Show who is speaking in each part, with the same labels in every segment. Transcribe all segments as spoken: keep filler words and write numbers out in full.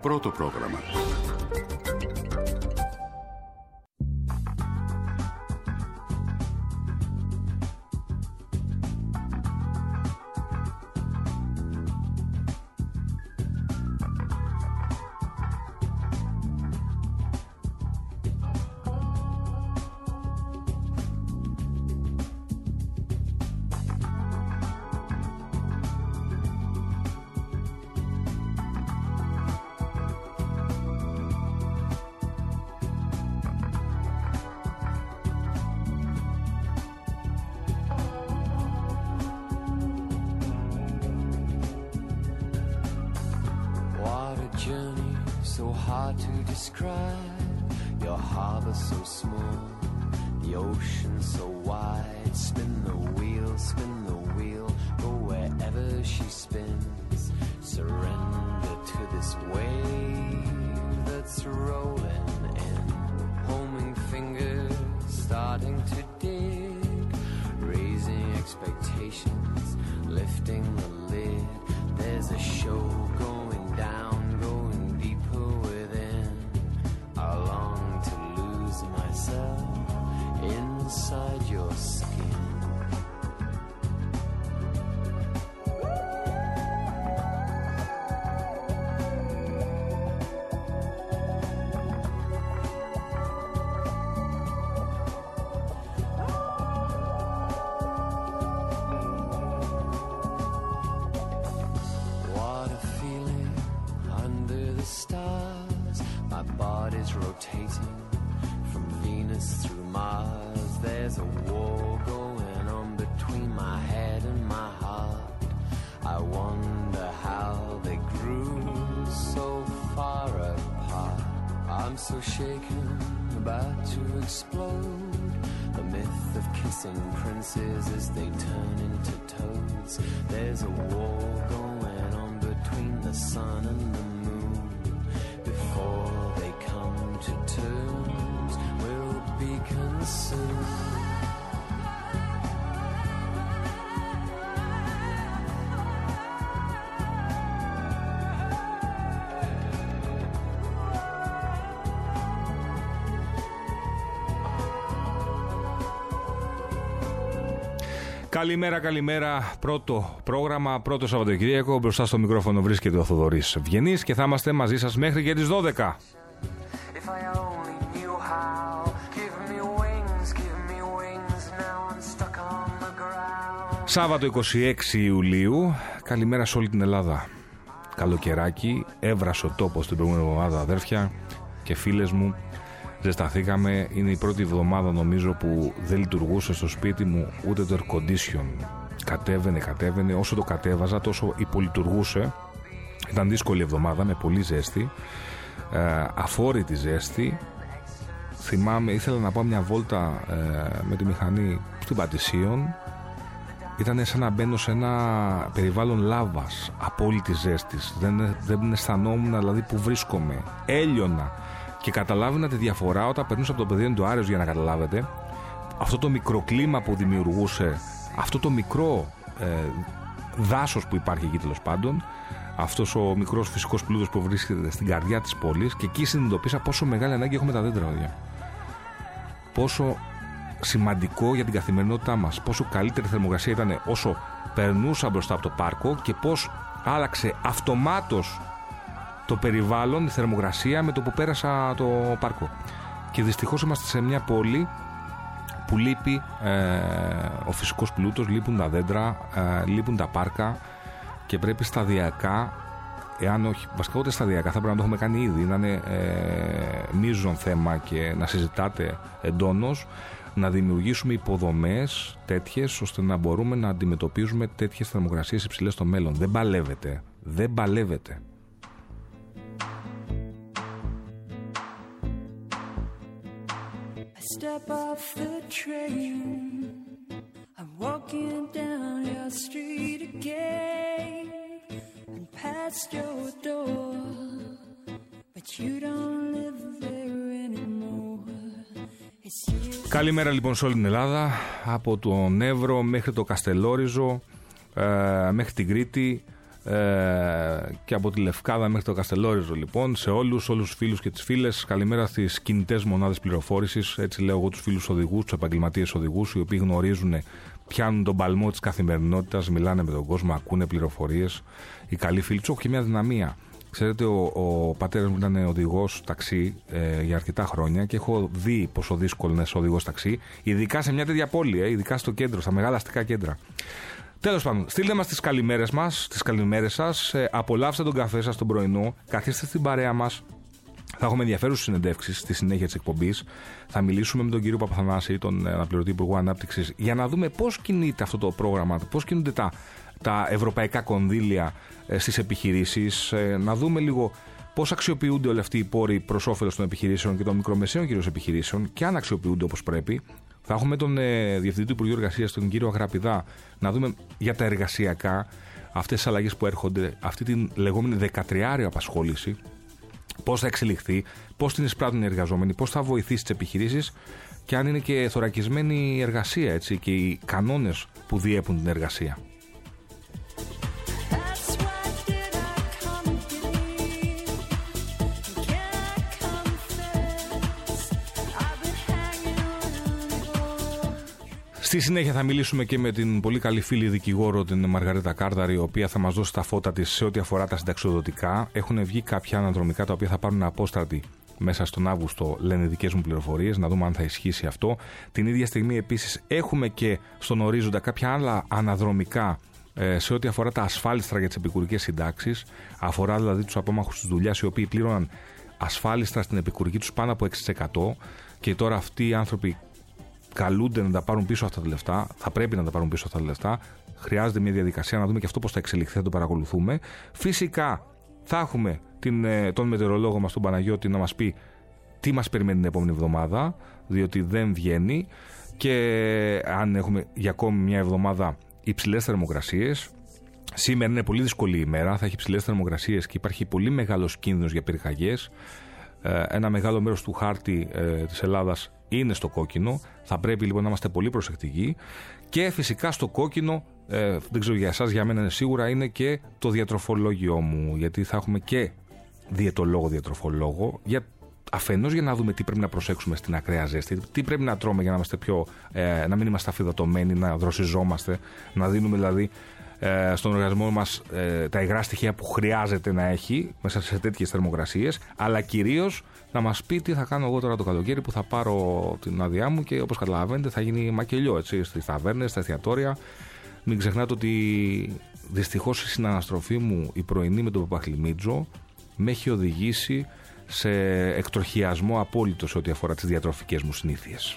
Speaker 1: Πρώτο πρόγραμμα.
Speaker 2: Καλημέρα, καλημέρα. Πρώτο πρόγραμμα, πρώτο Σαββατοκύριακο. Μπροστά στο μικρόφωνο βρίσκεται ο Θοδωρής Ευγενής και θα είμαστε μαζί σας μέχρι και τις δώδεκα. Σάββατο είκοσι έξι Ιουλίου. Καλημέρα σε όλη την Ελλάδα. Καλοκαιράκι, έβρασε ο τόπος την προηγούμενη εβδομάδα, αδέρφια και φίλες μου. Ζεσταθήκαμε, είναι η πρώτη εβδομάδα νομίζω που δεν λειτουργούσε στο σπίτι μου ούτε το air condition. Κατέβαινε, κατέβαινε, όσο το κατέβαζα τόσο υπολειτουργούσε. Ήταν δύσκολη εβδομάδα με πολύ ζέστη, ε, αφόρητη ζέστη. Θυμάμαι, ήθελα να πάω μια βόλτα ε, με τη μηχανή στην Πατησίων. Ήταν σαν να μπαίνω σε ένα περιβάλλον λάβας, απόλυτη ζέστης. Δεν, δεν αισθανόμουν δηλαδή που βρίσκομαι. Έλειωνα. Και καταλάβαινα τη διαφορά όταν περνούσα από το πεδίο του Άρεως, για να καταλάβετε. Αυτό το μικροκλίμα που δημιουργούσε, αυτό το μικρό ε, δάσος που υπάρχει εκεί τέλος πάντων, αυτός ο μικρός φυσικός πλούτος που βρίσκεται στην καρδιά της πόλης, και εκεί συνειδητοποίησα πόσο μεγάλη ανάγκη έχουμε τα δέντρα, παιδιά. Πόσο σημαντικό για την καθημερινότητά μας, πόσο καλύτερη θερμοκρασία ήταν όσο περνούσα μπροστά από το πάρκο και πώς άλλαξε αυτομάτως το περιβάλλον, η θερμοκρασία με το που πέρασα το πάρκο. Και δυστυχώς είμαστε σε μια πόλη που λείπει ε, ο φυσικός πλούτος, λείπουν τα δέντρα, ε, λείπουν τα πάρκα και πρέπει σταδιακά, εάν όχι, βασικά ούτε σταδιακά, θα πρέπει να το έχουμε κάνει ήδη, να είναι ε, μείζον θέμα και να συζητάτε εντόνως, να δημιουργήσουμε υποδομές τέτοιες ώστε να μπορούμε να αντιμετωπίζουμε τέτοιες θερμοκρασίες υψηλές στο μέλλον. Δεν παλεύεται, δεν παλεύεται.
Speaker 3: Step off the train, I'm walking down your street again and past your door, but you don't live there anymore.
Speaker 2: Καλημέρα λοιπόν σε όλη την Ελλάδα, από τον Εύρο μέχρι το Καστελόριζο, ε, μέχρι την Κρήτη, Ε, και από τη Λευκάδα μέχρι το Καστελόριζο, λοιπόν, σε όλους, όλους τους φίλους και τις φίλες, καλημέρα στις κινητές μονάδες πληροφόρησης. Έτσι λέω εγώ τους φίλους οδηγούς, τους επαγγελματίες οδηγούς, οι οποίοι γνωρίζουν, πιάνουν τον παλμό της καθημερινότητας, μιλάνε με τον κόσμο, ακούνε πληροφορίες. Οι καλοί φίλοι τους έχουν και μια δυναμία. Ξέρετε, ο, ο πατέρας μου ήταν οδηγός ταξί ε, για αρκετά χρόνια και έχω δει πόσο δύσκολο είναι οδηγός ταξί, ειδικά σε μια τέτοια πόλη, ε, ειδικά στο κέντρο, στα μεγάλα αστικά κέντρα. Τέλος πάντων, στείλτε μας τις καλημέρες μας, τις καλημέρες σας, ε, απολαύστε τον καφέ σας τον πρωινό, καθίστε στην παρέα μας. Θα έχουμε ενδιαφέρουσες συνεντεύξεις στη συνέχεια της εκπομπής. Θα μιλήσουμε με τον κύριο Παπαθανάση, τον αναπληρωτή Υπουργό Ανάπτυξης, για να δούμε πώς κινείται αυτό το πρόγραμμα, πώς κινούνται τα, τα ευρωπαϊκά κονδύλια ε, στις επιχειρήσεις, ε, να δούμε λίγο πώς αξιοποιούνται όλοι αυτοί οι πόροι προς όφελος των επιχειρήσεων και των μικρομεσαίων κυρίως επιχειρήσεων και αν αξιοποιούνται όπως πρέπει. Θα έχουμε τον ε, Διευθυντή του Υπουργείου Εργασίας, τον κύριο Αγραπηδά, να δούμε για τα εργασιακά, αυτές τις αλλαγές που έρχονται, αυτή την λεγόμενη δεκατριάρια απασχόληση, πώς θα εξελιχθεί, πώς την εισπράττουν οι εργαζόμενοι, πώς θα βοηθήσει τις επιχειρήσεις και αν είναι και θωρακισμένη η εργασία, έτσι, και οι κανόνες που διέπουν την εργασία. Στη συνέχεια θα μιλήσουμε και με την πολύ καλή φίλη δικηγόρο, την Μαργαρίτα Κάρδαρη, η οποία θα μας δώσει τα φώτα της σε ό,τι αφορά τα συνταξιοδοτικά. Έχουν βγει κάποια αναδρομικά τα οποία θα πάρουν απόστρατη μέσα στον Αύγουστο, λένε οι δικές μου πληροφορίες, να δούμε αν θα ισχύσει αυτό. Την ίδια στιγμή επίσης έχουμε και στον ορίζοντα κάποια άλλα αναδρομικά ε, σε ό,τι αφορά τα ασφάλιστρα για τις επικουρικές συντάξεις. Αφορά δηλαδή τους απόμαχους της δουλειάς, οι οποίοι πλήρωναν ασφάλιστρα στην επικουρική τους πάνω από έξι τοις εκατό και τώρα αυτοί οι άνθρωποι καλούνται να τα πάρουν πίσω αυτά τα λεφτά, θα πρέπει να τα πάρουν πίσω αυτά τα λεφτά. Χρειάζεται μια διαδικασία να δούμε και αυτό πώς θα εξελιχθεί, θα το παρακολουθούμε. Φυσικά θα έχουμε την, τον μετεωρολόγο μας, τον Παναγιώτη, να μας πει τι μας περιμένει την επόμενη εβδομάδα, διότι δεν βγαίνει και αν έχουμε για ακόμη μια εβδομάδα υψηλές θερμοκρασίες. Σήμερα είναι πολύ δύσκολη ημέρα, θα έχει υψηλές θερμοκρασίες και υπάρχει πολύ μεγάλος κίνδυνος για πυρκαγιές. Ένα μεγάλο μέρος του χάρτη ε, της Ελλάδας είναι στο κόκκινο. Θα πρέπει λοιπόν να είμαστε πολύ προσεκτικοί. Και φυσικά στο κόκκινο, ε, δεν ξέρω για εσάς, για μένα είναι σίγουρα, είναι και το διατροφολόγιο μου. Γιατί θα έχουμε και διαιτολόγο, διατροφολόγο. Για, αφενός για να δούμε τι πρέπει να προσέξουμε στην ακραία ζέστη, τι πρέπει να τρώμε για να, είμαστε πιο, ε, να μην είμαστε αφυδατωμένοι, να δροσιζόμαστε, να δίνουμε δηλαδή στον οργανισμό μας ε, τα υγρά στοιχεία που χρειάζεται να έχει μέσα σε τέτοιες θερμοκρασίες, αλλά κυρίως να μας πει τι θα κάνω εγώ τώρα το καλοκαίρι που θα πάρω την άδειά μου και όπως καταλαβαίνετε θα γίνει μακελιό, έτσι, στις ταβέρνες, στα εστιατόρια. Μην ξεχνάτε ότι δυστυχώς η συναναστροφή μου η πρωινή με τον Παπαχλημίτζο με έχει οδηγήσει σε εκτροχιασμό απόλυτο σε ό,τι αφορά τις διατροφικές μου συνήθειες.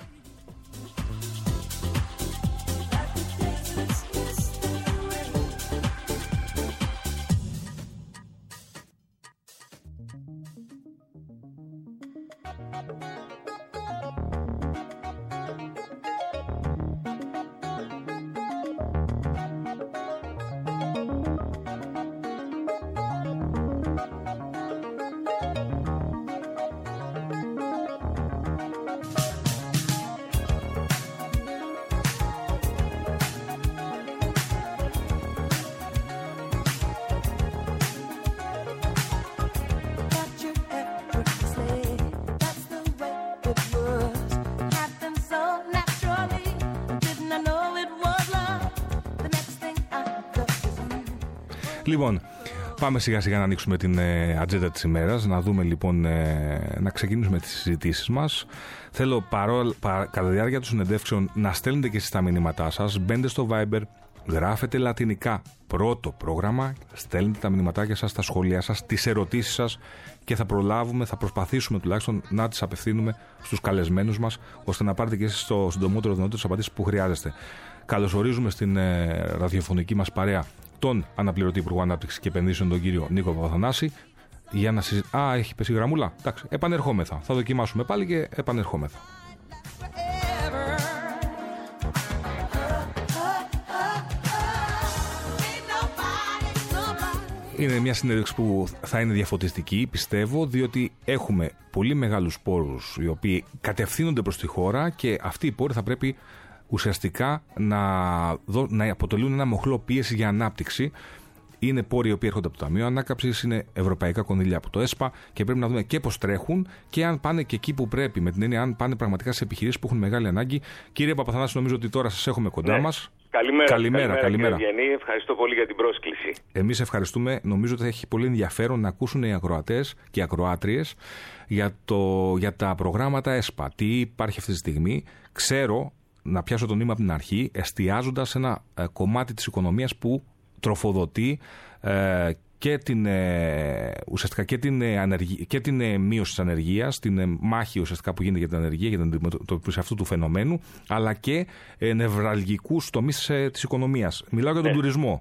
Speaker 2: Λοιπόν, πάμε σιγά σιγά να ανοίξουμε την ε, ατζέντα της ημέρας, να δούμε λοιπόν, ε, να ξεκινήσουμε τις συζητήσεις μας. Θέλω παρό, πα, κατά τη διάρκεια των συνεντεύξεων να στέλνετε και εσείς τα μηνύματά σας. Μπαίνετε στο Viber, γράφετε λατινικά πρώτο πρόγραμμα, στέλνετε τα μηνυματάκια σας, τα σχόλιά σας, τις ερωτήσεις σας και θα προλάβουμε, θα προσπαθήσουμε τουλάχιστον να τις απευθύνουμε στους καλεσμένους μας, ώστε να πάρετε και εσείς στο συντομότερο δυνατό τις απαντήσεις που χρειάζεστε. Καλωσορίζουμε στην ε, ραδιοφωνική μας παρέα τον αναπληρωτή Υπουργό Ανάπτυξης και Επενδύσεων, τον κύριο Νίκο Παπαθανάση, για να συζητήσουμε. Α, έχει πέσει η γραμμούλα. Εντάξει, επανερχόμεθα. Θα δοκιμάσουμε πάλι και επανερχόμεθα. Είναι μια συνέντευξη που θα είναι διαφωτιστική, πιστεύω, διότι έχουμε πολύ μεγάλους πόρους οι οποίοι κατευθύνονται προς τη χώρα και αυτοί οι πόροι θα πρέπει ουσιαστικά να, δω, να αποτελούν ένα μοχλό πίεση για ανάπτυξη. Είναι πόροι οι οποίοι έρχονται από το Ταμείο Ανάκαμψης, είναι ευρωπαϊκά κονδύλια από το ΕΣΠΑ και πρέπει να δούμε και πώς τρέχουν και αν πάνε και εκεί που πρέπει. Με την έννοια, αν πάνε πραγματικά σε επιχειρήσεις που έχουν μεγάλη ανάγκη. Κύριε Παπαθανάση, νομίζω ότι τώρα σας έχουμε κοντά ναι. μας.
Speaker 1: Καλημέρα,
Speaker 2: καλημέρα. καλημέρα.
Speaker 1: Κύριε Βιενή, ευχαριστώ πολύ για την πρόσκληση.
Speaker 2: Εμείς ευχαριστούμε. Νομίζω ότι θα έχει πολύ ενδιαφέρον να ακούσουν οι ακροατές και οι ακροάτριες για, το, για τα προγράμματα ΕΣΠΑ. Τι υπάρχει αυτή τη στιγμή. Ξέρω, να πιάσω το νήμα από την αρχή, εστιάζοντας σε ένα ε, κομμάτι της οικονομίας που τροφοδοτεί ε, και την, ε, ουσιαστικά και την, ε, ανεργία, και την ε, μείωση της ανεργίας, την ε, μάχη ουσιαστικά που γίνεται για την ανεργία, για την αντιμετώπιση αυτού του φαινομένου, αλλά και ε, νευραλγικούς τομείς ε, της οικονομίας. Μιλάω για τον ναι. τουρισμό.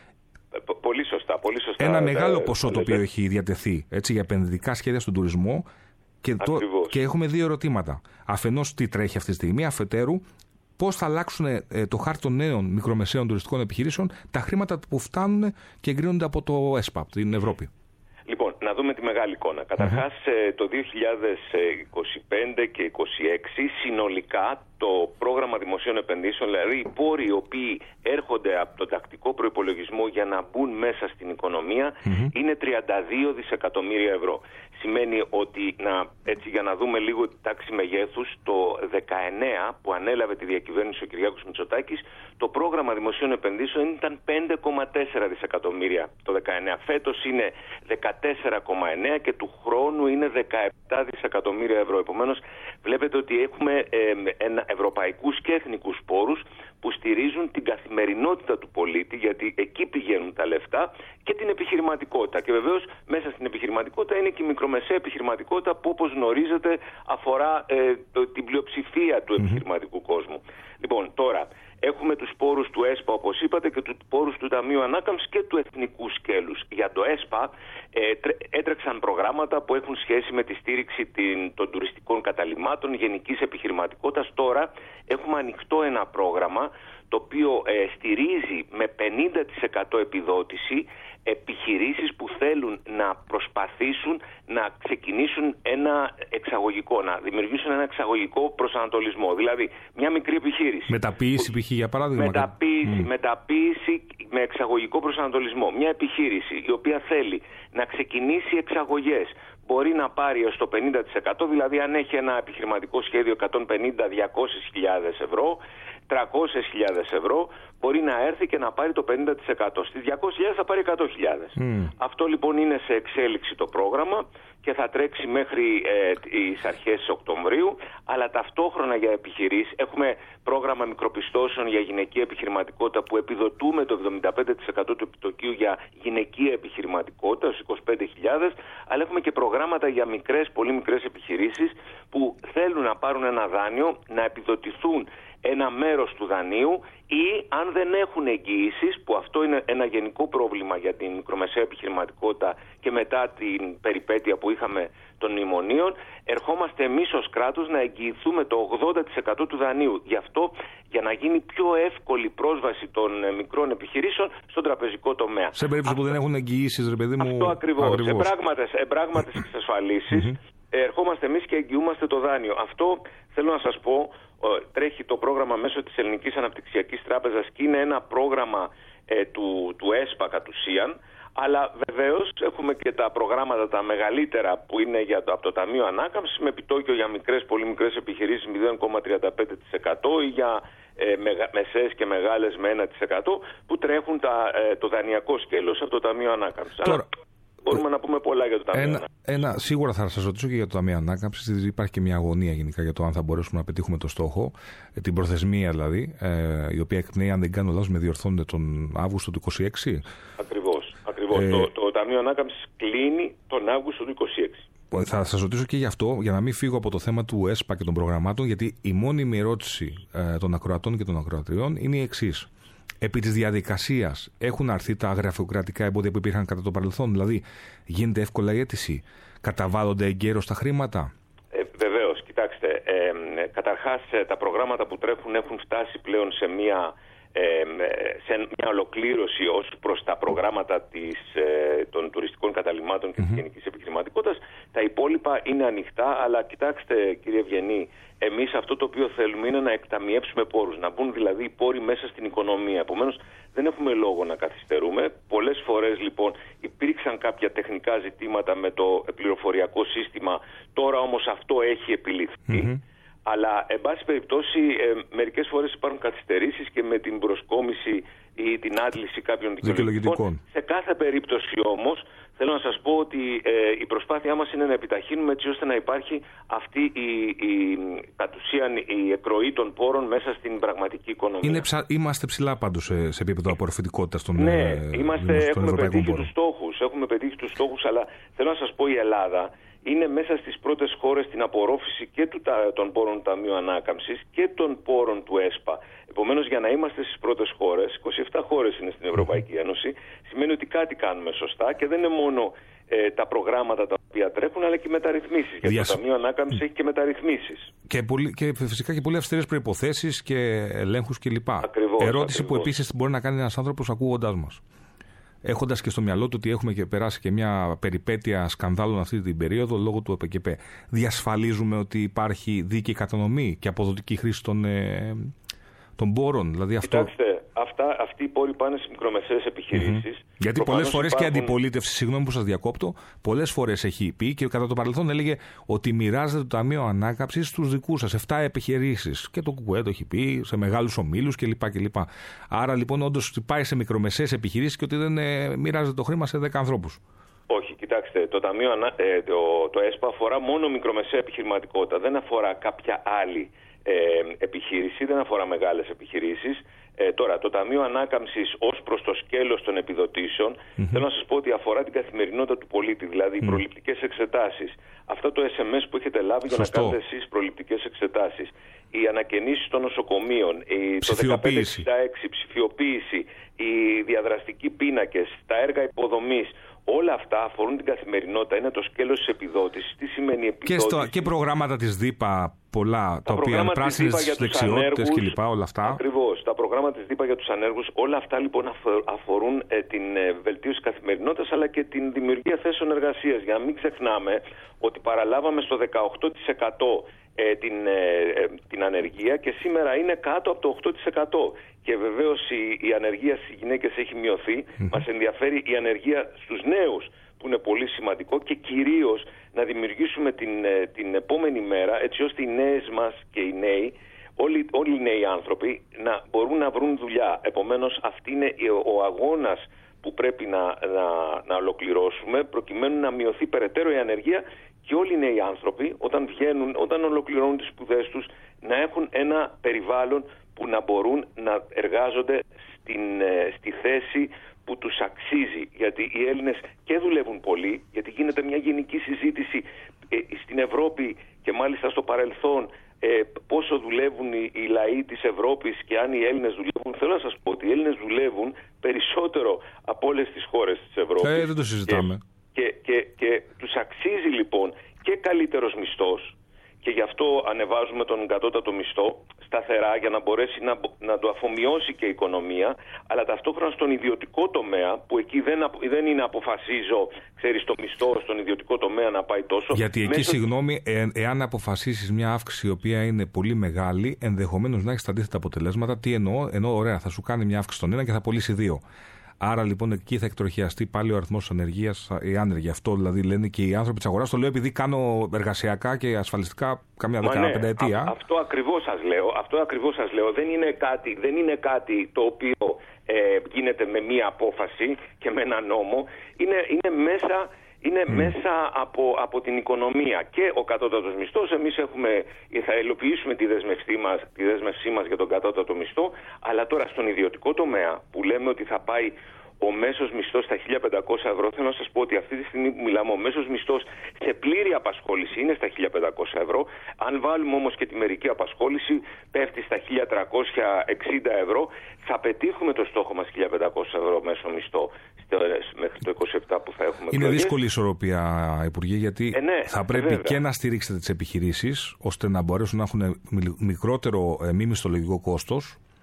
Speaker 1: Πολύ σωστά, πολύ σωστά.
Speaker 2: Ένα μεγάλο ποσό το οποίο έχει διατεθεί έτσι, για επενδυτικά σχέδια στον τουρισμό και, το, και έχουμε δύο ερωτήματα. Αφενός τι τρέχει αυτή τη στιγμή, αφετέρου πώς θα αλλάξουν ε, το χάρτη των νέων μικρομεσαίων τουριστικών επιχειρήσεων τα χρήματα που φτάνουν και εγκρίνονται από το ΕΣΠΑ, από την Ευρώπη.
Speaker 1: Λοιπόν, να δούμε τη μεγάλη εικόνα. Καταρχάς, mm-hmm. το δύο χιλιάδες είκοσι πέντε και είκοσι έξι συνολικά το πρόγραμμα δημοσίων επενδύσεων, δηλαδή οι πόροι οι οποίοι έρχονται από τον τακτικό προϋπολογισμό για να μπουν μέσα στην οικονομία, mm-hmm. είναι τριάντα δύο δισεκατομμύρια ευρώ. Σημαίνει ότι, να, έτσι για να δούμε λίγο τη τάξη μεγέθους, το δεκαεννέα που ανέλαβε τη διακυβέρνηση ο Κυριάκος Μητσοτάκης, το πρόγραμμα δημοσίων επενδύσεων ήταν πέντε κόμμα τέσσερα δισεκατομμύρια το δεκαεννέα. Φέτος είναι δεκατέσσερα κόμμα εννέα και του χρόνου είναι δεκαεπτά δισεκατομμύρια ευρώ. Επομένως, βλέπετε ότι έχουμε ε, ένα ευρωπαϊκούς και εθνικούς πόρους που στηρίζουν την καθημερινότητα του πολίτη, γιατί εκεί πηγαίνουν τα λεφτά, και την επιχειρηματικότητα. Και βεβαίως μέσα στην επιχειρηματικότητα είναι και η μικρομεσαία επιχειρηματικότητα που, όπως γνωρίζετε, αφορά ε, την πλειοψηφία του mm-hmm. επιχειρηματικού κόσμου. Λοιπόν, τώρα έχουμε τους πόρους του ΕΣΠΑ, όπως είπατε, και τους πόρους του Ταμείου Ανάκαμψης και του εθνικού σκέλους. Για το ΕΣΠΑ ε, τρέ, έτρεξαν προγράμματα που έχουν σχέση με τη στήριξη την, των τουριστικών καταλυμάτων, γενικής επιχειρηματικότητας. Τώρα έχουμε ανοιχτό ένα πρόγραμμα το οποίο ε, στηρίζει με πενήντα τοις εκατό επιδότηση επιχειρήσεις που θέλουν να προσπαθήσουν να ξεκινήσουν ένα εξαγωγικό, να δημιουργήσουν ένα εξαγωγικό προσανατολισμό. Δηλαδή, μια μικρή επιχείρηση.
Speaker 2: Μεταποίηση, π.χ. για παράδειγμα.
Speaker 1: Μεταποίηση, mm. μεταποίηση με εξαγωγικό προσανατολισμό. Μια επιχείρηση η οποία θέλει να ξεκινήσει εξαγωγές μπορεί να πάρει έως το πενήντα τοις εκατό, δηλαδή αν έχει ένα επιχειρηματικό σχέδιο εκατόν πενήντα με διακόσιες χιλιάδες ευρώ, τριακόσιες χιλιάδες ευρώ, μπορεί να έρθει και να πάρει το πενήντα τοις εκατό. Στις διακόσιες χιλιάδες θα πάρει εκατό χιλιάδες. Mm. Αυτό λοιπόν είναι σε εξέλιξη το πρόγραμμα και θα τρέξει μέχρι ε, τις αρχές Οκτωβρίου, αλλά ταυτόχρονα για επιχειρήσεις έχουμε πρόγραμμα μικροπιστώσεων για γυναική επιχειρηματικότητα που επιδοτούμε το εβδομήντα πέντε τοις εκατό του επιτοκίου για γυναική επιχειρηματικότητα, στους είκοσι πέντε χιλιάδες, αλλά έχουμε και προγράμματα για μικρές, πολύ μικρές επιχειρήσεις που θέλουν να πάρουν ένα δάνειο, να επιδοτηθούν ένα μέρος του δανείου, ή αν δεν έχουν εγγυήσεις, που αυτό είναι ένα γενικό πρόβλημα για την μικρομεσαία επιχειρηματικότητα και μετά την περιπέτεια που είχαμε των μνημονίων, ερχόμαστε εμείς ως κράτος να εγγυηθούμε το ογδόντα τοις εκατό του δανείου. Γι' αυτό, για να γίνει πιο εύκολη πρόσβαση των μικρών επιχειρήσεων στον τραπεζικό τομέα.
Speaker 2: Σε περίπτωση αυτό, που δεν έχουν εγγυήσεις, ρε παιδί μου.
Speaker 1: Αυτό ακριβώς. Εμπράγματες εξασφαλίσεις. Mm-hmm. Ερχόμαστε εμείς και εγγυούμαστε το δάνειο. Αυτό θέλω να σας πω, τρέχει το πρόγραμμα μέσω της Ελληνικής Αναπτυξιακής Τράπεζας και είναι ένα πρόγραμμα ε, του, του ΕΣΠΑ κατ' ουσίαν, αλλά βεβαίως έχουμε και τα προγράμματα τα μεγαλύτερα που είναι για το, από το Ταμείο Ανάκαμψης με επιτόκιο για μικρές, πολύ μικρές επιχειρήσεις μηδέν κόμμα τριάντα πέντε τοις εκατό ή για ε, μεγα, μεσαίες και μεγάλες με ένα τοις εκατό που τρέχουν τα, ε, το δανειακό σκέλος από το Ταμείο Ανάκαμψης.
Speaker 2: Τώρα...
Speaker 1: Μπορούμε να πούμε πολλά για το Ταμείο
Speaker 2: ένα, ένα, Σίγουρα θα σας ρωτήσω και για το Ταμείο Ανάκαμψης. Υπάρχει και μια αγωνία γενικά για το αν θα μπορέσουμε να πετύχουμε το στόχο, την προθεσμία δηλαδή, ε, η οποία εκπνέει, αν δεν κάνω λάθος, με διορθώνεται τον Αύγουστο του είκοσι έξι.
Speaker 1: Ακριβώς. ακριβώς. Ε, το, το Ταμείο Ανάκαμψης κλείνει τον Αύγουστο του είκοσι έξι. Θα σας ρωτήσω και γι' αυτό, για να μην φύγω από το θέμα του ΕΣΠΑ και των προγραμμάτων, γιατί η μόνιμη ερώτηση ε, των ακροατών και των ακροατριών είναι η εξής. Επί της διαδικασίας έχουν αρθεί τα γραφειοκρατικά εμπόδια που υπήρχαν κατά το παρελθόν, δηλαδή γίνεται εύκολα η αίτηση, καταβάλλονται εγκαίρως τα χρήματα? Ε, βεβαίως, κοιτάξτε, ε, καταρχάς τα προγράμματα που τρέχουν έχουν φτάσει πλέον σε μια, ε, σε μια ολοκλήρωση ως προς τα προγράμματα της, ε, των τουριστικών καταλυμάτων και mm-hmm. της γενικής επιχειρηματικότητας. Τα υπόλοιπα υπόλοιπα είναι ανοιχτά, αλλά κοιτάξτε κύριε Ευγενή, εμείς αυτό το οποίο θέλουμε είναι να εκταμιεύσουμε πόρους, να μπουν δηλαδή οι πόροι μέσα στην οικονομία. Επομένως δεν έχουμε λόγο να καθυστερούμε. Πολλές φορές λοιπόν υπήρξαν κάποια τεχνικά ζητήματα με το πληροφοριακό σύστημα, τώρα όμως αυτό έχει επιληθεί. Mm-hmm. Αλλά, εν πάση περιπτώσει, ε, μερικές φορές υπάρχουν καθυστερήσεις και με την προσκόμιση ή την άντληση κάποιων δικαιολογητικών. Σε κάθε περίπτωση όμως, θέλω να σας πω ότι ε, η προσπάθειά μας είναι να επιταχύνουμε έτσι ώστε να υπάρχει αυτή η, η, κατ' ουσίαν η εκροή των πόρων μέσα στην πραγματική οικονομία. Είναι
Speaker 2: ψα... Είμαστε ψηλά πάντως σε, σε επίπεδο απορροφητικότητας των
Speaker 1: ναι,
Speaker 2: ε,
Speaker 1: είμαστε, έχουμε πετύχει τους στόχους, έχουμε πετύχει τους στόχους, αλλά θέλω να σας πω η Ελλάδα είναι μέσα στις πρώτες χώρες στην απορρόφηση και του, των πόρων του Ταμείου Ανάκαμψης και των πόρων του ΕΣΠΑ. Επομένως, για να είμαστε στις πρώτες χώρες, είκοσι επτά χώρες είναι στην Ευρωπαϊκή Ένωση, σημαίνει ότι κάτι κάνουμε σωστά και δεν είναι μόνο ε, τα προγράμματα τα οποία τρέχουν, αλλά και οι μεταρρυθμίσεις. Γιατί Διασ... το Ταμείο Ανάκαμψης έχει και μεταρρυθμίσεις. Και, πολύ, και φυσικά και πολύ αυστηρές προϋποθέσεις και ελέγχους κλπ. Ακριβώς, Ερώτηση ακριβώς. που επίσης μπορεί να κάνει ένας άνθρωπος ακούγοντάς μας. Έχοντας και στο μυαλό του ότι έχουμε και περάσει και μια περιπέτεια σκανδάλων αυτή την περίοδο λόγω του ΕΠΚΠ, διασφαλίζουμε ότι υπάρχει δίκαιη κατανομή και αποδοτική χρήση των, ε, των πόρων? Δηλαδή αυτό... Κοιτάξτε, αυτά, αυτοί οι πόροι πάνε σε μικρομεσαίες επιχειρήσεις.
Speaker 2: Mm-hmm. Γιατί πολλές φορές υπάρχουν... και αντιπολίτευση, συγγνώμη που σας διακόπτω, πολλές φορές έχει πει και κατά το παρελθόν έλεγε ότι μοιράζεται το Ταμείο Ανάκαμψης στους δικούς σας, επτά επιχειρήσεις. Και το ΚΚΕ το έχει πει σε μεγάλους ομίλους κλπ. κλπ. Άρα λοιπόν όντως πάει σε μικρομεσαίες επιχειρήσεις και ότι δεν ε, μοιράζεται το χρήμα σε δέκα ανθρώπους.
Speaker 1: Όχι, κοιτάξτε, το, ταμείο, ε, το, το ΕΣΠΑ αφορά μόνο μικρομεσαία επιχειρηματικότητα, δεν αφορά κάποια άλλη ε, επιχείρηση, δεν αφορά μεγάλες επιχειρήσεις. Ε, τώρα, το Ταμείο Ανάκαμψης ως προς το σκέλος των επιδοτήσεων, mm-hmm. θέλω να σας πω ότι αφορά την καθημερινότητα του πολίτη, δηλαδή mm. οι προληπτικές εξετάσεις. Αυτό το ες εμ ες που έχετε λάβει Σωστό. για να κάνετε εσείς προληπτικές εξετάσεις, οι ανακαινήσεις των νοσοκομείων, η, το δεκαπέντε εξήντα έξι, ψηφιοποίηση, οι διαδραστικοί πίνακες, τα έργα υποδομής, όλα αυτά αφορούν την καθημερινότητα. Είναι το σκέλος της επιδότησης. Τι σημαίνει επιδότηση?
Speaker 2: Και, στο, και προγράμματα της ΔΥΠΑ πολλά, τα, τα οποία είναι πράσινες δεξιότητες κλπ. Όλα αυτά.
Speaker 1: Ακριβώς. Τα προγράμματα της ΔΥΠΑ για τους ανέργους, όλα αυτά λοιπόν αφορούν ε, την ε, βελτίωση της καθημερινότητας αλλά και την δημιουργία θέσεων εργασίας. Για να μην ξεχνάμε ότι παραλάβαμε στο δεκαοκτώ τοις εκατό ε, την, ε, ε, την ανεργία και σήμερα είναι κάτω από το οκτώ τοις εκατό. Και βεβαίως η, η ανεργία στις γυναίκες έχει μειωθεί. Mm-hmm. Μας ενδιαφέρει η ανεργία στους νέους, που είναι πολύ σημαντικό, και κυρίως να δημιουργήσουμε την, την επόμενη μέρα έτσι ώστε οι νέες μας και οι νέοι, όλοι, όλοι οι νέοι άνθρωποι να μπορούν να βρουν δουλειά. Επομένως αυτή είναι ο αγώνας που πρέπει να, να, να ολοκληρώσουμε προκειμένου να μειωθεί περαιτέρω η ανεργία και όλοι οι νέοι άνθρωποι όταν βγαίνουν, όταν ολοκληρώνουν τις σπουδές τους να έχουν ένα περιβάλλον που να μπορούν να εργάζονται στην, στη θέση που τους αξίζει, γιατί οι Έλληνες και δουλεύουν πολύ, γιατί γίνεται μια γενική συζήτηση ε, στην Ευρώπη και μάλιστα στο παρελθόν ε, πόσο δουλεύουν οι, οι λαοί της Ευρώπης και αν οι Έλληνες δουλεύουν. Θέλω να σας πω ότι οι Έλληνες δουλεύουν περισσότερο από όλες τις χώρες της Ευρώπης.
Speaker 2: Ε, δεν το συζητάμε.
Speaker 1: Και, και, και, και τους αξίζει λοιπόν και καλύτερος μισθός. Και γι' αυτό ανεβάζουμε τον κατώτατο μισθό σταθερά για να μπορέσει να, να το αφομοιώσει και η οικονομία, αλλά ταυτόχρονα στον ιδιωτικό τομέα, που εκεί δεν, δεν είναι αποφασίζω, ξέρεις, το μισθό στον ιδιωτικό τομέα να πάει τόσο.
Speaker 2: Γιατί εκεί, μέσω... συγγνώμη, ε, εάν αποφασίσεις μια αύξηση η οποία είναι πολύ μεγάλη, ενδεχομένως να έχεις τα αντίθετα αποτελέσματα. Τι εννοώ? Εννοώ, ωραία, θα σου κάνει μια αύξηση στον ένα και θα πωλήσει δύο. Άρα λοιπόν εκεί θα εκτροχιαστεί πάλι ο αριθμός της ανεργίας, οι άνεργοι. Αυτό δηλαδή λένε και οι άνθρωποι της αγοράς. Το λέω επειδή κάνω εργασιακά και ασφαλιστικά καμιά δεκαπέντε ετία.
Speaker 1: Α, αυτό ακριβώς σας λέω. Αυτό ακριβώς σας λέω. Δεν είναι κάτι, δεν είναι κάτι το οποίο ε, γίνεται με μία απόφαση και με ένα νόμο. Είναι, είναι μέσα. Είναι mm. μέσα από, από την οικονομία και ο κατώτατος μισθός. Εμείς έχουμε, θα υλοποιήσουμε τη δέσμευσή μας, τη δέσμευσή μας για τον κατώτατο μισθό, αλλά τώρα στον ιδιωτικό τομέα που λέμε ότι θα πάει ο μέσος μισθός στα χίλια πεντακόσια ευρώ, θέλω να σας πω ότι αυτή τη στιγμή που μιλάμε ο μέσος μισθός σε πλήρη απασχόληση είναι στα χίλια πεντακόσια ευρώ. Αν βάλουμε όμως και τη μερική απασχόληση πέφτει στα χίλια τριακόσια εξήντα ευρώ. Θα πετύχουμε το στόχο μας χίλια πεντακόσια ευρώ μέσο μισθό μέχρι το είκοσι επτά που θα έχουμε.
Speaker 2: Είναι δύσκολη ισορροπία, Υπουργέ, γιατί ε, ναι, θα πρέπει βέβαια και να στηρίξετε τις επιχειρήσεις ώστε να μπορέσουν να έχουν μικρότερο μη μισθολογικό κόστος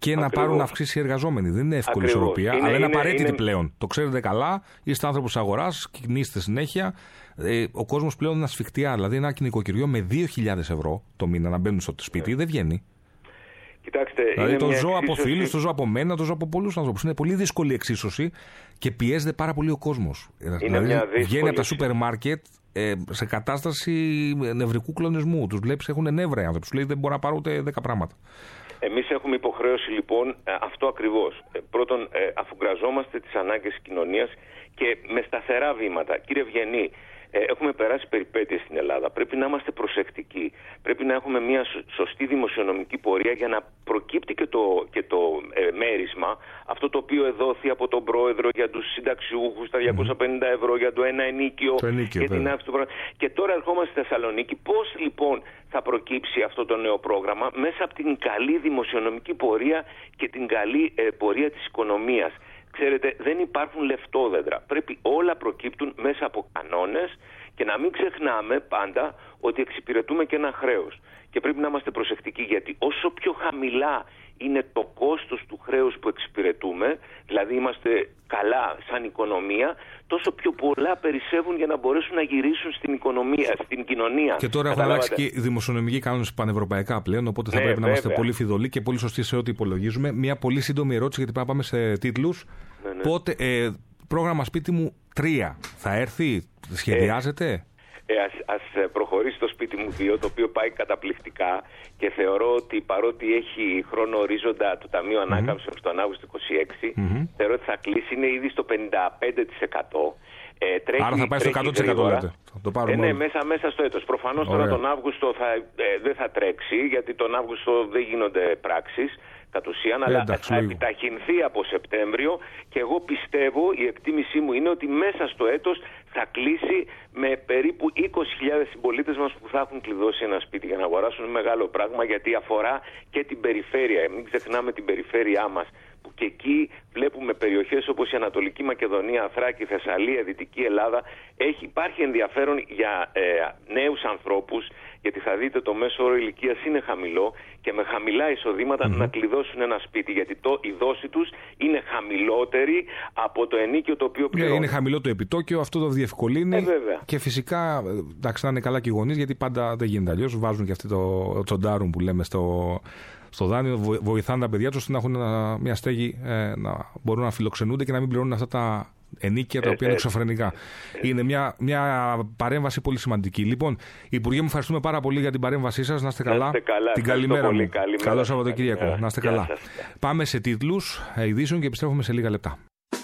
Speaker 2: και Ακριβώς. να πάρουν αυξήσει οι εργαζόμενοι. Δεν είναι εύκολη
Speaker 1: Ακριβώς.
Speaker 2: ισορροπία,
Speaker 1: είναι,
Speaker 2: αλλά είναι,
Speaker 1: είναι
Speaker 2: απαραίτητη
Speaker 1: είναι...
Speaker 2: πλέον. Το ξέρετε καλά, είστε άνθρωπος αγοράς, κινείστε συνέχεια. Ε, ο κόσμος πλέον είναι ασφιχτιά. Δηλαδή, ένα νοικοκυριό με δύο χιλιάδες ευρώ το μήνα να μπαίνουν στο σπίτι yeah. δεν βγαίνει.
Speaker 1: Κοιτάξτε,
Speaker 2: δηλαδή, το ζω
Speaker 1: εξίσωση...
Speaker 2: από φίλους, το ζω από μένα, το ζω από πολλούς ανθρώπους. Είναι πολύ δύσκολη εξίσωση και πιέζεται πάρα πολύ ο κόσμος. Δηλαδή, βγαίνει από τα σούπερ μάρκετ ε, σε κατάσταση νευρικού κλονισμού. Τους βλέπεις, έχουν νεύρα οι άνθρωποι. Τους λέει δεν μπορώ να πάρω ούτε δέκα πράγματα.
Speaker 1: Εμείς έχουμε υποχρέωση λοιπόν αυτό ακριβώς. Πρώτον, αφουγκραζόμαστε τις ανάγκες της κοινωνίας και με σταθερά βήματα. Κύριε Ευγενή, έχουμε περάσει περιπέτειες στην Ελλάδα. Πρέπει να είμαστε προσεκτικοί. Πρέπει να έχουμε μια σωστή δημοσιονομική πορεία για να προκύπτει και το, και το ε, μέρισμα. Αυτό το οποίο εδόθη από τον πρόεδρο για τους συνταξιούχους, τα διακόσια πενήντα ευρώ για το ένα ενίκιο,
Speaker 2: το ενίκιο
Speaker 1: και την αύξηση του πρόγραμμα. Και τώρα ερχόμαστε στη Θεσσαλονίκη. Πώς λοιπόν θα προκύψει αυτό το νέο πρόγραμμα? Μέσα από την καλή δημοσιονομική πορεία και την καλή ε, πορεία της οικονομίας. Ξέρετε, δεν υπάρχουν λεφτόδεντρα. Πρέπει όλα προκύπτουν μέσα από κανόνες και να μην ξεχνάμε πάντα ότι εξυπηρετούμε και ένα χρέος. Και πρέπει να είμαστε προσεκτικοί, γιατί όσο πιο χαμηλά είναι το κόστος του χρέους που εξυπηρετούμε, δηλαδή είμαστε καλά σαν οικονομία, τόσο πιο πολλά περισσεύουν για να μπορέσουν να γυρίσουν στην οικονομία, στην κοινωνία.
Speaker 2: Και τώρα έχουν αλλάξει και οι δημοσιονομικοί κανόνες πανευρωπαϊκά πλέον, οπότε θα ναι, πρέπει βέβαια. να είμαστε πολύ φιδωλοί και πολύ σωστοί σε ό,τι υπολογίζουμε. Μια πολύ σύντομη ερώτηση, γιατί πρέπει να πάμε σε τίτλους. Ναι, ναι. Πότε, ε, πρόγραμμα σπίτι μου τρία θα έρθει, σχεδιάζεται?
Speaker 1: Ε. Ε, ας, ας προχωρήσει το σπίτι μου δύο, το οποίο πάει καταπληκτικά και θεωρώ ότι παρότι έχει χρόνο ορίζοντα το Ταμείο mm-hmm. Ανάκαμψης στον Αύγουστο είκοσι έξι, mm-hmm. θεωρώ ότι θα κλείσει, είναι ήδη στο πενήντα πέντε τοις εκατό. Ε, τρέχει,
Speaker 2: Άρα θα πάει στο εκατό τοις εκατό λέτε. Το
Speaker 1: ε, ναι, μέσα, μέσα στο έτος. Προφανώς τώρα τον Αύγουστο θα, ε, δεν θα τρέξει, γιατί τον Αύγουστο δεν γίνονται πράξεις κατ' ουσίαν, αλλά εντάξει, θα λίγο. επιταχυνθεί από Σεπτέμβριο και εγώ πιστεύω, η εκτίμησή μου είναι ότι μέσα στο έτος θα κλείσει με περίπου είκοσι χιλιάδες συμπολίτες μας που θα έχουν κλειδώσει ένα σπίτι για να αγοράσουν. Μεγάλο πράγμα, γιατί αφορά και την περιφέρεια. Μην ξεχνάμε την περιφέρειά μας, που και εκεί βλέπουμε περιοχές όπως η Ανατολική Μακεδονία, Θράκη, Θεσσαλία, Δυτική Ελλάδα. Έχει, υπάρχει ενδιαφέρον για ε, νέους ανθρώπους, γιατί θα δείτε το μέσο όρο ηλικίας είναι χαμηλό και με χαμηλά εισοδήματα mm-hmm. να κλειδώσουν ένα σπίτι, γιατί το, η δόση τους είναι χαμηλότερη από το ενίκιο το οποίο πληρώνουν.
Speaker 2: Είναι χαμηλό το επιτόκιο, αυτό το διευκολύνει
Speaker 1: ε,
Speaker 2: και φυσικά εντάξει, να είναι καλά και οι γονείς, γιατί πάντα δεν γίνεται αλλιώς. Βάζουν και αυτοί το τσοντάρουν που λέμε στο, στο δάνειο, βοηθάνε τα παιδιά τους να έχουν μια στέγη, ε, να μπορούν να φιλοξενούνται και να μην πληρώνουν αυτά τα ενίκια τα οποία είναι εξωφρενικά. Είναι μια, μια παρέμβαση πολύ σημαντική. Λοιπόν, Υπουργέ, μου ευχαριστούμε πάρα πολύ για την παρέμβασή σας. Να είστε καλά.
Speaker 1: Να είστε καλά.
Speaker 2: Την καλημέρα
Speaker 1: πολύ.
Speaker 2: μου.
Speaker 1: Καλημέρα.
Speaker 2: Καλό Σαββατοκύριακο. Να είστε καλά.
Speaker 1: Σας.
Speaker 2: Πάμε σε τίτλους ειδήσεων και επιστρέφουμε σε λίγα λεπτά.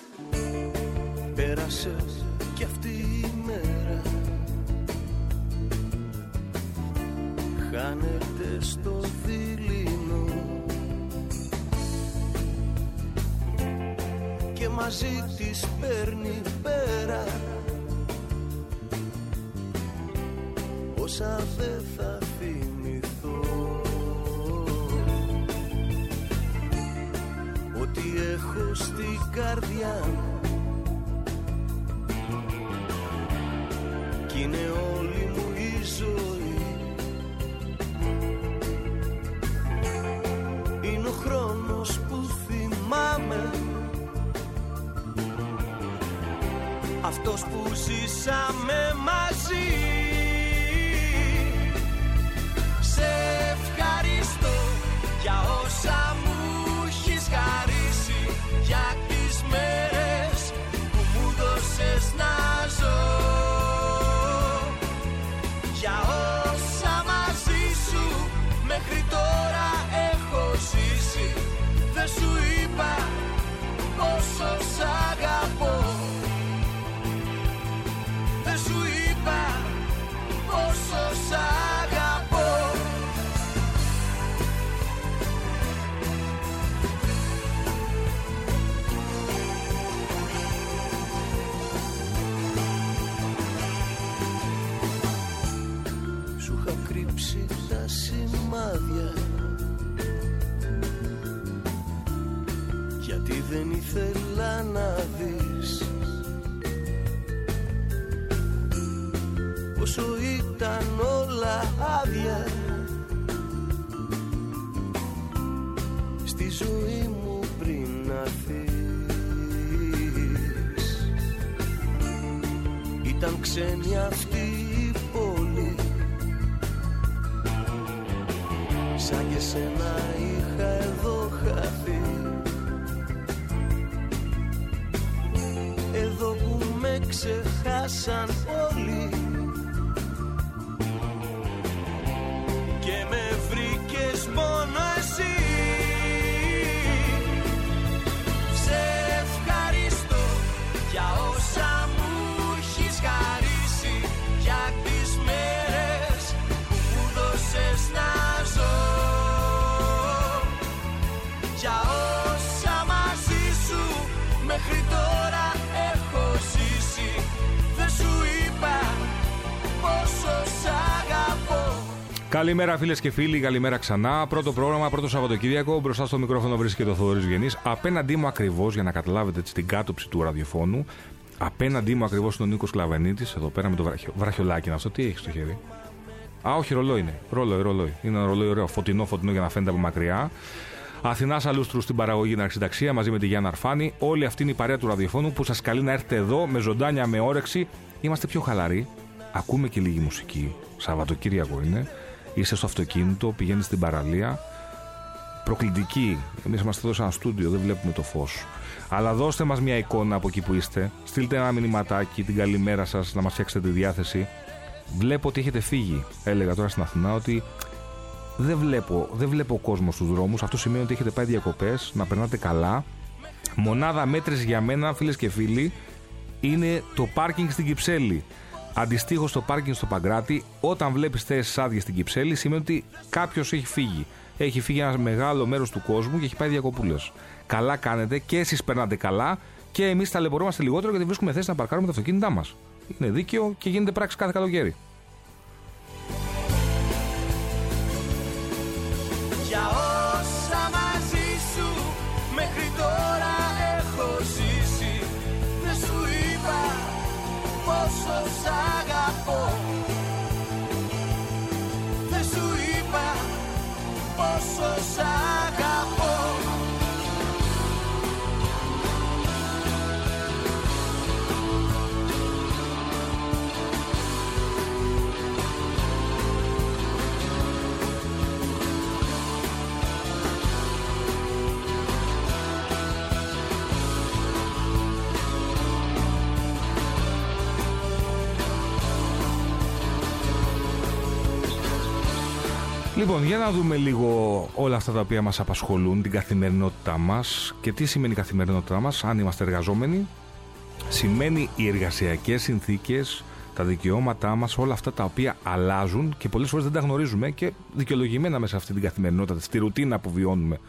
Speaker 4: Πέρασε κι αυτή η μέρα, χάνεται στο δειλινό και μαζί της παίρνει πέρα όσα δεν θα θυμηθώ. Ό,τι έχω στην καρδιά κι είναι όλη μου η ζωή, είναι ο χρόνος που θυμάμαι, αυτός που ζήσαμε μαζί. Σε ευχαριστώ για όσα μου έχεις χαρίσει, για τις μέρες που μου δώσες να ζω, για όσα μαζί σου μέχρι τώρα έχω ζήσει. Δεν σου είπα πόσο σ' αγαπώ, δεν σου είπα πόσο σ' αγαπώ. Σου είχα κρύψει τα σημάδια, γιατί δεν ήθελα να δεις πόσο ήταν όλα άδεια στη στη ζωή μου πριν να έρθεις. Ήταν ξένη αυτή η πόλη, σαν και σένα είχα εδώ χαθεί. Εδώ που με ξεχάσαν όλοι και με βρήκες μόνο εσύ. Σε ευχαριστώ για όσα μου έχεις χαρίσει, για τις μέρες που μου δώσες να ζω, για όσα μαζί σου μέχρι τώρα έχω ζήσει. Δεν σου είπα πόσο σ' αγαπώ.
Speaker 2: Καλημέρα φίλες και φίλοι, καλημέρα ξανά. Πρώτο πρόγραμμα, πρώτο Σαββατοκύριακο. Μπροστά στο μικρόφωνο βρίσκεται ο Θοδωρής Βγενής. Απέναντί μου ακριβώς, για να καταλάβετε την κάτωψη του ραδιοφώνου, απέναντί μου ακριβώς είναι ο Νίκος Κλαβενίτης, εδώ πέρα με το βραχιο, βραχιολάκι είναι αυτό. Τι έχει στο χέρι? Α, όχι, ρολόι είναι. Ρολόι, ρολόι. Είναι ένα ρολόι ωραίο, φωτεινό, φωτεινό για να φαίνεται από μακριά. Αθηνάς Αλούστρου στην παραγωγή, την αρχισυνταξία, μαζί με τη Γιάννα Αρφάνη. Όλη αυτή είναι η παρέα του ραδιοφώνου που σας καλεί να έρθετε εδώ με ζωντάνια, με όρεξη. Είμαστε πιο χαλαροί. Ακούμε και λίγη μουσική. Σαββατοκύριακο είναι. Είστε στο αυτοκίνητο, πηγαίνετε στην παραλία. Προκλητική. Εμείς είμαστε εδώ σε ένα στούντιο, δεν βλέπουμε το φως. Αλλά δώστε μας μια εικόνα από εκεί που είστε. Στείλτε ένα μηνυματάκι, την καλημέρα σας, να μας φτιάξετε τη διάθεση. Βλέπω ότι έχετε φύγει. Έλεγα τώρα στην Αθηνά ότι δεν βλέπω, δεν βλέπω κόσμο στους δρόμους. Αυτό σημαίνει ότι έχετε πάει διακοπές, να περνάτε καλά. Μονάδα μέτρησης για μένα, φίλες και φίλοι, είναι το πάρκινγκ στην Κυψέλη. Αντιστοίχως το πάρκινγκ στο Παγκράτη, όταν βλέπεις θέσεις άδειες στην Κυψέλη, σημαίνει ότι κάποιος έχει φύγει. Έχει φύγει ένα μεγάλο μέρος του κόσμου και έχει πάει διακοπούλες. Καλά κάνετε και εσείς περνάτε καλά και εμείς ταλαιπωρούμαστε λιγότερο γιατί βρίσκουμε θέσεις να παρκάρουμε τα αυτοκίνητά μας. Είναι δίκαιο και γίνεται πράξη κάθε καλοκαίρι.
Speaker 4: Για όσα μαζί σου μέχρι τώρα έχω ζήσει, δεν σου είπα πόσο σ' αγαπώ. Δεν σου είπα πόσο σ' αγαπώ.
Speaker 2: Λοιπόν, για να δούμε λίγο όλα αυτά τα οποία μας απασχολούν, την καθημερινότητά μας. Και τι σημαίνει η καθημερινότητά μας, αν είμαστε εργαζόμενοι? Σημαίνει οι εργασιακές συνθήκες, τα δικαιώματά μας, όλα αυτά τα οποία αλλάζουν και πολλές φορές δεν τα γνωρίζουμε και δικαιολογημένα μέσα σε αυτή την καθημερινότητα, στη ρουτίνα που βιώνουμε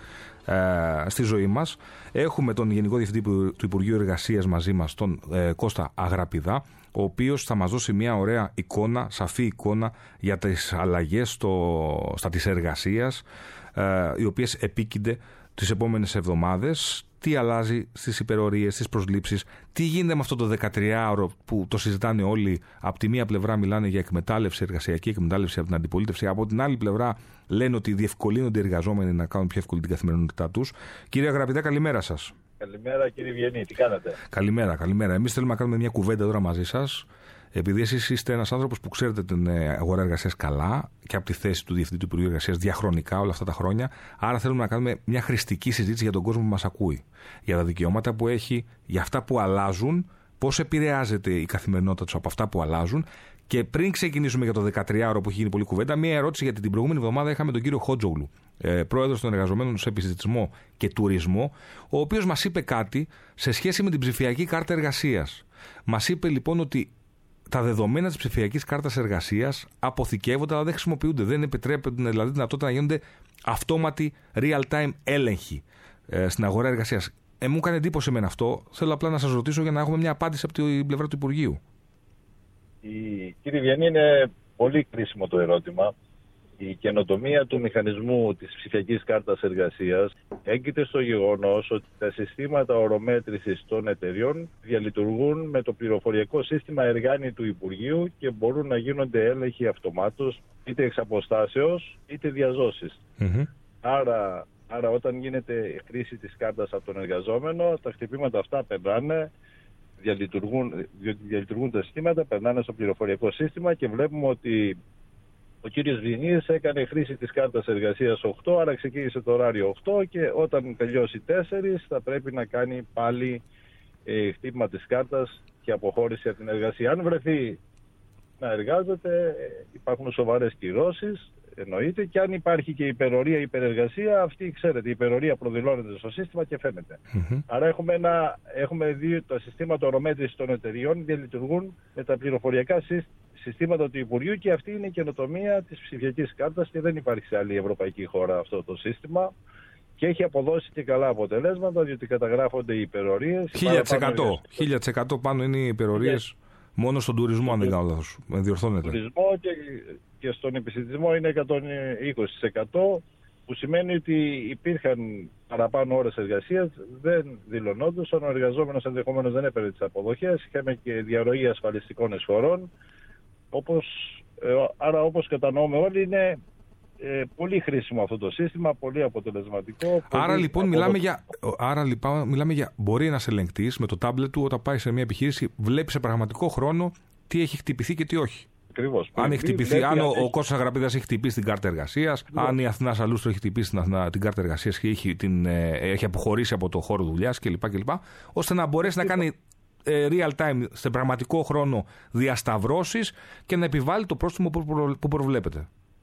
Speaker 2: ε, στη ζωή μας. Έχουμε τον Γενικό Διευθυντή του Υπουργείου Εργασίας μαζί μας, τον ε, Κώστα Αγραπηδά, ο οποίος θα μας δώσει μια ωραία εικόνα, σαφή εικόνα για τις αλλαγές στο, στα της εργασίας, ε, οι οποίες επίκυνται τις επόμενες εβδομάδες. Τι αλλάζει στις υπερορίες, στις προσλήψεις, τι γίνεται με αυτό το δεκατριάωρο που το συζητάνε όλοι. Από τη μία πλευρά μιλάνε για εκμετάλλευση, εργασιακή εκμετάλλευση από την αντιπολίτευση. Από την άλλη πλευρά λένε ότι διευκολύνονται οι εργαζόμενοι να κάνουν πιο εύκολη την καθημερινότητά τους. Κύριε Αγραπηδά, καλημέρα σας.
Speaker 5: Καλημέρα κύριε Βγενή, τι κάνετε?
Speaker 2: Καλημέρα, καλημέρα. Εμείς θέλουμε να κάνουμε μια κουβέντα τώρα μαζί σας. Επειδή εσείς είστε ένας άνθρωπος που ξέρετε την αγορά εργασίας καλά και από τη θέση του Διευθυντή του Υπουργείου Εργασίας διαχρονικά όλα αυτά τα χρόνια, άρα θέλουμε να κάνουμε μια χρηστική συζήτηση για τον κόσμο που μας ακούει. Για τα δικαιώματα που έχει, για αυτά που αλλάζουν, πώς επηρεάζεται η καθημερινότητα τους από αυτά που αλλάζουν. Και πριν ξεκινήσουμε για το δεκατριάωρο που έχει γίνει πολλή κουβέντα, μια ερώτηση, γιατί την προηγούμενη εβδομάδα είχαμε τον κύριο Χότζογλου, πρόεδρος των εργαζομένων σε επιστημισμό και τουρισμό, ο οποίος μας είπε κάτι σε σχέση με την ψηφιακή κάρτα εργασίας. Μας είπε λοιπόν ότι τα δεδομένα της ψηφιακής κάρτας εργασίας αποθηκεύονται, αλλά δεν χρησιμοποιούνται. Δεν επιτρέπεται δηλαδή δυνατότητα να γίνονται αυτόματοι real-time έλεγχοι ε, στην αγορά εργασίας. Ε, μου έκανε εντύπωση εμένα αυτό. Θέλω απλά να σας ρωτήσω για να έχουμε μια απάντηση από την πλευρά του Υπουργείου.
Speaker 5: Η, κύριε Βιαννή, είναι πολύ κρίσιμο το ερώτημα. Η καινοτομία του μηχανισμού της ψηφιακής κάρτας εργασίας έγκυται στο γεγονός ότι τα συστήματα ορομέτρησης των εταιριών διαλειτουργούν με το πληροφοριακό σύστημα Εργάνη του Υπουργείου και μπορούν να γίνονται έλεγχοι αυτομάτως είτε εξ αποστάσεως είτε διαζώσεις. Mm-hmm. Άρα Άρα όταν γίνεται χρήση της κάρτας από τον εργαζόμενο, τα χτυπήματα αυτά περνάνε, διαλειτουργούν, διαλειτουργούν τα συστήματα, περνάνε στο πληροφοριακό σύστημα και βλέπουμε ότι ο κύριος Βιεννίδης έκανε χρήση της κάρτας εργασίας οκτώ, άρα ξεκίνησε το ωράριο οκτώ και όταν τελειώσει τέσσερα θα πρέπει να κάνει πάλι ε, χτύπημα της κάρτας και αποχώρηση από την εργασία. Αν βρεθεί να εργάζεται, υπάρχουν σοβαρές κυρώσεις, εννοείται, και αν υπάρχει και υπερορία, υπερεργασία, αυτή ξέρετε, η υπερορία προδηλώνεται στο σύστημα και φαίνεται. Mm-hmm. Άρα έχουμε, ένα, έχουμε δει τα συστήματα ορομέτρησης των εταιριών διαλειτουργούν με τα πληροφοριακά συστήματα του Υπουργείου και αυτή είναι η καινοτομία της ψηφιακής κάρτας και δεν υπάρχει σε άλλη ευρωπαϊκή χώρα αυτό το σύστημα και έχει αποδώσει και καλά αποτελέσματα διότι καταγράφονται οι υπερορίες.
Speaker 2: χίλια τοις εκατό πάνω είναι οι υπερορίες. Yeah. Μόνο στον τουρισμό, αν δεν κάνω λάθος. Με διορθώνετε.
Speaker 5: Στον τουρισμό και, και στον επιστημισμό είναι εκατόν είκοσι τοις εκατό, που σημαίνει ότι υπήρχαν παραπάνω ώρες εργασίας, δεν δηλωνόντουσαν, ο εργαζόμενος ενδεχομένως δεν έπαιρνε τις αποδοχές, είχαμε και διαρροή ασφαλιστικών εισφορών. Όπως, ε, άρα, όπως κατανοούμε όλοι, είναι ε, πολύ χρήσιμο αυτό το σύστημα, πολύ αποτελεσματικό. Πολύ
Speaker 2: άρα, λοιπόν, μιλάμε για, άρα λοιπόν μιλάμε για μπορεί ένας ελεγκτής με το τάμπλετ του όταν πάει σε μια επιχείρηση, βλέπει σε πραγματικό χρόνο τι έχει χτυπηθεί και τι όχι.
Speaker 5: Ακριβώς.
Speaker 2: Αν, έχει χτυπηθεί, βλέπει, αν ο, έχει... ο Κώστας Αγραπίδας έχει χτυπήσει την κάρτα εργασίας, αν η Αθηνά Σαλούστρο έχει χτυπήσει την, Αθηνά, την κάρτα εργασίας και έχει, την, ε, έχει αποχωρήσει από το χώρο δουλειάς κλπ, κλπ. Ώστε να μπορέσει να κάνει ε, real time, σε πραγματικό χρόνο, διασταυρώσεις και να επιβάλλει το πρόστιμο που, προ, που προβλέπεται.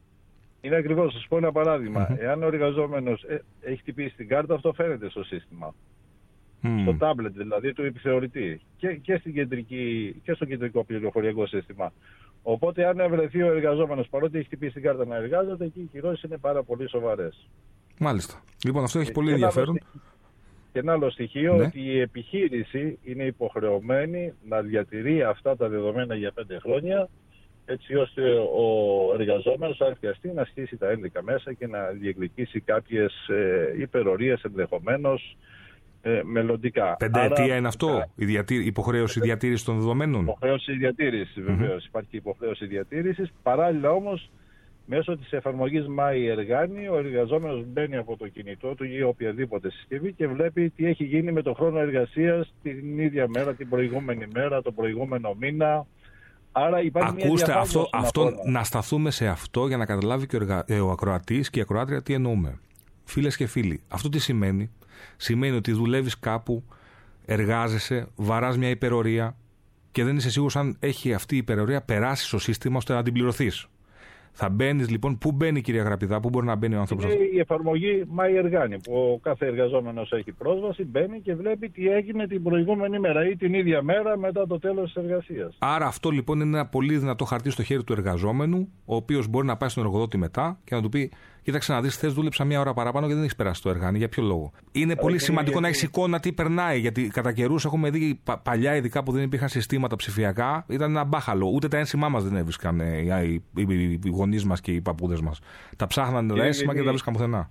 Speaker 5: Είναι ακριβώς, θα σας πω ένα παράδειγμα. Mm-hmm. Εάν ο εργαζόμενος ε, έχει χτυπήσει την κάρτα, αυτό φαίνεται στο σύστημα. Mm. Στο τάμπλετ δηλαδή του επιθεωρητή και, και, στην κεντρική, και στο κεντρικό πληροφοριακό σύστημα. Οπότε, αν βρεθεί ο εργαζόμενος παρότι έχει χτυπήσει την κάρτα να εργάζεται, εκεί οι κυρώσεις είναι πάρα πολύ σοβαρές.
Speaker 2: Μάλιστα. Λοιπόν, αυτό έχει και πολύ ενδιαφέρον.
Speaker 5: Και ένα άλλο στοιχείο, ναι, ότι η επιχείρηση είναι υποχρεωμένη να διατηρεί αυτά τα δεδομένα για πέντε χρόνια, έτσι ώστε ο εργαζόμενος αν χρειαστεί να στήσει τα ένδικα μέσα και να διεκδικήσει κάποιες ε, υπερορίες ενδεχομένως ε, μελλοντικά.
Speaker 2: Πενταετία Άρα, είναι αυτό, η διατήρη, υποχρέωση διατήρησης των δεδομένων.
Speaker 5: Υποχρέωση διατήρησης, βεβαίως. Mm-hmm. Υπάρχει υποχρέωση διατήρησης. Παράλληλα όμως, μέσω της εφαρμογής My Εργάνη, ο εργαζόμενος μπαίνει από το κινητό του ή οποιαδήποτε συσκευή και βλέπει τι έχει γίνει με το χρόνο εργασίας την ίδια μέρα, την προηγούμενη μέρα, τον προηγούμενο μήνα. Άρα
Speaker 2: Ακούστε, μια αυτό, αυτό, να σταθούμε σε αυτό για να καταλάβει και ο, εργα... ε, ο ακροατής και η ακροάτρια τι εννοούμε. Φίλες και φίλοι, αυτό τι σημαίνει? Σημαίνει ότι δουλεύεις κάπου, εργάζεσαι, βαράς μια υπερορία και δεν είσαι σίγουρος αν έχει αυτή η υπερορία περάσει στο σύστημα ώστε να την πληρωθείς. Θα μπαίνεις λοιπόν, πού μπαίνει, κυρία Γραπηδά, πού μπορεί να μπαίνει ο άνθρωπος?
Speaker 5: Είναι η εφαρμογή My Εργάνη, που ο κάθε εργαζόμενος έχει πρόσβαση, μπαίνει και βλέπει τι έγινε την προηγούμενη μέρα ή την ίδια μέρα μετά το τέλος της εργασίας.
Speaker 2: Άρα αυτό λοιπόν είναι ένα πολύ δυνατό χαρτί στο χέρι του εργαζόμενου, ο οποίος μπορεί να πάει στον εργοδότη μετά και να του πει: κοίταξε να δεις, χθες δούλεψα μία ώρα παραπάνω και δεν έχεις περάσει το εργάνη. Για ποιο λόγο? Είναι Άρα πολύ σημαντικό γιατί... να έχεις εικόνα τι περνάει, γιατί κατά καιρούς έχουμε δει πα, παλιά, ειδικά που δεν υπήρχαν συστήματα ψηφιακά, ήταν ένα μπάχαλο. Ούτε τα ένσημά μας δεν έβρισκαν ε, οι, οι, οι, οι γονείς μας και οι παππούδες μας. Τα ψάχνανε τα ένσημα και δεν τα βρίσκαν πουθενά.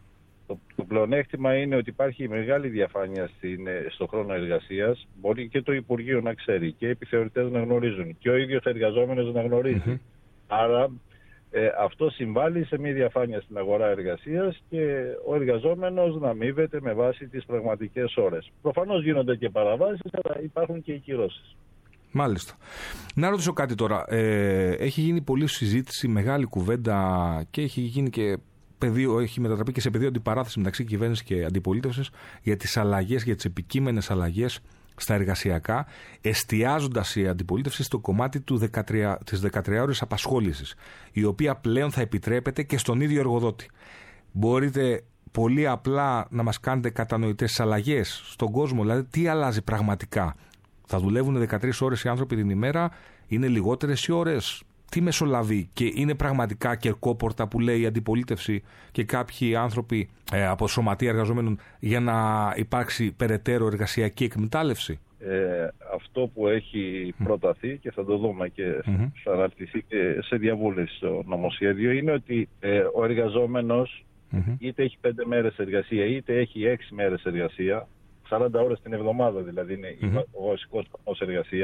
Speaker 5: Το, το πλεονέκτημα είναι ότι υπάρχει μεγάλη διαφάνεια στην, στο χρόνο εργασίας. Μπορεί και το Υπουργείο να ξέρει και οι επιθεωρητές να γνωρίζουν και ο ίδιος εργαζόμενος να γνωρίζει. Mm-hmm. Άρα ε, αυτό συμβάλλει σε μια διαφάνεια στην αγορά εργασίας και ο εργαζόμενος να αμείβεται με βάση τις πραγματικές ώρες. Προφανώς γίνονται και παραβάσεις, αλλά υπάρχουν και οι κυρώσεις.
Speaker 2: Μάλιστα. Να ρωτήσω κάτι τώρα. Ε, έχει γίνει πολλή συζήτηση, μεγάλη κουβέντα και έχει γίνει και πεδίο, έχει μετατραπεί και σε πεδίο αντιπαράθεση μεταξύ κυβέρνησης και αντιπολίτευσης για τις αλλαγές, για τις επικείμενες αλλαγές στα εργασιακά, εστιάζοντας η αντιπολίτευση στο κομμάτι του δεκατρία, της δεκατριάωρης απασχόλησης, η οποία πλέον θα επιτρέπεται και στον ίδιο εργοδότη. Μπορείτε πολύ απλά να μας κάνετε κατανοητές τις αλλαγές στον κόσμο, δηλαδή τι αλλάζει πραγματικά? Θα δουλεύουν δεκατρείς ώρες οι άνθρωποι την ημέρα, είναι λιγότερες οι ώρες? Τι μεσολαβεί και είναι πραγματικά κερκόπορτα που λέει η αντιπολίτευση και κάποιοι άνθρωποι ε, από σωματεία εργαζόμενων για να υπάρξει περαιτέρω εργασιακή εκμετάλλευση?
Speaker 5: Ε, αυτό που έχει προταθεί και θα το δούμε και mm-hmm. θα αναρτηθεί και σε διαβούλευση στο νομοσχέδιο είναι ότι ε, ο εργαζόμενος mm-hmm. είτε έχει πέντε μέρες εργασία είτε έχει έξι μέρες εργασία, σαράντα ώρες την εβδομάδα δηλαδή είναι mm-hmm. ο βασικός χρόνος εργασίας,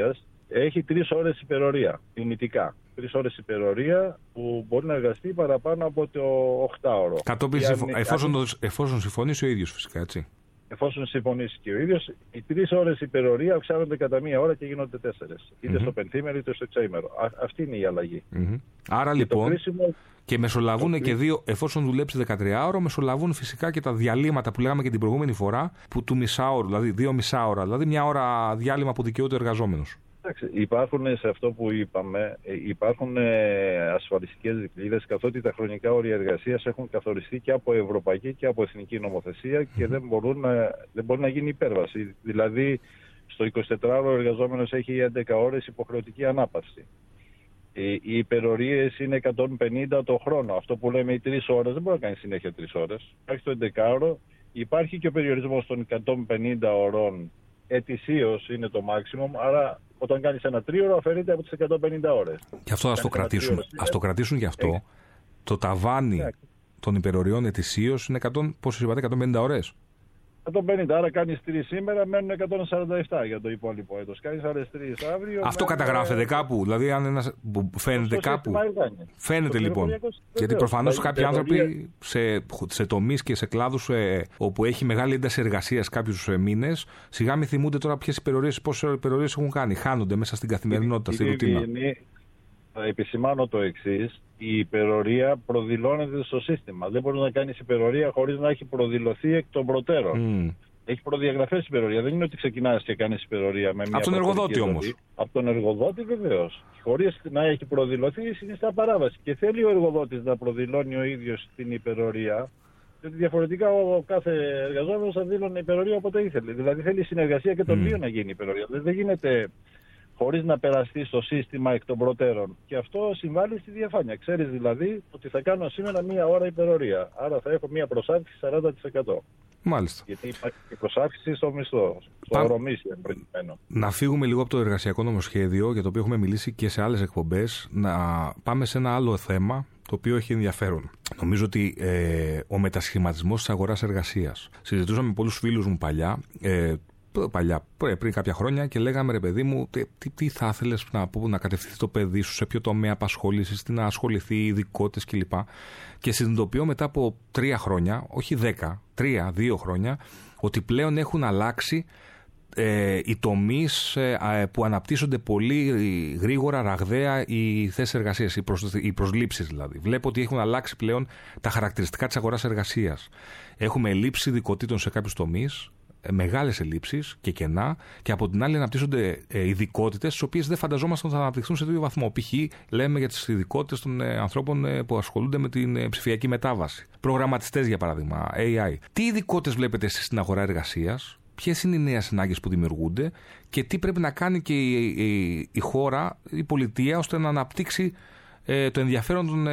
Speaker 5: έχει τρεις ώρες υπερορία, δυνητικά. Τρεις ώρες υπερορία που μπορεί να εργαστεί παραπάνω από το οκτάωρο.
Speaker 2: Κατόπιν, συμφω... αν... εφόσον, το... εφόσον συμφωνήσει ο ίδιος φυσικά, έτσι.
Speaker 5: Εφόσον συμφωνήσει και ο ίδιος, οι τρεις ώρες υπερορία αυξάνονται κατά μία ώρα και γίνονται τέσσερις. Είτε mm-hmm. στο πενθήμερο είτε στο εξαήμερο. Α, αυτή είναι η αλλαγή.
Speaker 2: Mm-hmm. Άρα και λοιπόν. Κρίσιμο... Και μεσολαβούν το... και δύο, εφόσον δουλέψει δεκατριάωρο, μεσολαβούν φυσικά και τα διαλύματα που λέγαμε και την προηγούμενη φορά, που του μισάωρου, δηλαδή δύο μισάωρα, δηλαδή μια ώρα διάλειμμα που δικαιούται ο εργαζόμενος.
Speaker 5: Υπάρχουν σε αυτό που είπαμε, υπάρχουν ασφαλιστικές δικλείδες, καθότι τα χρονικά όρια εργασίας έχουν καθοριστεί και από ευρωπαϊκή και από εθνική νομοθεσία και δεν, μπορούν να, δεν μπορεί να γίνει υπέρβαση. Δηλαδή, στο εικοσιτετράωρο ο εργαζόμενος έχει έντεκα ώρες υποχρεωτική ανάπαυση. Οι υπερορίες είναι εκατόν πενήντα το χρόνο. Αυτό που λέμε οι τρεις ώρες δεν μπορεί να κάνει συνέχεια τρεις ώρες. Υπάρχει το έντεκάωρο, υπάρχει και ο περιορισμός των εκατόν πενήντα ωρών. Ετησίως είναι το maximum, άρα όταν κάνεις ένα τρίωρο αφαιρείται από τις εκατόν πενήντα ώρες.
Speaker 2: Και αυτό ας το κρατήσουν, ας το κρατήσουν γι' αυτό. Έχει. Το ταβάνι yeah. των υπεροριών ετησίως είναι εκατό, πόσες είπατε, εκατόν πενήντα ώρες.
Speaker 5: εκατόν πενήντα, άρα κάνεις τρεις σήμερα, μένουν εκατόν σαράντα επτά για το υπόλοιπο έτος. Κάνεις άλλες τρεις αύριο.
Speaker 2: Αυτό μένουν... καταγράφεται κάπου, δηλαδή αν ένας φαίνεται κάπου. Φαίνεται λοιπόν. Γιατί προφανώς κάποιοι άνθρωποι σε, σε τομείς και σε κλάδους ε, όπου έχει μεγάλη ένταση εργασίας κάποιους ε, μήνες, σιγά μη θυμούνται τώρα ποιες υπερορίες, πόσες υπερορίες έχουν κάνει. Χάνονται μέσα στην καθημερινότητα, στη ρουτίνα.
Speaker 5: Θα επισημάνω το εξής. Η υπερορία προδηλώνεται στο σύστημα. Δεν μπορεί να κάνει υπερορία χωρίς να έχει προδηλωθεί εκ των προτέρων. Mm. Έχει προδιαγραφές υπερορία. Δεν είναι ότι ξεκινάς και κάνεις υπερορία με μια.
Speaker 2: Από τον εργοδότη όμως.
Speaker 5: Από τον εργοδότη βεβαίως. Χωρίς να έχει προδηλωθεί είναι στα παράβαση. Και θέλει ο εργοδότης να προδηλώνει ο ίδιος την υπερορία. Γιατί διαφορετικά ο κάθε εργαζόμενος θα δήλωνε υπερορία όποτε ήθελε. Δηλαδή θέλει συνεργασία και των δύο mm. να γίνει υπερορία. Δεν γίνεται χωρίς να περαστεί στο σύστημα εκ των προτέρων. Και αυτό συμβάλλει στη διαφάνεια. Ξέρεις δηλαδή ότι θα κάνω σήμερα μία ώρα υπερορία. Άρα θα έχω μία προσάυξη σαράντα τοις εκατό.
Speaker 2: Μάλιστα.
Speaker 5: Γιατί υπάρχει και προσάυξη στο μισθό, στο ορομίσιο προκειμένου.
Speaker 2: Να φύγουμε λίγο από το εργασιακό νομοσχέδιο, για το οποίο έχουμε μιλήσει και σε άλλες εκπομπές, να πάμε σε ένα άλλο θέμα, το οποίο έχει ενδιαφέρον. Νομίζω ότι ε, ο μετασχηματισμός της αγοράς εργασίας. Συζητούσαμε με πολλούς φίλους μου παλιά, ε, παλιά, πριν κάποια χρόνια, και λέγαμε, ρε παιδί μου, τι, τι θα ήθελες να, να κατευθυνθεί το παιδί σου, σε ποιο τομέα απασχόλησης, τι να ασχοληθεί, ειδικότητες κλπ. Και συνειδητοποιώ μετά από τρία χρόνια, όχι δέκα, τρία, δύο χρόνια, ότι πλέον έχουν αλλάξει ε, οι τομείς ε, που αναπτύσσονται πολύ γρήγορα, ραγδαία, οι θέσεις εργασίας, οι, προσ, οι προσλήψεις δηλαδή. Βλέπω ότι έχουν αλλάξει πλέον τα χαρακτηριστικά της αγοράς εργασίας. Έχουμε ελλείψη ειδικοτήτων σε κάποιους τομείς, μεγάλες ελλείψεις και κενά, και από την άλλη αναπτύσσονται ειδικότητες τις οποίες δεν φανταζόμασταν ότι θα αναπτυχθούν σε τέτοιο βαθμό. Π.χ. λέμε για τις ειδικότητες των ανθρώπων που ασχολούνται με την ψηφιακή μετάβαση. Προγραμματιστές, για παράδειγμα, έι άι. Τι ειδικότητες βλέπετε εσείς στην αγορά εργασίας, ποιες είναι οι νέες ανάγκες που δημιουργούνται και τι πρέπει να κάνει και η, η, η χώρα, η πολιτεία, ώστε να αναπτύξει ε, το ενδιαφέρον των,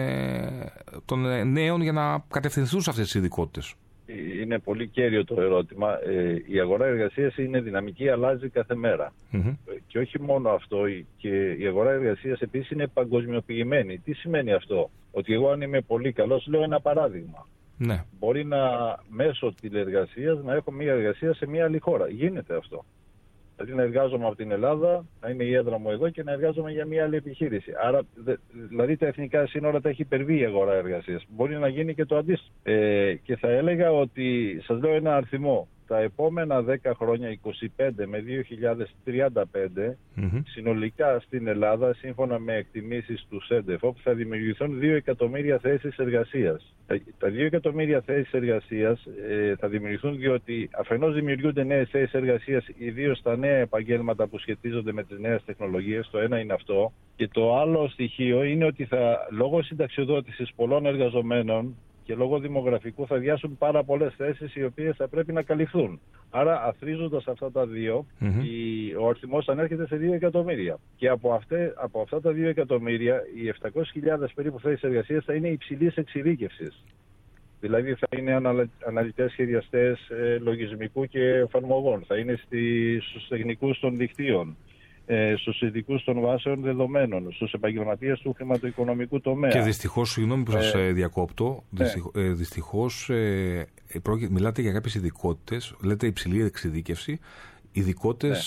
Speaker 2: ε, των νέων για να κατευθυνθούν σε αυτές τις ειδικότητες.
Speaker 5: Είναι πολύ κέριο το ερώτημα. Ε, η αγορά εργασίας είναι δυναμική, αλλάζει κάθε μέρα. Mm-hmm. Και όχι μόνο αυτό, και η αγορά εργασίας επίσης είναι παγκοσμιοποιημένη. Τι σημαίνει αυτό? Ότι εγώ, αν είμαι πολύ καλός, λέω ένα παράδειγμα. Ναι. Μπορεί να μέσω τηλεργασίας να έχω μια εργασία σε μια άλλη χώρα. Γίνεται αυτό. Δηλαδή να εργάζομαι από την Ελλάδα, να είναι η έδρα μου εδώ και να εργάζομαι για μια άλλη επιχείρηση. Άρα, δηλαδή τα εθνικά σύνορα τα έχει υπερβεί η αγορά εργασίας. Μπορεί να γίνει και το αντίστοιχο. Ε, και θα έλεγα ότι, σας λέω ένα αριθμό, τα επόμενα δέκα χρόνια, είκοσι πέντε με δύο χιλιάδες τριάντα πέντε, mm-hmm. συνολικά στην Ελλάδα, σύμφωνα με εκτιμήσεις του ΣΕΝΤΕΦΟΠ, θα δημιουργηθούν δύο εκατομμύρια θέσεις εργασίας. Τα δύο εκατομμύρια θέσεις εργασίας ε, θα δημιουργηθούν διότι αφενός δημιουργούνται νέες θέσεις εργασίας, ιδίως στα νέα επαγγέλματα που σχετίζονται με τις νέες τεχνολογίες. Το ένα είναι αυτό. Και το άλλο στοιχείο είναι ότι θα, λόγω συνταξιοδότησης πολλών εργαζομένων και λόγω δημογραφικού, θα διάσουν πάρα πολλές θέσεις οι οποίες θα πρέπει να καλυφθούν. Άρα, αθροίζοντας αυτά τα δύο, mm-hmm. η, ο αριθμός ανέρχεται σε δύο εκατομμύρια. Και από, αυτέ, από αυτά τα δύο εκατομμύρια, οι επτακόσιες χιλιάδες περίπου θέσεις εργασίας θα είναι υψηλής εξειδίκευσης. Δηλαδή θα είναι αναλυτές σχεδιαστές ε, λογισμικού και εφαρμογών, θα είναι στη, στους τεχνικούς των δικτύων, ε, στους ειδικούς των βάσεων δεδομένων, στους επαγγελματίες του χρηματοοικονομικού τομέα. Και δυστυχώς, συγγνώμη που σας ε, διακόπτω, δυστυχώς, ε, δυστυχώς ε, ε, μιλάτε για κάποιες ειδικότητες, λέτε υψηλή εξειδίκευση, ειδικότητες ναι.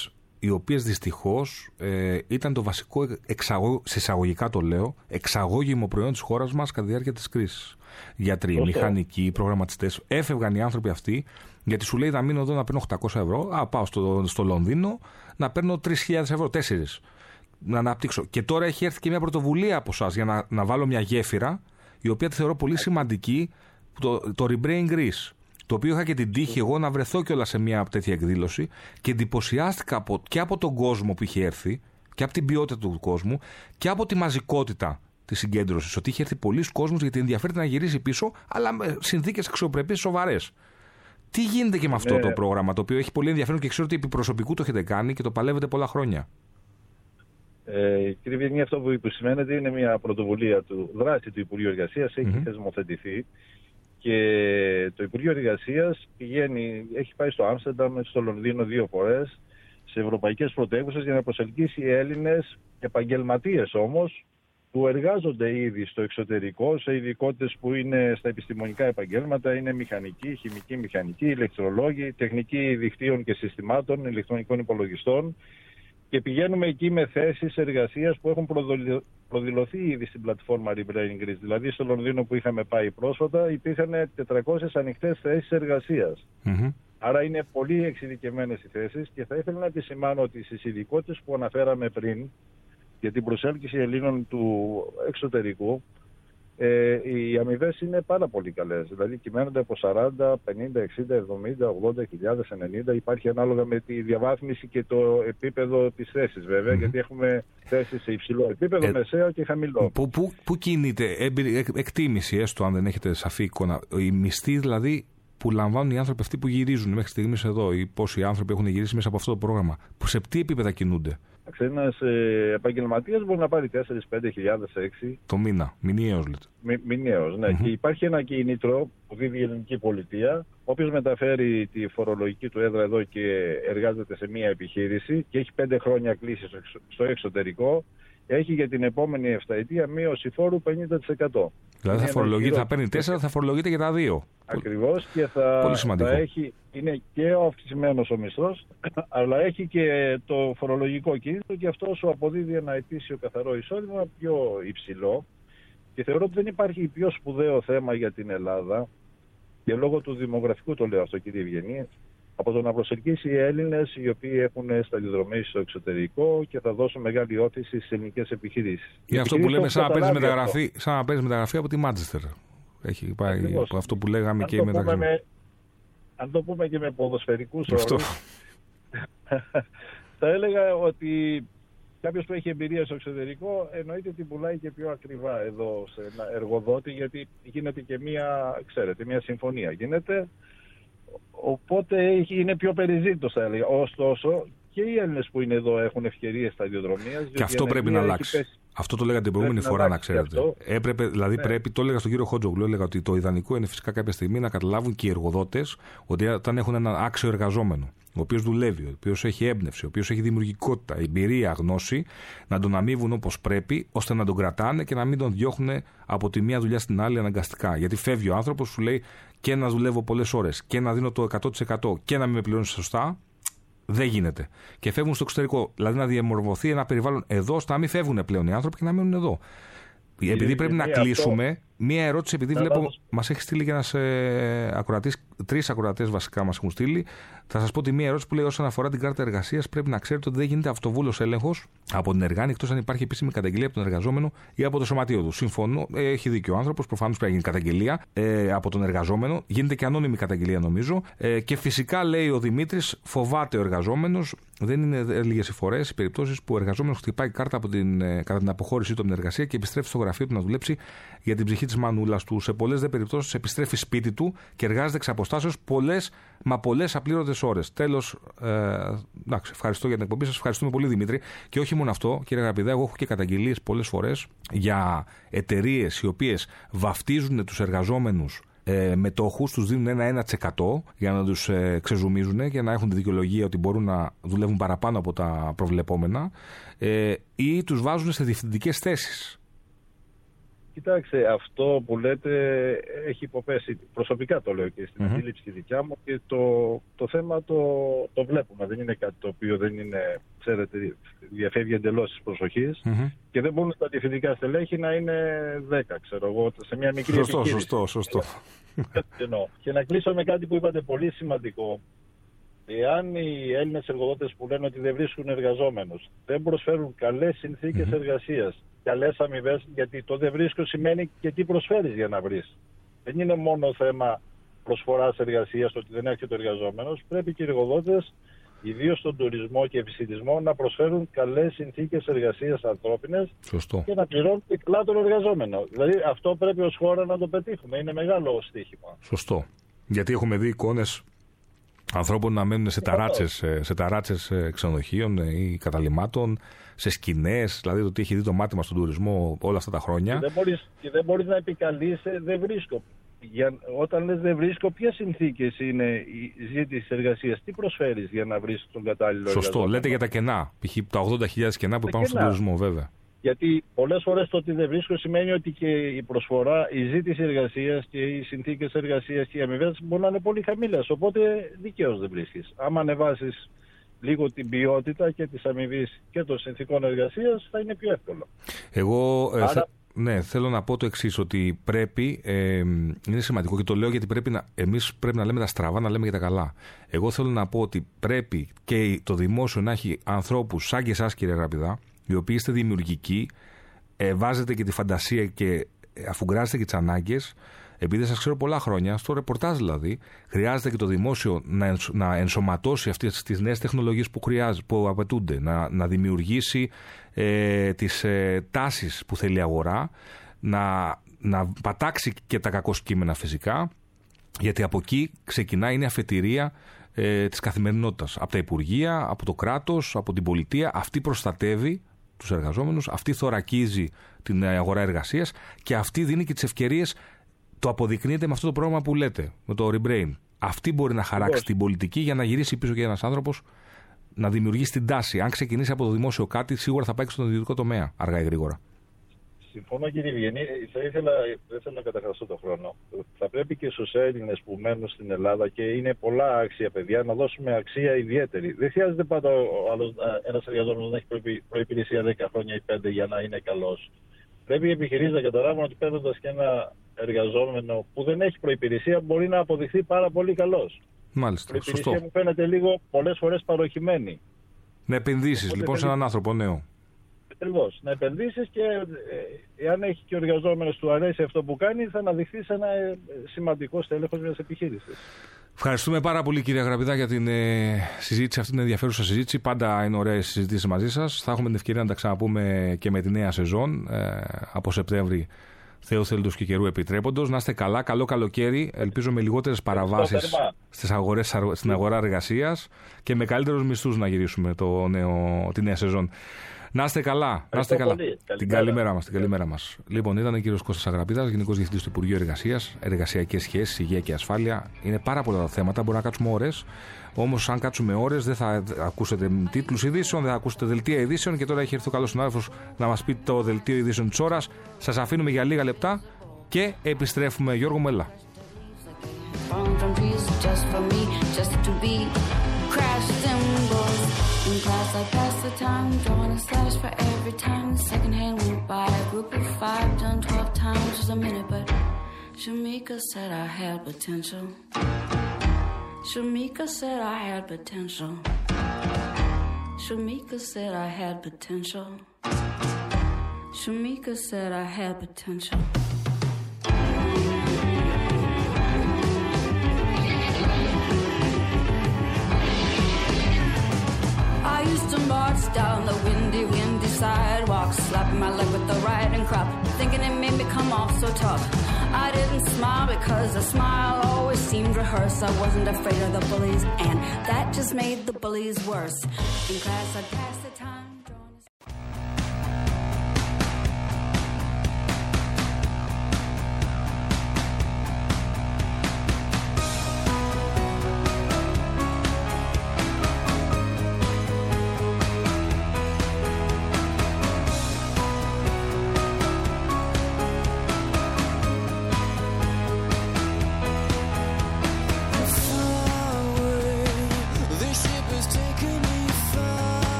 Speaker 2: οι οποίες δυστυχώς ε, ήταν το βασικό εξαγω... συσσαγωγικά το λέω, εξαγώγημο προϊόν της χώρας μας κατά τη διάρκεια της κρίσης. Γιατροί, okay. μηχανικοί, προγραμματιστές, έφευγαν οι άνθρωποι αυτοί, γιατί σου λέει να μείνω εδώ να παίρνω οκτακόσια ευρώ, α, πάω στο, στο Λονδίνο να παίρνω τρεις χιλιάδες ευρώ, τέσσερις, να αναπτύξω. Και τώρα έχει έρθει και μια πρωτοβουλία από εσάς για να, να βάλω μια γέφυρα, η οποία τη θεωρώ πολύ σημαντική, το, το Rebrain Greece. Το οποίο είχα και την τύχη εγώ να βρεθώ κιόλας σε μια τέτοια εκδήλωση και εντυπωσιάστηκα από, και από τον κόσμο που είχε έρθει και από την ποιότητα του κόσμου και από τη μαζικότητα της συγκέντρωσης. Ότι είχε έρθει πολλοί κόσμος γιατί ενδιαφέρεται να γυρίσει πίσω, αλλά με συνθήκες αξιοπρεπείς σοβαρές. Τι γίνεται και με αυτό ναι. το πρόγραμμα, το οποίο έχει πολύ ενδιαφέρον και ξέρω ότι επί προσωπικού το έχετε κάνει και το παλεύετε πολλά χρόνια.
Speaker 5: Ε, κύριε Βιενή, αυτό που σημαίνεται είναι μια πρωτοβουλία του δράση του Υπουργείου Εργασίας, έχει mm-hmm. θεσμοθετηθεί. Και το Υπουργείο Εργασίας πηγαίνει, έχει πάει στο Άμστερνταμ, στο Λονδίνο δύο φορές, σε ευρωπαϊκές πρωτεύουσες για να προσελκύσει Έλληνες επαγγελματίες όμως, που εργάζονται ήδη στο εξωτερικό, σε ειδικότητες που είναι στα επιστημονικά επαγγέλματα, είναι μηχανικοί, χημικοί μηχανικοί, ηλεκτρολόγοι, τεχνικοί δικτύων και συστημάτων, ηλεκτρονικών υπολογιστών. Και πηγαίνουμε εκεί με θέσεις εργασίας που έχουν προδηλωθεί ήδη στην πλατφόρμα Rebrain Greece. Δηλαδή στο Λονδίνο που είχαμε πάει πρόσφατα υπήρχαν τετρακόσιες ανοιχτές θέσεις εργασίας. Mm-hmm. Άρα είναι πολύ εξειδικευμένες οι θέσεις και θα ήθελα να επισημάνω ότι στις ειδικότητες που αναφέραμε πριν για την προσέλκυση Ελλήνων του εξωτερικού, Ε, οι αμοιβές είναι πάρα πολύ καλές. Δηλαδή κυμαίνονται από σαράντα, πενήντα, εξήντα, εβδομήντα, ογδόντα χιλιάδες, ενενήντα. Υπάρχει ανάλογα με τη διαβάθμιση και το επίπεδο της θέσης βέβαια, mm-hmm. γιατί έχουμε θέσεις σε υψηλό επίπεδο, ε, μεσαίο και χαμηλό. Πού, πού,
Speaker 2: πού κινείται, έμπειρη, εκτίμηση, έστω αν δεν έχετε σαφή εικόνα, οι μισθοί δηλαδή που λαμβάνουν οι άνθρωποι αυτοί που γυρίζουν μέχρι στιγμής εδώ, ή πόσοι άνθρωποι έχουν γυρίσει μέσα από αυτό το πρόγραμμα, που σε τι επίπεδα κινούνται?
Speaker 5: Ένας ε, επαγγελματίας μπορεί να πάρει τέσσερα με πέντε χιλιάδες έξι
Speaker 2: το μήνα, μηνιαίος λέτε.
Speaker 5: Μη, μηνιαίος, ναι. Mm-hmm. Και υπάρχει ένα κίνητρο που δίδει η ελληνική πολιτεία, όποιος μεταφέρει τη φορολογική του έδρα εδώ και εργάζεται σε μια επιχείρηση και έχει πέντε χρόνια κλείσει στο εξωτερικό, έχει για την επόμενη εφταετία μείωση φόρου πενήντα τοις εκατό.
Speaker 2: Δηλαδή θα, φορολογεί, θα παίρνει τέσσερα, θα φορολογείται για τα δύο.
Speaker 5: Ακριβώς, και θα, θα έχει, είναι και ο αυξημένος ο μισθός, αλλά έχει και το φορολογικό κίνητρο και αυτό σου αποδίδει ένα ετήσιο καθαρό εισόδημα πιο υψηλό. Και θεωρώ ότι δεν υπάρχει πιο σπουδαίο θέμα για την Ελλάδα, και λόγω του δημογραφικού το λέω αυτό, κύριε Βιενή, από το να προσελκύσει οι Έλληνες οι οποίοι έχουν σταδιοδρομήσει στο εξωτερικό και θα δώσουν μεγάλη όθηση στις ελληνικές επιχειρήσεις.
Speaker 2: Είναι αυτό που λέμε, σαν να παίρνεις μεταγραφή, σαν να παίρνεις μεταγραφή από τη Μάντσεστερ. Έχει πάει από αυτό που λέγαμε αν και η μεταγραφή. Με,
Speaker 5: αν το πούμε και με ποδοσφαιρικούς όρους, θα έλεγα ότι κάποιος που έχει εμπειρία στο εξωτερικό εννοείται ότι πουλάει και πιο ακριβά εδώ σε ένα εργοδότη, γιατί γίνεται και μια, ξέρετε, μια συμφωνία γίνεται. Οπότε είναι πιο περιζήτητος, θα έλεγα. Ωστόσο, και οι Έλληνες που είναι εδώ έχουν ευκαιρίες σταδιοδρομίας.
Speaker 2: Και αυτό πρέπει να αλλάξει. Πέσει. Αυτό το λέγατε την προηγούμενη φορά, να, να ξέρετε. Έπρεπε, δηλαδή, ναι. πρέπει, το έλεγα στον κύριο Χότζογλου, έλεγα ότι το ιδανικό είναι φυσικά κάποια στιγμή να καταλάβουν και οι εργοδότες ότι όταν έχουν έναν άξιο εργαζόμενο, ο οποίος δουλεύει, ο οποίος έχει έμπνευση, ο οποίος έχει δημιουργικότητα, εμπειρία, γνώση, να τον αμείβουν όπως πρέπει, ώστε να τον κρατάνε και να μην τον διώχνουν από τη μία δουλειά στην άλλη αναγκαστικά. Γιατί φεύγει ο άνθρωπος, σου λέει και να δουλεύω πολλές ώρες και να δίνω το εκατό τοις εκατό και να μην με πληρώνει σωστά. Δεν γίνεται. Και φεύγουν στο εξωτερικό. Δηλαδή να διαμορφωθεί ένα περιβάλλον εδώ, ώστε να μην φεύγουν πλέον οι άνθρωποι και να μείνουν εδώ. Επειδή πρέπει να κλείσουμε, μία ερώτηση, επειδή βλέπω, μας έχει στείλει και ένας ε, ακροατής, τρεις ακροατές βασικά μας έχουν στείλει. Θα σας πω τη μία ερώτηση που λέει: όσον αφορά την κάρτα εργασίας, πρέπει να ξέρετε ότι δεν γίνεται αυτοβούλος έλεγχος από την εργάνη, εκτός αν υπάρχει επίσημη καταγγελία από τον εργαζόμενο ή από το σωματείο του. Συμφωνώ, ε, έχει δίκιο ο άνθρωπος, προφανώς πρέπει να γίνει καταγγελία ε, από τον εργαζόμενο. Γίνεται και ανώνυμη καταγγελία, νομίζω. Ε, και φυσικά, λέει ο Δημήτρης, φοβάται ο εργαζόμενος. Δεν είναι λίγες οι φορές οι περιπτώσεις που ο εργαζόμενος χτυπάει κάρτα από την, κατά την αποχώρησή του από την εργασία και επιστρέφει στο γραφείο του να δουλέψει για την ψυχή της μανούλας του. Σε πολλές δε περιπτώσεις επιστρέφει σπίτι του και εργάζεται εξ αποστάσεως πολλές μα πολλές απλήρωτες ώρες. Τέλος, ε, εντάξει, ευχαριστώ για την εκπομπή σας. Ευχαριστούμε πολύ, Δημήτρη. Και όχι μόνο αυτό, κύριε Αγαπηδά, εγώ έχω και καταγγελίες πολλές φορές για εταιρείες οι οποίες βαφτίζουν τους εργαζόμενους Ε, μετόχους, τους δίνουν ένα ένα τοις εκατό για να τους ε, ξεζουμίζουν, για να έχουν τη δικαιολογία ότι μπορούν να δουλεύουν παραπάνω από τα προβλεπόμενα, ε, ή τους βάζουν σε διευθυντικές θέσεις.
Speaker 5: Κοιτάξτε, αυτό που λέτε έχει υποπέσει, προσωπικά το λέω και στην mm-hmm. αντίληψη τη δικιά μου, και το, το θέμα το, το βλέπουμε. Δεν είναι κάτι το οποίο δεν είναι, ξέρετε, διαφεύγει εντελώς της προσοχής mm-hmm. και δεν μπορούν τα διευθυντικά στελέχη να είναι δέκα, ξέρω εγώ, σε μια μικρή
Speaker 2: σωστό,
Speaker 5: επιχείρηση.
Speaker 2: Σωστό, σωστό,
Speaker 5: σωστό. Και να κλείσω με κάτι που είπατε πολύ σημαντικό. Εάν οι Έλληνες εργοδότες που λένε ότι δεν βρίσκουν εργαζόμενους δεν προσφέρουν καλές συνθήκες mm-hmm. εργασίας, καλές αμοιβές, γιατί το δεν βρίσκω σημαίνει και τι προσφέρεις για να βρεις. Δεν είναι μόνο θέμα προσφοράς εργασίας, το ότι δεν έρχεται ο εργαζόμενος. Πρέπει και οι εργοδότες, ιδίως στον τουρισμό και επισιτισμό, να προσφέρουν καλές συνθήκες εργασίας ανθρώπινες.
Speaker 2: Σωστό.
Speaker 5: Και να πληρώνουν καλά τον εργαζόμενο. Δηλαδή αυτό πρέπει ως χώρα να το πετύχουμε. Είναι μεγάλο στοίχημα.
Speaker 2: Σωστό. Γιατί έχουμε δει εικόνες ανθρώπων να μένουν σε ταράτσες, σε ταράτσες ξενοδοχείων ή καταλυμάτων, σε σκηνές, δηλαδή το τι έχει δει το μάτι μας στον τουρισμό όλα αυτά τα χρόνια. Και δεν μπορείς,
Speaker 5: και δεν μπορείς να επικαλείσαι, δεν βρίσκω. Για, όταν λες δεν βρίσκω, ποιες συνθήκες είναι η ζήτηση εργασίας, τι προσφέρεις για να βρεις τον κατάλληλο
Speaker 2: Σωστό,
Speaker 5: εργαζόμενο.
Speaker 2: Λέτε για τα κενά, π.χ. τα ογδόντα χιλιάδες κενά που υπάρχουν στον τουρισμό, βέβαια.
Speaker 5: Γιατί πολλές φορές το ότι δεν βρίσκω σημαίνει ότι και η προσφορά, η ζήτηση εργασίας και οι συνθήκες εργασίας και οι αμοιβές μπορεί να είναι πολύ χαμηλές. Οπότε δικαίως δεν βρίσκεις. Άμα ανεβάσεις λίγο την ποιότητα και της αμοιβής και των συνθήκων εργασίας, θα είναι πιο εύκολο.
Speaker 2: Εγώ
Speaker 5: Άρα...
Speaker 2: θε, ναι, θέλω να πω το εξής, ότι πρέπει, ε, είναι σημαντικό και το λέω γιατί πρέπει να, εμείς πρέπει να λέμε τα στραβά, να λέμε και τα καλά. Εγώ θέλω να πω ότι πρέπει και το δημόσιο να έχει ανθρώπους σαν και εσάς, κύριε Γραπηδά, οι οποίοι είστε δημιουργικοί, ε, βάζετε και τη φαντασία και αφουγκράζετε και τις ανάγκες. Επειδή σας ξέρω πολλά χρόνια, στο ρεπορτάζ δηλαδή, χρειάζεται και το δημόσιο να, ενσ, να ενσωματώσει αυτές τις νέες τεχνολογίες που, που απαιτούνται, να, να δημιουργήσει ε, τις ε, τάσεις που θέλει η αγορά, να, να πατάξει και τα κακό κείμενα φυσικά, γιατί από εκεί ξεκινάει, είναι αφετηρία ε, της καθημερινότητας. Από τα Υπουργεία, από το κράτος, από την πολιτεία, αυτή προστατεύει τους εργαζόμενους, αυτή θωρακίζει την αγορά εργασίας και αυτή δίνει και τις ευκαιρίες. Το αποδεικνύεται με αυτό το πρόγραμμα που λέτε, με το Rebrain. Αυτή μπορεί να χαράξει Πώς. την πολιτική για να γυρίσει πίσω και ένας άνθρωπος να δημιουργήσει την τάση. Αν ξεκινήσει από το δημόσιο κάτι, σίγουρα θα πάει και στον ιδιωτικό τομέα, αργά ή γρήγορα.
Speaker 5: Συμφωνώ, κύριε Βιενή. Θα ήθελα, δεν θέλω να καταχραστώ τον χρόνο. Θα πρέπει και στους Έλληνες που μένουν στην Ελλάδα και είναι πολλά άξια παιδιά να δώσουμε αξία ιδιαίτερη. Δεν χρειάζεται πάντα ένας εργαζόμενος να έχει προϋπηρεσία δέκα χρόνια ή πέντε για να είναι καλός. Πρέπει οι επιχειρήσεις να καταλάβουν ότι παίρνοντας και ένα εργαζόμενο που δεν έχει προϋπηρεσία μπορεί να αποδειχθεί πάρα πολύ καλός. Μάλιστα. Η προϋπηρεσία σωστό. Μου φαίνεται λίγο πολλές φορές παροχημένη.
Speaker 2: Να επενδύσεις Οπότε λοιπόν σε έναν άνθρωπο νέο.
Speaker 5: Ακριβώς. Να επενδύσεις και ε, εάν έχει και ο εργαζόμενος του αρέσει αυτό που κάνει, θα αναδειχθεί σε ένα ε, σημαντικό στέλεχος μιας επιχείρησης.
Speaker 2: Ευχαριστούμε πάρα πολύ, κύριε Γραπηδά, για την ε, συζήτηση, αυτή την ενδιαφέρουσα συζήτηση. Πάντα είναι ωραίες συζητήσεις μαζί σας. Θα έχουμε την ευκαιρία να τα ξαναπούμε και με τη νέα σεζόν ε, από Σεπτέμβρη, Θεού θέλοντος και καιρού επιτρέποντος. Να είστε καλά, καλό καλοκαίρι. Ελπίζω με λιγότερες παραβάσεις στις αγορές, στην αγορά εργασίας και με καλύτερους μισθούς να γυρίσουμε το νέο, τη νέα σεζόν. Να είστε καλά. Να είστε καλά. Την καλημέρα μας. Την καλημέρα μας. Λοιπόν, ήταν ο κύριος Κώστας Αγραπηδάς, Γενικός Διευθυντής του Υπουργείου Εργασίας, Εργασιακές Σχέσεις, Υγεία και Ασφάλεια. Είναι πάρα πολλά τα θέματα, μπορεί να κάτσουμε ώρες. Όμως, αν κάτσουμε ώρες, δεν θα ακούσετε τίτλους ειδήσεων, δεν θα ακούσετε δελτία ειδήσεων. Και τώρα έχει έρθει ο καλός συνάδελφος να μας πει το δελτίο ειδήσεων της ώρας. Σας αφήνουμε για λίγα λεπτά και επιστρέφουμε. Γιώργο Μελά. In class I passed the time, drawing a slash for every time. The second hand went by, a group of five, done twelve times was a minute. But Shamika said I had potential. Shamika said I had potential. Shamika said I had potential. Shamika said I had potential. I used to march down the windy, windy sidewalk, slapping my leg with the riding crop, thinking it made me come off so tough. I didn't smile because a smile always seemed rehearsed. I wasn't afraid of the bullies, and that just made the bullies worse. In class I'd pass the time.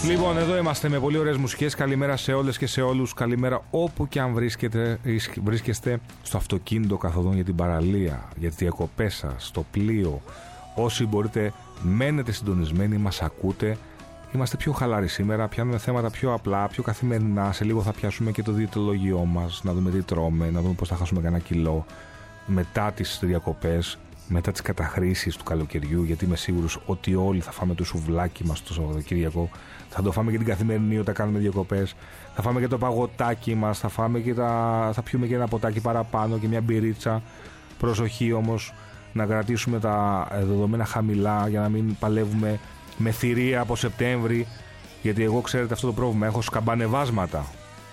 Speaker 2: Λοιπόν, εδώ είμαστε με πολύ ωραίες μουσικές. Καλημέρα σε όλες και σε όλους. Καλημέρα όπου και αν βρίσκετε, βρίσκεστε, στο αυτοκίνητο καθοδόν για την παραλία, για τις διακοπές σας, στο πλοίο. Όσοι μπορείτε, μένετε συντονισμένοι, μας ακούτε. Είμαστε πιο χαλαροί σήμερα, πιάνουμε θέματα πιο απλά, πιο καθημερινά. Σε λίγο θα πιάσουμε και το διαιτολογιό μας, να δούμε τι τρώμε, να δούμε πώς θα χάσουμε κανένα κιλό μετά τις διακοπές, μετά τις καταχρήσεις του καλοκαιριού. Γιατί είμαι σίγουρος ότι όλοι θα φάμε το σουβλάκι μας το Σαββατοκύριακο. Θα το φάμε και την καθημερινή όταν κάνουμε διακοπές. Θα φάμε και το παγωτάκι μας, θα, φάμε και τα... θα πιούμε και ένα ποτάκι παραπάνω και μια μπυρίτσα. Προσοχή όμως να κρατήσουμε τα δεδομένα χαμηλά για να μην παλεύουμε με θηρία από Σεπτέμβρη, γιατί εγώ ξέρετε αυτό το πρόβλημα, έχω σκαμπανεβάσματα.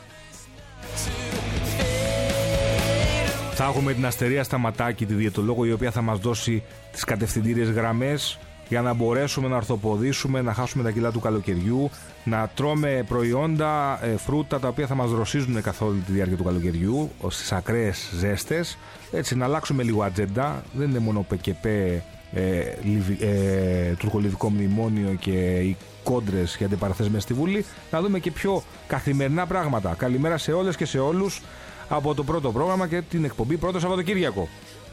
Speaker 2: Θα έχουμε την Αστερία Σταματάκη, τη διαιτολόγο, η οποία θα μας δώσει τις κατευθυντήριες γραμμές για να μπορέσουμε να ορθοποδήσουμε, να χάσουμε τα κιλά του καλοκαιριού, να τρώμε προϊόντα, ε, φρούτα τα οποία θα μας δροσίζουν καθ' όλη τη διάρκεια του καλοκαιριού, στις ακραίες ζέστες, έτσι να αλλάξουμε λίγο ατζέντα, δεν είναι μόνο πεκεπέ, Ε, ε, τουρκολιβικό μνημόνιο και οι κόντρες και αντιπαραθέσεις μες στη Βουλή, να δούμε και πιο καθημερινά πράγματα. Καλημέρα σε όλες και σε όλους από το πρώτο πρόγραμμα και την εκπομπή Πρώτο Σαββατοκύριακο.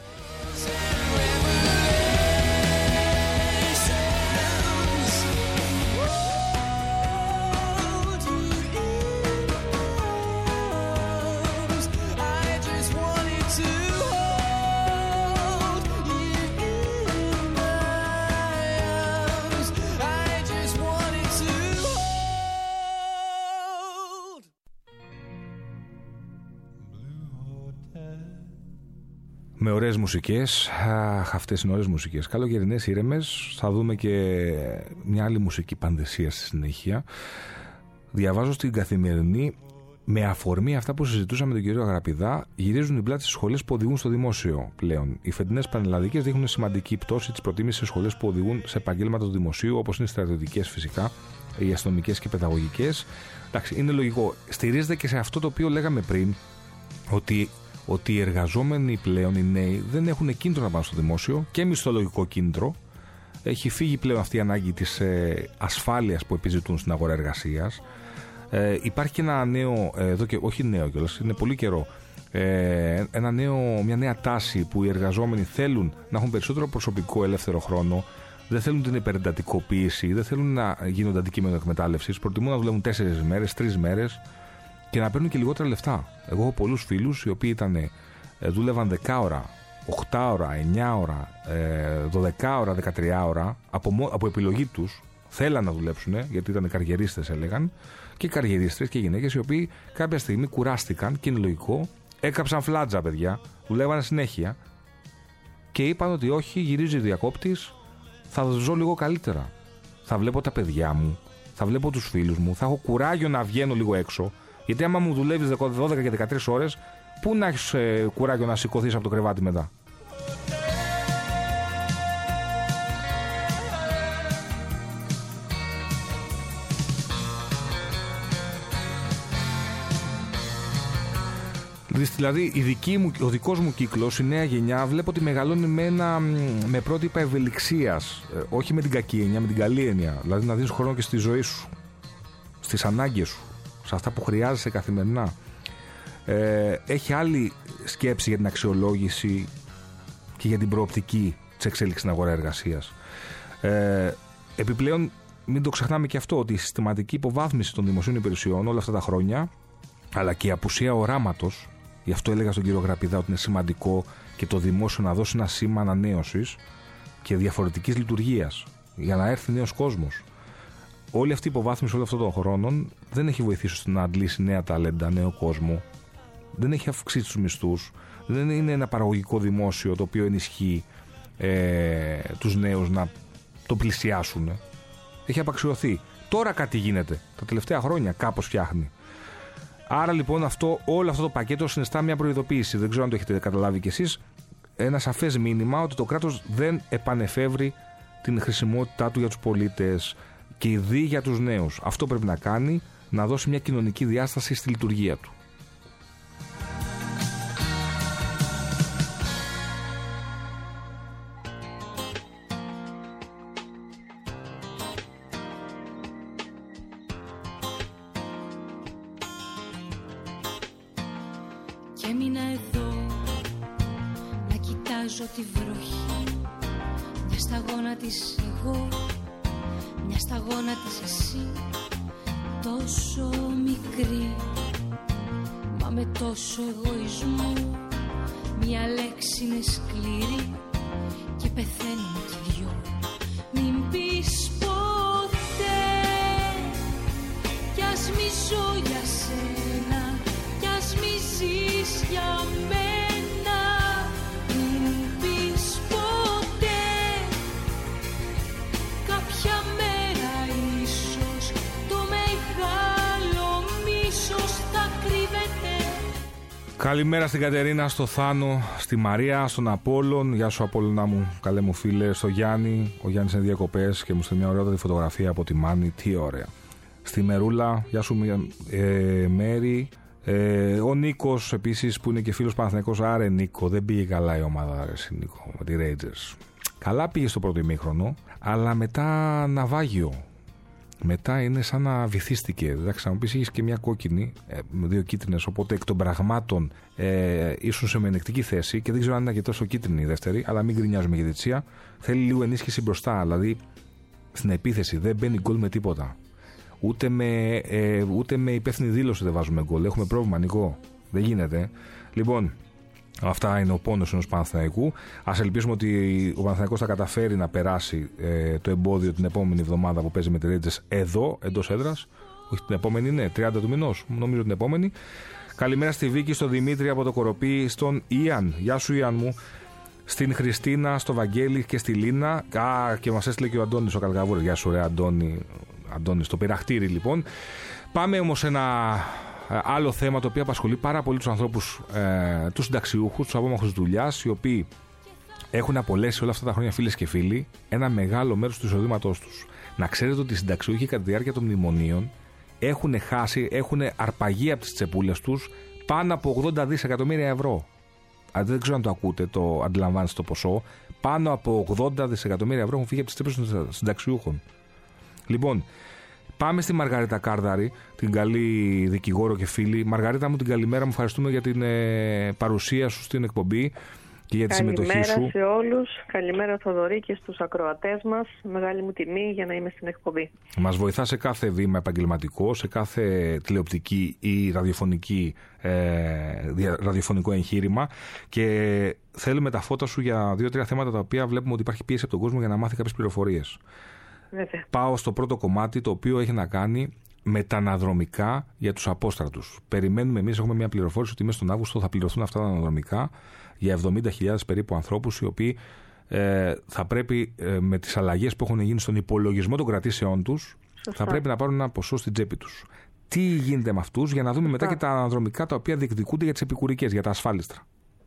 Speaker 2: Με ωραίες μουσικές, αχ, αυτές είναι ωραίες μουσικές, καλοκαιρινές, ήρεμες. Θα δούμε και μια άλλη μουσική παντεσία στη συνέχεια. Διαβάζω στην Καθημερινή, με αφορμή αυτά που συζητούσαμε με τον κύριο Αγραπηδά, γυρίζουν οι πλάτες στις σχολές που οδηγούν στο δημόσιο πλέον. Οι φετινές πανελλαδικές δείχνουν σημαντική πτώση της προτίμησης σε σχολές που οδηγούν σε επαγγέλματα του δημοσίου, όπως είναι οι στρατιωτικές φυσικά, οι αστυνομικές και οι παιδαγωγικές. Εντάξει, είναι λογικό. Στηρίζεται και σε αυτό το οποίο λέγαμε πριν, ότι. ότι οι εργαζόμενοι πλέον, οι νέοι, δεν έχουν κίνητρο να πάνε στο δημόσιο και μισθολογικό κίνητρο. Έχει φύγει πλέον αυτή η ανάγκη της ε, ασφάλειας που επιζητούν στην αγορά εργασίας. Ε, υπάρχει και ένα νέο, ε, εδώ και, όχι νέο κιόλας, είναι πολύ καιρό, ε, ένα νέο, μια νέα τάση που οι εργαζόμενοι θέλουν να έχουν περισσότερο προσωπικό ελεύθερο χρόνο, δεν θέλουν την υπερεντατικοποίηση, δεν θέλουν να γίνονται αντικείμενο εκμετάλλευσης, προτιμούν να δουλεύουν τέσσερις μέρες, τρεις μέρες και να παίρνουν και λιγότερα λεφτά. Εγώ έχω πολλούς φίλους οι οποίοι ήταν, δούλευαν δέκα ώρα, οκτώ ώρα, εννιά ώρα, δώδεκα ώρα, δεκατρία ώρα από, από επιλογή τους. Θέλαν να δουλέψουν γιατί ήταν καριερίστες, έλεγαν, και καριερίστες και γυναίκες οι οποίοι κάποια στιγμή κουράστηκαν και είναι λογικό, έκαψαν φλάτζα, παιδιά, δουλεύανε συνέχεια και είπαν ότι όχι, γυρίζει ο διακόπτης, θα ζω λίγο καλύτερα. Θα βλέπω τα παιδιά μου, θα βλέπω τους φίλους μου, θα έχω κουράγιο να βγαίνω λίγο έξω. Γιατί άμα μου δουλεύεις δώδεκα και δεκατρείς ώρες, πού να έχεις ε, κουράγιο να σηκωθείς από το κρεβάτι μετά. Δηλαδή η δική μου, ο δικός μου κύκλος, η νέα γενιά, βλέπω ότι μεγαλώνει με, ένα, με πρότυπα ευελιξίας, ε, όχι με την κακή έννοια, με την καλή έννοια. Δηλαδή να δίνεις χρόνο και στη ζωή σου, στις ανάγκες σου, σε αυτά που χρειάζεσαι καθημερινά. Ε, έχει άλλη σκέψη για την αξιολόγηση και για την προοπτική της εξέλιξης στην αγορά εργασίας. Ε, επιπλέον, μην το ξεχνάμε και αυτό, ότι η συστηματική υποβάθμιση των δημοσίων υπηρεσιών όλα αυτά τα χρόνια, αλλά και η απουσία οράματος, γι' αυτό έλεγα στον κύριο Γραπηδά ότι είναι σημαντικό και το δημόσιο να δώσει ένα σήμα ανανέωσης και διαφορετικής λειτουργίας για να έρθει νέος κόσμος. Όλη αυτή η υποβάθμιση όλων αυτών των χρόνων δεν έχει βοηθήσει ώστε να αντλήσει νέα ταλέντα, νέο κόσμο. Δεν έχει αυξήσει τους μισθούς. Δεν είναι ένα παραγωγικό δημόσιο το οποίο ενισχύει ε, τους νέους να το πλησιάσουν. Έχει απαξιωθεί. Τώρα κάτι γίνεται. Τα τελευταία χρόνια κάπως φτιάχνει. Άρα λοιπόν αυτό, όλο αυτό το πακέτο συνιστά μια προειδοποίηση. Δεν ξέρω αν το έχετε καταλάβει κι εσείς. Ένα σαφές μήνυμα ότι το κράτος δεν επανεφεύρει την χρησιμότητά του για τους πολίτες και ιδίως για τους νέους. Αυτό πρέπει να κάνει, να δώσει μια κοινωνική διάσταση στη λειτουργία του.
Speaker 3: έμεινα εδώ να κοιτάζω τη βροχή. Μια σταγόνα της εγώ, μια σταγόνα της εσύ. Τόσο μικρή, μα με τόσο εγωισμό. Μια λέξη είναι σκληρή και πεθαίνουμε κι δυο. Μην πεις ποτέ κι ας μη ζω για σένα, κι ας μη ζεις για μένα. Μην πεις ποτέ κάποια μέρα ίσως το μεγάλο μίσος θα κρύβεται.
Speaker 2: Καλημέρα στην Κατερίνα, στο Θάνο, στη Μαρία, στον Απόλλων. Γεια σου Απόλλωνα μου, καλέ μου φίλε. Στο Γιάννη, ο Γιάννης είναι διακοπές και μου στείλει μια ωραιότατη φωτογραφία από τη Μάνη. Τι ωραία. Στη Μερούλα, γεια σου ε, Μέρη. Ε, ο Νίκος επίσης που είναι και φίλος Παναθηναϊκός. Άρε Νίκο, δεν πήγε καλά η ομάδα, άρε Νίκο, με τη Rangers. Καλά πήγε στο πρώτο ημίχρονο, αλλά μετά ναυάγιο. Μετά είναι σαν να βυθίστηκε. Εντάξει, θα μου πεις, είχες και μια κόκκινη, ε, με δύο κίτρινες. Οπότε εκ των πραγμάτων ε, ήσουν σε μειονεκτική θέση και δεν ξέρω αν είναι και τόσο κίτρινη η δεύτερη, αλλά μην γκρινιάζουμε για διετησία. Θέλει λίγο ενίσχυση μπροστά. Δηλαδή στην επίθεση δεν μπαίνει γκολ με τίποτα. Ούτε με, ε, ούτε με υπεύθυνη δήλωση δεν βάζουμε γκολ. Έχουμε πρόβλημα, Νικό. Δεν γίνεται. Λοιπόν, αυτά είναι ο πόνος ενός Παναθηναϊκού. Ας ελπίσουμε ότι ο Παναθηναϊκός θα καταφέρει να περάσει ε, το εμπόδιο την επόμενη εβδομάδα που παίζει με τη Rangers εδώ, εντός έδρας. Όχι την επόμενη, είναι τριάντα του μηνός, νομίζω την επόμενη. Καλημέρα στη Βίκη, στον Δημήτρη από το Κοροπή, στον Ιαν. Γεια σου, Ιαν μου. Στην Χριστίνα, στο Βαγγέλη και στη Λίνα. Α, και μας έστειλε και ο Αντώνης ο Καλκαβούρης. Γεια σου, ρε Αντώνη. Αντώνη, στο πειραχτήρι λοιπόν. Πάμε όμως σε ένα άλλο θέμα το οποίο απασχολεί πάρα πολύ τους ανθρώπους, ε, τους συνταξιούχους, τους απόμαχους δουλειάς, οι οποίοι έχουν απολέσει όλα αυτά τα χρόνια, φίλες και φίλοι, ένα μεγάλο μέρος του εισοδήματός τους. Να ξέρετε ότι οι συνταξιούχοι κατά τη διάρκεια των μνημονίων έχουν χάσει, έχουν αρπαγεί από τις τσεπούλες τους πάνω από ογδόντα δισεκατομμύρια ευρώ. Αν δεν ξέρω αν το ακούτε, το αντιλαμβάνεστε το ποσό. Πάνω από ογδόντα δισεκατομμύρια ευρώ έχουν φύγει από τις τσέπες των συνταξιούχων. Λοιπόν, πάμε στη Μαργαρίτα Κάρδαρη, την καλή δικηγόρο και φίλη. Μαργαρίτα μου, την καλημέρα μου. Ευχαριστούμε για την ε, παρουσία σου στην εκπομπή και για τη
Speaker 6: καλημέρα
Speaker 2: συμμετοχή σου.
Speaker 6: Καλημέρα σε όλους. Καλημέρα Θοδωρή και στους ακροατές μας. Μεγάλη μου τιμή για να είμαι στην εκπομπή.
Speaker 2: Μας βοηθά σε κάθε βήμα επαγγελματικό, σε κάθε τηλεοπτική ή ραδιοφωνική, ε, ραδιοφωνικό εγχείρημα και θέλουμε τα φώτα σου για δύο-τρία θέματα τα οποία βλέπουμε ότι υπάρχει πίεση από τον κόσμο για να μάθει κάποιες πληροφορίες.
Speaker 6: Βέβαια.
Speaker 2: Πάω στο πρώτο κομμάτι, το οποίο έχει να κάνει με τα αναδρομικά για τους απόστρατους. Περιμένουμε εμείς, έχουμε μια πληροφόρηση ότι μέσα στον Αύγουστο θα πληρωθούν αυτά τα αναδρομικά για εβδομήντα χιλιάδες περίπου ανθρώπους, οι οποίοι ε, θα πρέπει ε, με τις αλλαγές που έχουν γίνει στον υπολογισμό των κρατήσεών τους, θα πρέπει να πάρουν ένα ποσό στην τσέπη τους. Τι γίνεται με αυτούς, για να δούμε μετά και τα αναδρομικά τα οποία διεκδικούνται για τις επικουρικές, για τα ασφάλιστρα.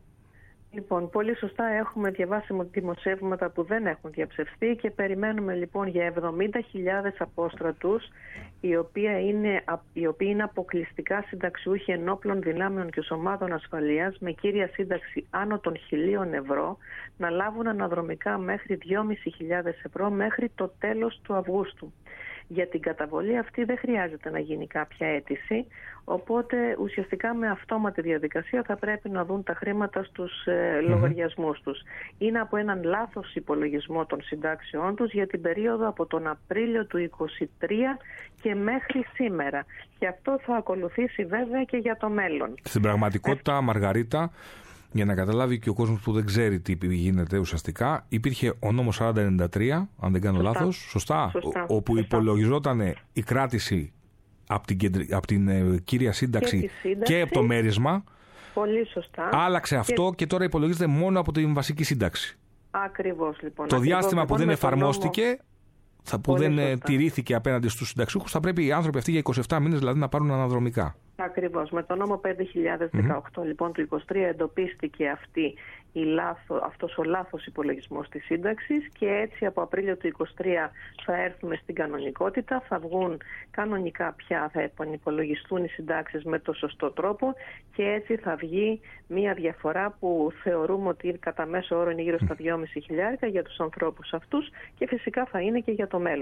Speaker 6: Λοιπόν, πολύ σωστά έχουμε διαβάσει δημοσιεύματα που δεν έχουν διαψευστεί και περιμένουμε λοιπόν για εβδομήντα χιλιάδες απόστρατους οι οποίοι είναι, οι οποίοι είναι αποκλειστικά συνταξιούχοι ενόπλων δυνάμεων και σωμάτων ασφαλείας με κύρια σύνταξη άνω των χιλίων ευρώ να λάβουν αναδρομικά μέχρι δυόμισι χιλιάδες ευρώ μέχρι το τέλος του Αυγούστου. Για την καταβολή αυτή δεν χρειάζεται να γίνει κάποια αίτηση, οπότε ουσιαστικά με αυτόματη διαδικασία θα πρέπει να δουν τα χρήματα στους ε, mm-hmm. λογαριασμούς τους. Είναι από έναν λάθος υπολογισμό των συντάξεών τους για την περίοδο από τον Απρίλιο του είκοσι τρία και μέχρι σήμερα. Και αυτό θα ακολουθήσει βέβαια και για το μέλλον. Στην πραγματικότητα,
Speaker 2: ε... Μαργαρίτα, για να καταλάβει και ο κόσμος που δεν ξέρει τι γίνεται ουσιαστικά, υπήρχε ο νόμος σαράντα ενενήντα τρία, αν δεν κάνω
Speaker 6: σωστά.
Speaker 2: λάθος, σωστά,
Speaker 6: σωστά.
Speaker 2: όπου
Speaker 6: σωστά.
Speaker 2: υπολογιζόταν η κράτηση από την, κεντρι... από την ε, κύρια σύνταξη και, σύνταξη και από το μέρισμα.
Speaker 6: Πολύ σωστά.
Speaker 2: Άλλαξε αυτό και... και τώρα υπολογίζεται μόνο από την βασική σύνταξη.
Speaker 6: Ακριβώς λοιπόν.
Speaker 2: Το
Speaker 6: Ακριβώς,
Speaker 2: διάστημα
Speaker 6: λοιπόν,
Speaker 2: που δεν εφαρμόστηκε, νόμο... θα, που
Speaker 6: Πολύ
Speaker 2: δεν
Speaker 6: σωστά.
Speaker 2: τηρήθηκε απέναντι στους συνταξιούχους, θα πρέπει οι άνθρωποι αυτοί για είκοσι επτά μήνες δηλαδή να πάρουν αναδρομικά.
Speaker 6: Ακριβώς. Με το νόμο πέντε χιλιάδες δεκαοκτώ mm-hmm. λοιπόν του είκοσι τρία εντοπίστηκε αυτή η λάθο, αυτός ο λάθος υπολογισμός της σύνταξης και έτσι από Απρίλιο του είκοσι τρία θα έρθουμε στην κανονικότητα, θα βγουν κανονικά πια, θα επανυπολογιστούν οι συντάξεις με το σωστό τρόπο και έτσι θα βγει μια διαφορά που θεωρούμε ότι κατά μέσο όρο είναι γύρω στα δυόμισι χιλιάρικα για τους ανθρώπους αυτούς και φυσικά θα είναι και για το μέλλον.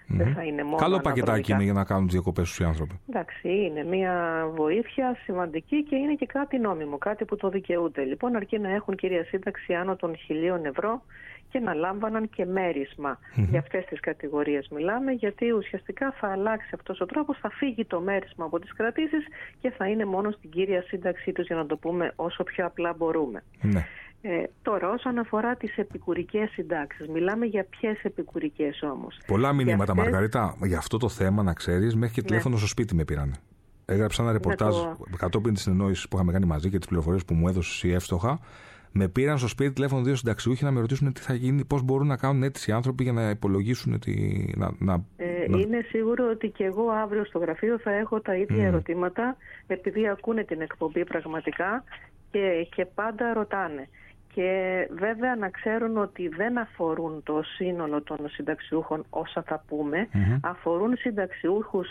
Speaker 6: Δεν θα είναι μόνο
Speaker 2: Καλό πακετάκι είναι για να κάνουν τις διακοπές τους οι άνθρωποι.
Speaker 6: Εντάξει, είναι μια βοήθεια σημαντική και είναι και κάτι νόμιμο, κάτι που το δικαιούται. Λοιπόν, αρκεί να έχουν κυρία σύνταξη άνω των χιλίων ευρώ και να λάμβαναν και μέρισμα. Mm-hmm. Για αυτές τις κατηγορίες μιλάμε, γιατί ουσιαστικά θα αλλάξει αυτός ο τρόπος, θα φύγει το μέρισμα από τις κρατήσεις και θα είναι μόνο στην κύρια σύνταξή τους, για να το πούμε όσο πιο απλά μπορούμε. Mm-hmm. Ε, τώρα, όσον αφορά τις επικουρικές συντάξεις, μιλάμε για ποιες επικουρικές όμως?
Speaker 2: Πολλά μηνύματα, αυτές... Μαργαρίτα, για αυτό το θέμα, να ξέρεις, μέχρι και τηλέφωνο ναι. στο σπίτι με πήρανε. Έγραψα ένα ρεπορτάζ το... κατόπιν της συνεννόησης που είχαμε κάνει μαζί και τις πληροφορίες που μου έδωσες εσύ εύστοχα. Με πήραν στο σπίτι τηλέφωνο δύο συνταξιούχοι να με ρωτήσουν τι θα γίνει, πώς μπορούν να κάνουν αίτηση οι άνθρωποι για να υπολογίσουν. Τη... Να, να...
Speaker 6: Ε, να... Είναι σίγουρο ότι και εγώ αύριο στο γραφείο θα έχω τα ίδια mm. ερωτήματα, επειδή ακούνε την εκπομπή πραγματικά και, και πάντα ρωτάνε. Και βέβαια να ξέρουν ότι δεν αφορούν το σύνολο των συνταξιούχων όσα θα πούμε, mm-hmm. αφορούν συνταξιούχους,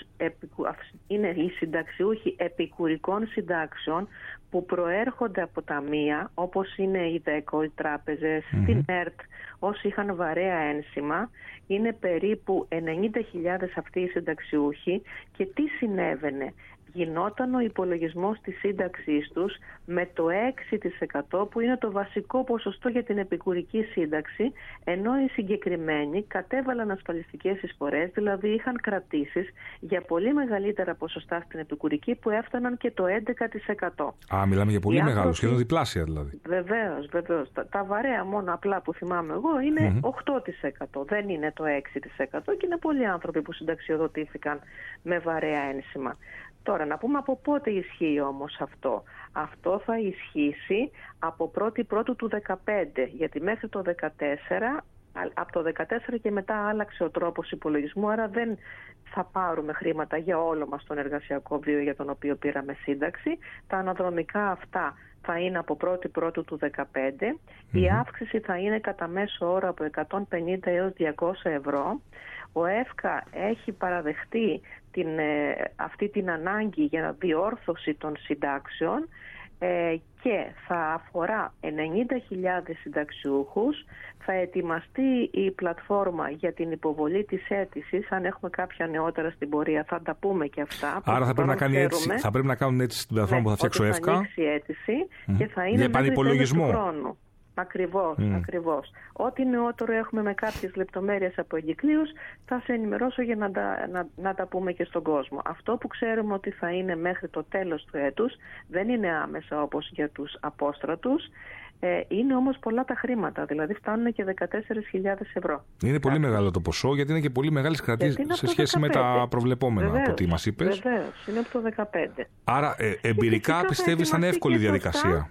Speaker 6: είναι οι συνταξιούχοι επικουρικών συντάξεων που προέρχονται από ταμεία, όπως είναι η ΔΕΚΟ, οι τράπεζες, mm-hmm. την ΕΡΤ, όσοι είχαν βαρέα ένσημα, είναι περίπου ενενήντα χιλιάδες αυτοί οι συνταξιούχοι. Και τι συνέβαινε? Γινόταν ο υπολογισμός της σύνταξής τους με το έξι τοις εκατό που είναι το βασικό ποσοστό για την επικουρική σύνταξη, ενώ οι συγκεκριμένοι κατέβαλαν ασφαλιστικές εισφορές, δηλαδή είχαν κρατήσεις για πολύ μεγαλύτερα ποσοστά στην επικουρική που έφταναν και το έντεκα τοις εκατό.
Speaker 2: Α, μιλάμε για πολύ μεγάλο, σχεδόν διπλάσια δηλαδή.
Speaker 6: Βεβαίως, βεβαίως. Τα, τα βαρέα μόνο απλά που θυμάμαι εγώ είναι mm-hmm. οκτώ τοις εκατό, δεν είναι το έξι τοις εκατό και είναι πολλοί άνθρωποι που συνταξιοδοτήθηκαν με βαρέα ένσημα. Τώρα, να πούμε από πότε ισχύει όμως αυτό. Αυτό θα ισχύσει από πρώτη πρώτου του δεκαπέντε, γιατί μέχρι το δεκατέσσερα, από το δεκατέσσερα και μετά άλλαξε ο τρόπος υπολογισμού, άρα δεν θα πάρουμε χρήματα για όλο μας τον εργασιακό βίο για τον οποίο πήραμε σύνταξη. Τα αναδρομικά αυτά θα είναι από πρώτη πρώτου του δεκαπέντε. Mm-hmm. Η αύξηση θα είναι κατά μέσο όρο από εκατόν πενήντα έως διακόσια ευρώ. Ο ΕΦΚΑ έχει παραδεχτεί την, αυτή την ανάγκη για διόρθωση των συντάξεων ε, και θα αφορά ενενήντα χιλιάδες συνταξιούχους. Θα ετοιμαστεί η πλατφόρμα για την υποβολή της αίτησης. Αν έχουμε κάποια νεότερα στην πορεία θα τα πούμε και αυτά.
Speaker 2: Άρα θα πρέπει, να κάνει αίτηση, θα πρέπει να κάνουν αίτηση στην πλατφόρμα ναι, που θα φτιάξει ο ΕΦΚΑ.
Speaker 6: Θα ανοίξει αίτηση mm. και θα είναι
Speaker 2: για
Speaker 6: μέχρι τέλος του χρόνου. Ακριβώς, mm. ακριβώς. Ό,τι νεότερο έχουμε με κάποιες λεπτομέρειες από εγκυκλίους θα σε ενημερώσω για να τα, να, να τα πούμε και στον κόσμο. Αυτό που ξέρουμε ότι θα είναι μέχρι το τέλος του έτους δεν είναι άμεσα όπως για τους απόστρατους. Ε, είναι όμως πολλά τα χρήματα, δηλαδή φτάνουν και δεκατέσσερις χιλιάδες ευρώ. Είναι
Speaker 2: πολύ Ά. μεγάλο το ποσό, γιατί είναι και πολύ μεγάλες κρατήσεις σε σχέση δεκαπέντε. Με τα προβλεπόμενα. Βεβαίως, από τι μας είπες.
Speaker 6: Βεβαίως, είναι από το δεκαπέντε.
Speaker 2: Άρα ε, εμπειρικά πιστεύεις θα είναι εύκολη διαδικασία?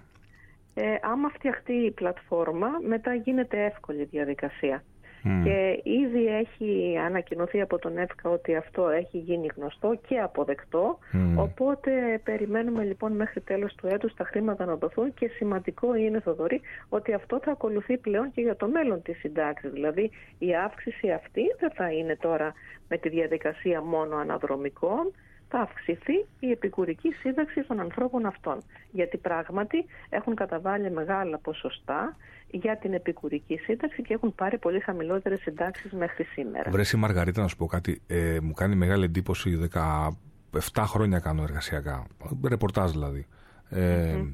Speaker 6: Ε, άμα φτιαχτεί η πλατφόρμα, μετά γίνεται εύκολη διαδικασία. Mm. Και ήδη έχει ανακοινωθεί από τον ΕΦΚΑ ότι αυτό έχει γίνει γνωστό και αποδεκτό. Mm. Οπότε περιμένουμε λοιπόν μέχρι τέλος του έτους τα χρήματα να δοθούν και σημαντικό είναι, Θοδωρή, ότι αυτό θα ακολουθεί πλέον και για το μέλλον της συντάξης. Δηλαδή η αύξηση αυτή δεν θα είναι τώρα με τη διαδικασία μόνο αναδρομικών, θα αυξηθεί η επικουρική σύνταξη των ανθρώπων αυτών. Γιατί πράγματι έχουν καταβάλει μεγάλα ποσοστά για την επικουρική σύνταξη και έχουν πάρει πολύ χαμηλότερες συντάξεις μέχρι σήμερα.
Speaker 2: Βρέσει Μαργαρίτα, να σου πω κάτι. Ε, μου κάνει μεγάλη εντύπωση, δεκαεπτά χρόνια κάνω εργασιακά, ρεπορτάζ δηλαδή. Ε, mm-hmm.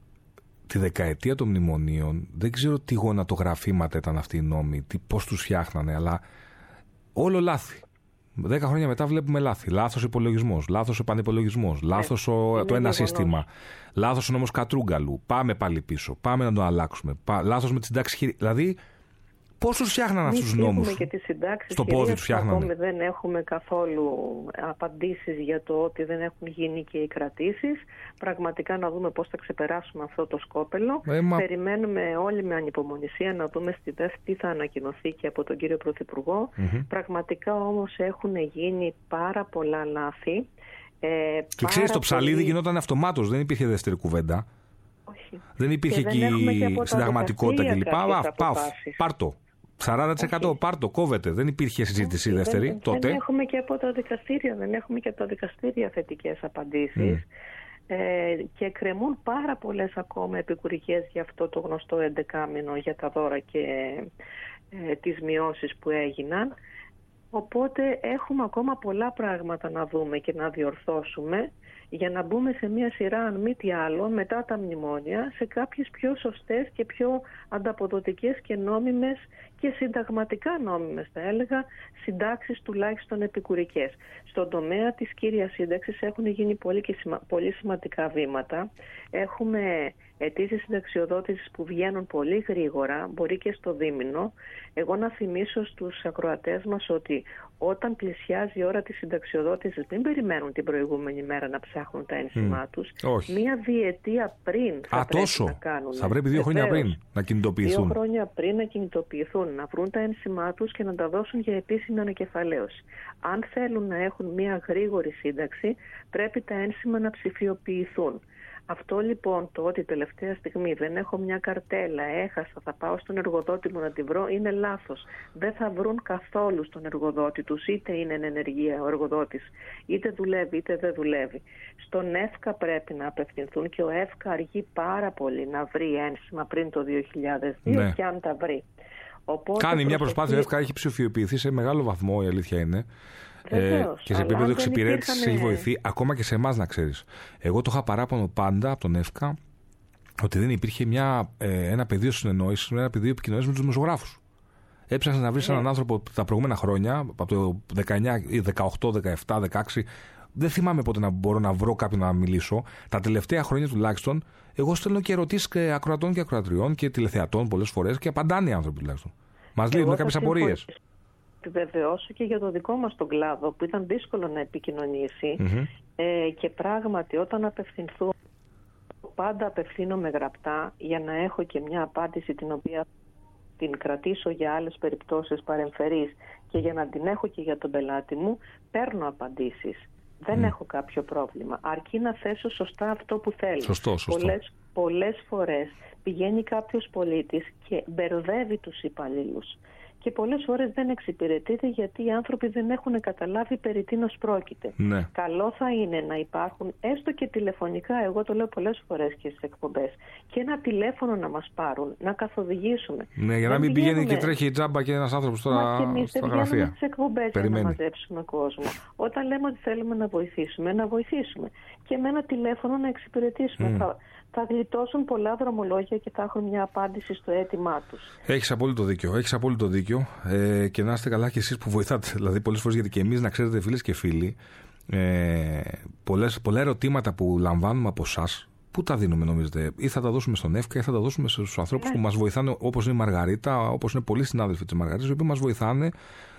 Speaker 2: Τη δεκαετία των μνημονίων, δεν ξέρω τι γονατογραφήματα ήταν αυτοί οι νόμοι, τι, πώς τους φτιάχνανε, αλλά όλο λάθη. Δέκα χρόνια μετά βλέπουμε λάθη. Λάθος υπολογισμός, λάθος επανυπολογισμός, λάθος ναι, ο, το ένα σύστημα, λάθος ο νόμος Κατρούγκαλου. Πάμε πάλι πίσω, πάμε να το αλλάξουμε. Πά, λάθος με τη συντάξη χειρή. Δηλαδή, πώς τους φτιάχναν αυτούς τους νόμους?
Speaker 6: Και τις συντάξεις
Speaker 2: στο πόδι τους φτιάχνανε.
Speaker 6: Ακόμη δεν έχουμε καθόλου απαντήσεις για το ότι δεν έχουν γίνει και οι κρατήσεις. Πραγματικά να δούμε πώς θα ξεπεράσουμε αυτό το σκόπελο. Ε, μα... Περιμένουμε όλοι με ανυπομονησία να δούμε στη ΔΕΘ τι θα ανακοινωθεί και από τον κύριο Πρωθυπουργό. Mm-hmm. Πραγματικά όμως έχουν γίνει πάρα πολλά λάθη. Ε,
Speaker 2: και ξέρεις, το ψαλίδι πολύ... γινόταν αυτομάτως, δεν υπήρχε δεύτερη κουβέντα.
Speaker 6: Όχι.
Speaker 2: Δεν υπήρχε και εκεί συνταγματικότητα κλπ. Πάρ' το. σαράντα τοις εκατό πάρτο, κόβεται. Δεν υπήρχε συζήτηση
Speaker 6: Όχι,
Speaker 2: δεύτερη
Speaker 6: δεν,
Speaker 2: τότε.
Speaker 6: Δεν έχουμε και από τα δικαστήρια, δεν έχουμε και από τα δικαστήρια θετικές απαντήσεις. Mm. Ε, και κρεμούν πάρα πολλές ακόμα επικουρικές για αυτό το γνωστό εντεκάμηνο για τα δώρα και ε, τις μειώσεις που έγιναν. Οπότε έχουμε ακόμα πολλά πράγματα να δούμε και να διορθώσουμε για να μπούμε σε μια σειρά, αν μη τι άλλο, μετά τα μνημόνια, σε κάποιες πιο σωστές και πιο ανταποδοτικές και νόμιμες και συνταγματικά νόμιμες, θα έλεγα, συντάξεις τουλάχιστον επικουρικές. Στον τομέα της κύριας σύνταξης έχουν γίνει πολύ, και σημα... πολύ σημαντικά βήματα. Έχουμε αιτήσεις συνταξιοδότησης που βγαίνουν πολύ γρήγορα, μπορεί και στο δίμηνο. Εγώ να θυμίσω στους ακροατές μας ότι όταν πλησιάζει η ώρα της συνταξιοδότησης, μην περιμένουν την προηγούμενη μέρα να ψάχνουν τα ένσημά mm. τους.
Speaker 2: Όχι.
Speaker 6: Μία διετία πριν θα
Speaker 2: Α,
Speaker 6: πρέπει
Speaker 2: τόσο.
Speaker 6: να κάνουν.
Speaker 2: Θα πρέπει δύο χρόνια πριν να κινητοποιηθούν.
Speaker 6: Δύο χρόνια πριν να κινητοποιηθούν, να βρουν τα ένσημά τους και να τα δώσουν για επίσημη ανακεφαλαίωση. Αν θέλουν να έχουν μία γρήγορη σύνταξη, πρέπει τα ένσημα να ψηφιοποιηθούν. Αυτό λοιπόν, το ότι τελευταία στιγμή δεν έχω μια καρτέλα, έχασα, θα πάω στον εργοδότη μου να τη βρω, είναι λάθος. Δεν θα βρουν καθόλου στον εργοδότη τους, είτε είναι εν ενεργεία ο εργοδότης, είτε δουλεύει είτε δεν δουλεύει. Στον ΕΦΚΑ πρέπει να απευθυνθούν και ο ΕΦΚΑ αργεί πάρα πολύ να βρει ένσημα πριν το δύο χιλιάδες δύο, ναι. Και αν τα βρει. Οπότε
Speaker 2: κάνει μια προσπάθεια, ο
Speaker 6: προσοχή...
Speaker 2: ΕΦΚΑ έχει ψηφιοποιηθεί σε μεγάλο βαθμό, η αλήθεια είναι.
Speaker 6: Βεβαίως,
Speaker 2: ε, και σε επίπεδο εξυπηρέτηση
Speaker 6: υπήρχαν...
Speaker 2: έχει βοηθεί ακόμα και σε εμάς, να ξέρεις. Εγώ το είχα παράπονο πάντα από τον ΕΦΚΑ ότι δεν υπήρχε μια, ε, ένα πεδίο συνεννόησης, ένα πεδίο επικοινωνίας με τους δημοσιογράφους. Έψαχνες να βρεις ναι. έναν άνθρωπο τα προηγούμενα χρόνια, από το δεκαεννιά, δεκαοκτώ, δεκαεπτά, δεκαέξι. Δεν θυμάμαι πότε να μπορώ να βρω κάποιον να μιλήσω. Τα τελευταία χρόνια τουλάχιστον, εγώ στέλνω και ερωτήσεις και ακροατών και ακροατριών και τηλεθεατών πολλές φορές και απαντάνε οι άνθρωποι τουλάχιστον. Μας λύνουν κάποιες απορίες.
Speaker 6: Επιβεβαιώσω και για το δικό μας τον κλάδο που ήταν δύσκολο να επικοινωνήσει mm-hmm. ε, και πράγματι όταν απευθυνθώ πάντα απευθύνομαι γραπτά για να έχω και μια απάντηση την οποία την κρατήσω για άλλες περιπτώσεις παρεμφερείς και για να την έχω και για τον πελάτη μου, παίρνω απαντήσεις. Δεν mm. έχω κάποιο πρόβλημα. Αρκεί να θέσω σωστά αυτό που θέλω.
Speaker 2: Σωστό, σωστό.
Speaker 6: Πολλές, πολλές φορές πηγαίνει κάποιος πολίτης και μπερδεύει τους υπαλλήλους. Και πολλές φορές δεν εξυπηρετείται γιατί οι άνθρωποι δεν έχουν καταλάβει περί τίνος πρόκειται.
Speaker 2: Ναι.
Speaker 6: Καλό θα είναι να υπάρχουν έστω και τηλεφωνικά, εγώ το λέω πολλές φορές και στις εκπομπές, και ένα τηλέφωνο να μας πάρουν, να καθοδηγήσουμε.
Speaker 2: Ναι, για να μην πηγαίνει και τρέχει η τζάμπα και ένας άνθρωπος τώρα στα γραφεία.
Speaker 6: Στις εκπομπές για να μαζέψουμε κόσμο. Όταν λέμε ότι θέλουμε να βοηθήσουμε, να βοηθήσουμε. Και με ένα τηλέφωνο να εξυπηρετήσουμε. Mm. Θα, θα γλιτώσουν πολλά δρομολόγια και θα έχουν μια απάντηση στο αίτημά τους. Έχεις
Speaker 2: απόλυτο δίκιο. Έχεις απόλυτο δίκιο. Ε, και να είστε καλά και εσείς που βοηθάτε. Δηλαδή, πολλές φορές, γιατί και εμείς, να ξέρετε, φίλες και φίλοι, ε, πολλές, πολλά ερωτήματα που λαμβάνουμε από εσάς, πού τα δίνουμε, νομίζετε? Ή θα τα δώσουμε στον ΕΦΚΑ ή θα τα δώσουμε στους ανθρώπους yeah. που μας βοηθάνε, όπως είναι η Μαργαρίτα, όπως είναι πολλοί συνάδελφοι της Μαργαρίτας, οι οποίοι μας βοηθάνε.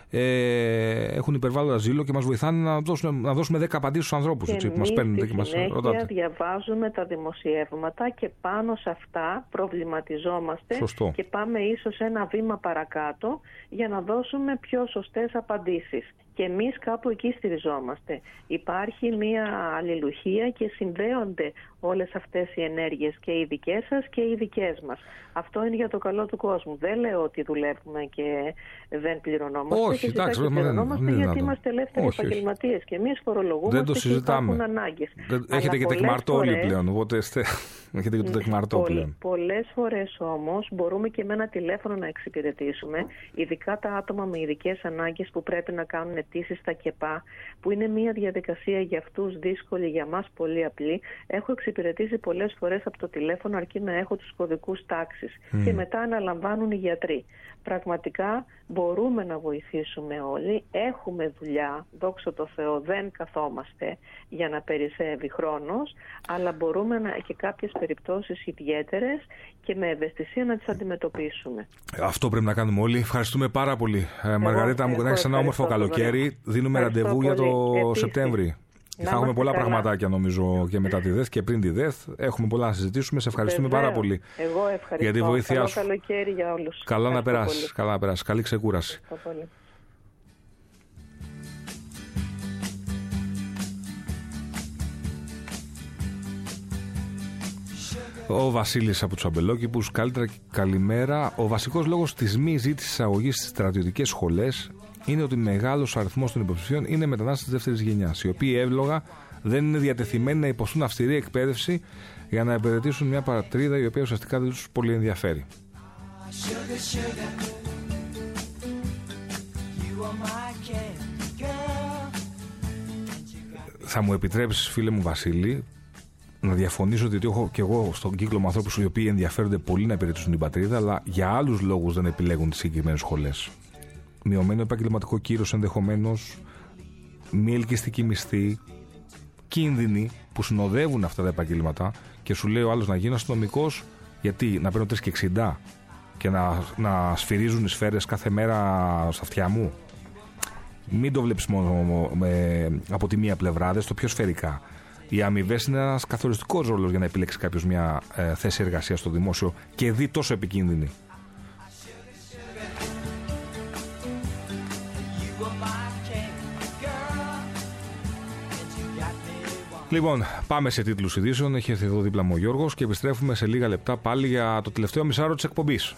Speaker 2: Ε, έχουν υπερβάλλοντα ζήλο και μας βοηθάνε να δώσουμε, να δώσουμε δέκα απαντήσεις στους ανθρώπους έτσι, που μας παίρνουν και μας ρωτάτε.
Speaker 6: Διαβάζουμε τα δημοσιεύματα και πάνω σε αυτά προβληματιζόμαστε.
Speaker 2: Σωστό.
Speaker 6: Και πάμε ίσως ένα βήμα παρακάτω για να δώσουμε πιο σωστές απαντήσεις. Και εμείς κάπου εκεί στηριζόμαστε. Υπάρχει μια αλληλουχία και συνδέονται όλες αυτές οι ενέργειες, και οι δικές σας και οι δικές μας. Αυτό είναι για το καλό του κόσμου. Δεν λέω ότι δουλεύουμε και δεν πληρωνόμαστε.
Speaker 2: Όχι,
Speaker 6: και
Speaker 2: εντάξει,
Speaker 6: δεν πληρωνόμαστε
Speaker 2: δεν,
Speaker 6: γιατί
Speaker 2: δεν
Speaker 6: είμαστε ελεύθεροι επαγγελματίες και εμείς φορολογούμαστε.
Speaker 2: Δεν το συζητάμε.
Speaker 6: Και ανάγκες.
Speaker 2: Δεν, έχετε και τεκμαρτό όλοι πλέον. Οπότε έχετε και το τεκμαρτό πλέον.
Speaker 6: Πολλές φορές όμως μπορούμε και με ένα τηλέφωνο να εξυπηρετήσουμε, ειδικά τα άτομα με ειδικές ανάγκες που πρέπει να κάνουν αιτήσεις στα ΚΕΠΑ, που είναι μια διαδικασία για αυτούς δύσκολη, για μας πολύ απλή. Έχω εξυπηρετήσει πολλές φορές από το τηλέφωνο, αρκεί να έχω τους κωδικούς τάξης mm. και μετά αναλαμβάνουν οι γιατροί. Πραγματικά μπορούμε να βοηθήσουμε όλοι, έχουμε δουλειά, δόξα τω Θεώ, δεν καθόμαστε για να περισσεύει χρόνος, αλλά μπορούμε να, και κάποιες περιπτώσεις ιδιαίτερες και με ευαισθησία να τις αντιμετωπίσουμε.
Speaker 2: Αυτό πρέπει να κάνουμε όλοι. Ευχαριστούμε πάρα πολύ. Εγώ, Μαργαρίτα, μου να έχεις ένα όμορφο καλοκαίρι. Δίνουμε ευχαριστώ ραντεβού πολύ. Για το Σεπτέμβρη. Θα έχουμε πολλά καλά. Πραγματάκια νομίζω και μετά τη ΔΕΘ και πριν τη ΔΕΘ. Έχουμε πολλά να συζητήσουμε. Σε ευχαριστούμε Βεβαίως. Πάρα πολύ.
Speaker 6: Εγώ ευχαριστώ.
Speaker 2: Για τη βοήθειά
Speaker 6: Καλό
Speaker 2: σου.
Speaker 6: Καλοκαίρι για όλους.
Speaker 2: Καλά να περάσεις. Καλά να περάσεις. Καλή ξεκούραση.
Speaker 6: Πολύ.
Speaker 2: Ο Βασίλης από τους Αμπελόκηπους. Καλύτερα καλημέρα. Ο βασικός λόγος της μη ζήτησης εισαγωγής στις στρατιωτικές σχολές είναι ότι μεγάλος αριθμός των υποψηφίων είναι μετανάστες της δεύτερης γενιάς, οι οποίοι εύλογα δεν είναι διατεθειμένοι να υποστούν αυστηρή εκπαίδευση για να υπηρετήσουν μια πατρίδα η οποία ουσιαστικά δεν τους πολύ ενδιαφέρει. Θα μου επιτρέψεις, φίλε μου Βασίλη, να διαφωνήσω, διότι έχω και εγώ στον κύκλο με ανθρώπους οι οποίοι ενδιαφέρονται πολύ να υπηρετήσουν την πατρίδα, αλλά για άλλους λόγους δεν επιλέγουν τις συγκεκριμένες σχολές. Μειωμένο επαγγελματικό κύρος ενδεχομένως, μη ελκυστική μισθή, κίνδυνοι που συνοδεύουν αυτά τα επαγγέλματα, και σου λέει ο άλλος να γίνω αστυνομικός, γιατί να παίρνω τρεις και εξήντα και να, να σφυρίζουν οι σφαίρες κάθε μέρα στα αυτιά μου. Μην το βλέπεις μόνο με, από τη μία πλευρά, δες το πιο σφαιρικά. Οι αμοιβές είναι ένας καθοριστικός ρόλος για να επιλέξει κάποιος μια ε, θέση εργασίας στο δημόσιο και δει τόσο επικίνδυνη. Λοιπόν, πάμε σε τίτλους ειδήσεων. Έχει έρθει εδώ δίπλα μου ο Γιώργος και επιστρέφουμε σε λίγα λεπτά πάλι για το τελευταίο μισάωρο της εκπομπής.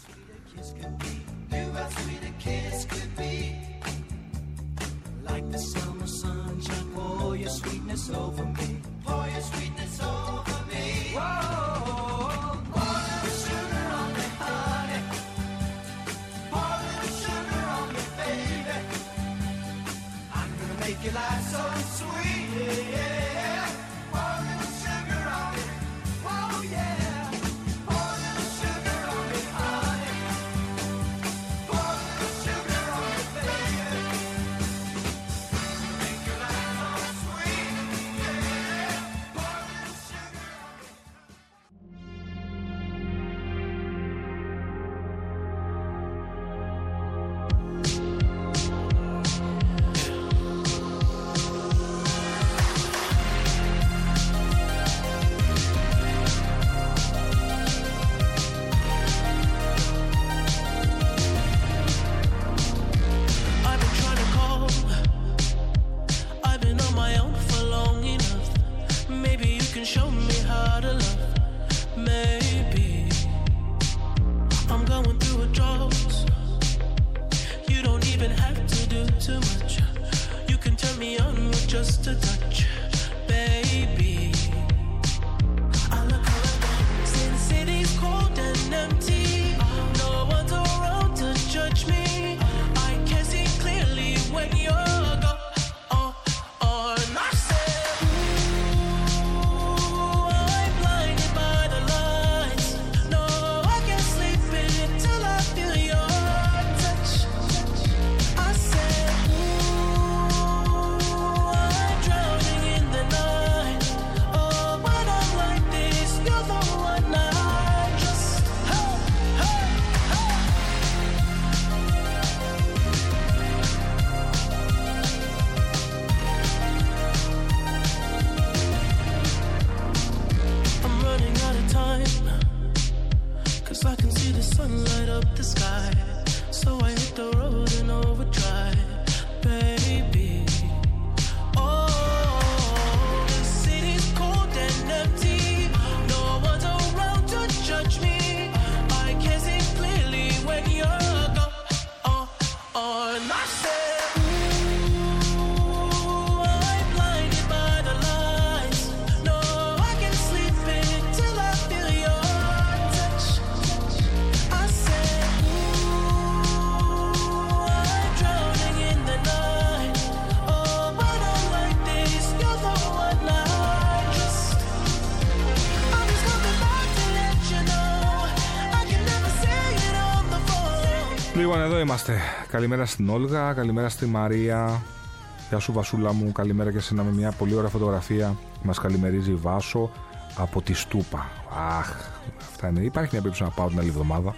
Speaker 2: Λοιπόν, εδώ είμαστε. Καλημέρα στην Όλγα, καλημέρα στη Μαρία. Γεια σου Βασούλα μου, καλημέρα και εσένα με μια πολύ ωραία φωτογραφία. Μας καλημερίζει Βάσο από τη Στούπα. Αχ, αυτά είναι. Υπάρχει μια περίπτωση να πάω την άλλη εβδομάδα.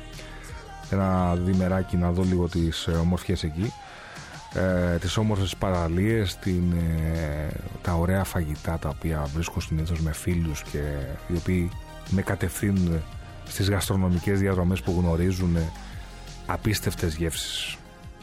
Speaker 2: Ένα διμεράκι να δω λίγο τις ομορφιές εκεί. Ε, τις όμορφες παραλίες, την, ε, τα ωραία φαγητά τα οποία βρίσκω συνήθως με φίλους και οι οποίοι με κατευθύνουν στις γαστρονομικές διαδρομές που γνωρίζουν απίστευτες γεύσεις.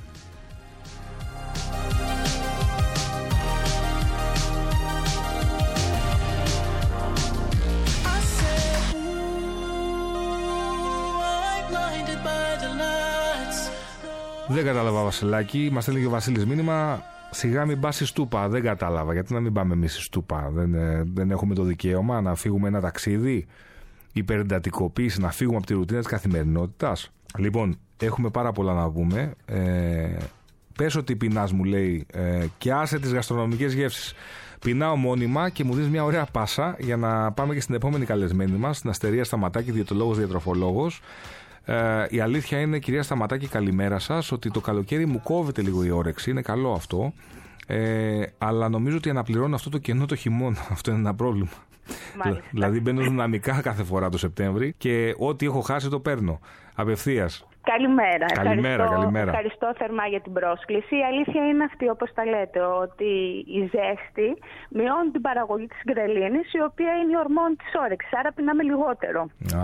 Speaker 2: Δεν κατάλαβα, Βασιλάκη. Μας έλεγε ο Βασίλης μήνυμα. Σιγά μην πας στη Στούπα. Δεν κατάλαβα. Γιατί να μην πάμε εμείς στη Στούπα? Δεν, δεν έχουμε το δικαίωμα να φύγουμε ένα ταξίδι? Υπερεντατικοποίηση, να φύγουμε από τη ρουτίνα της καθημερινότητας? Λοιπόν, έχουμε πάρα πολλά να πούμε. Ε, Πες ότι πεινάς, μου λέει, ε, και άσε τις γαστρονομικές γεύσεις. Πεινάω μόνιμα και μου δίνεις μια ωραία πάσα για να πάμε και στην επόμενη καλεσμένη μας, στην Αστερία Σταματάκη, διαιτολόγος, διατροφολόγος. Ε, η αλήθεια είναι, κυρία Σταματάκη, καλημέρα σας, ότι το καλοκαίρι μου κόβεται λίγο η όρεξη. Είναι καλό αυτό. Ε, αλλά νομίζω ότι αναπληρώνω αυτό το κενό το χειμώνα. Αυτό είναι ένα πρόβλημα. Μάλιστα. Δηλαδή μπαίνω δυναμικά κάθε φορά το Σεπτέμβρη και ό,τι έχω χάσει το παίρνω απευθείας.
Speaker 7: Καλημέρα.
Speaker 2: Καλημέρα,
Speaker 7: ευχαριστώ,
Speaker 2: καλημέρα.
Speaker 7: Ευχαριστώ θερμά για την πρόσκληση. Η αλήθεια είναι αυτή, όπως τα λέτε, ότι η ζέστη μειώνει την παραγωγή της γκρελίνης, η οποία είναι η ορμόνη της όρεξης, άρα πεινάμε λιγότερο.
Speaker 2: Α,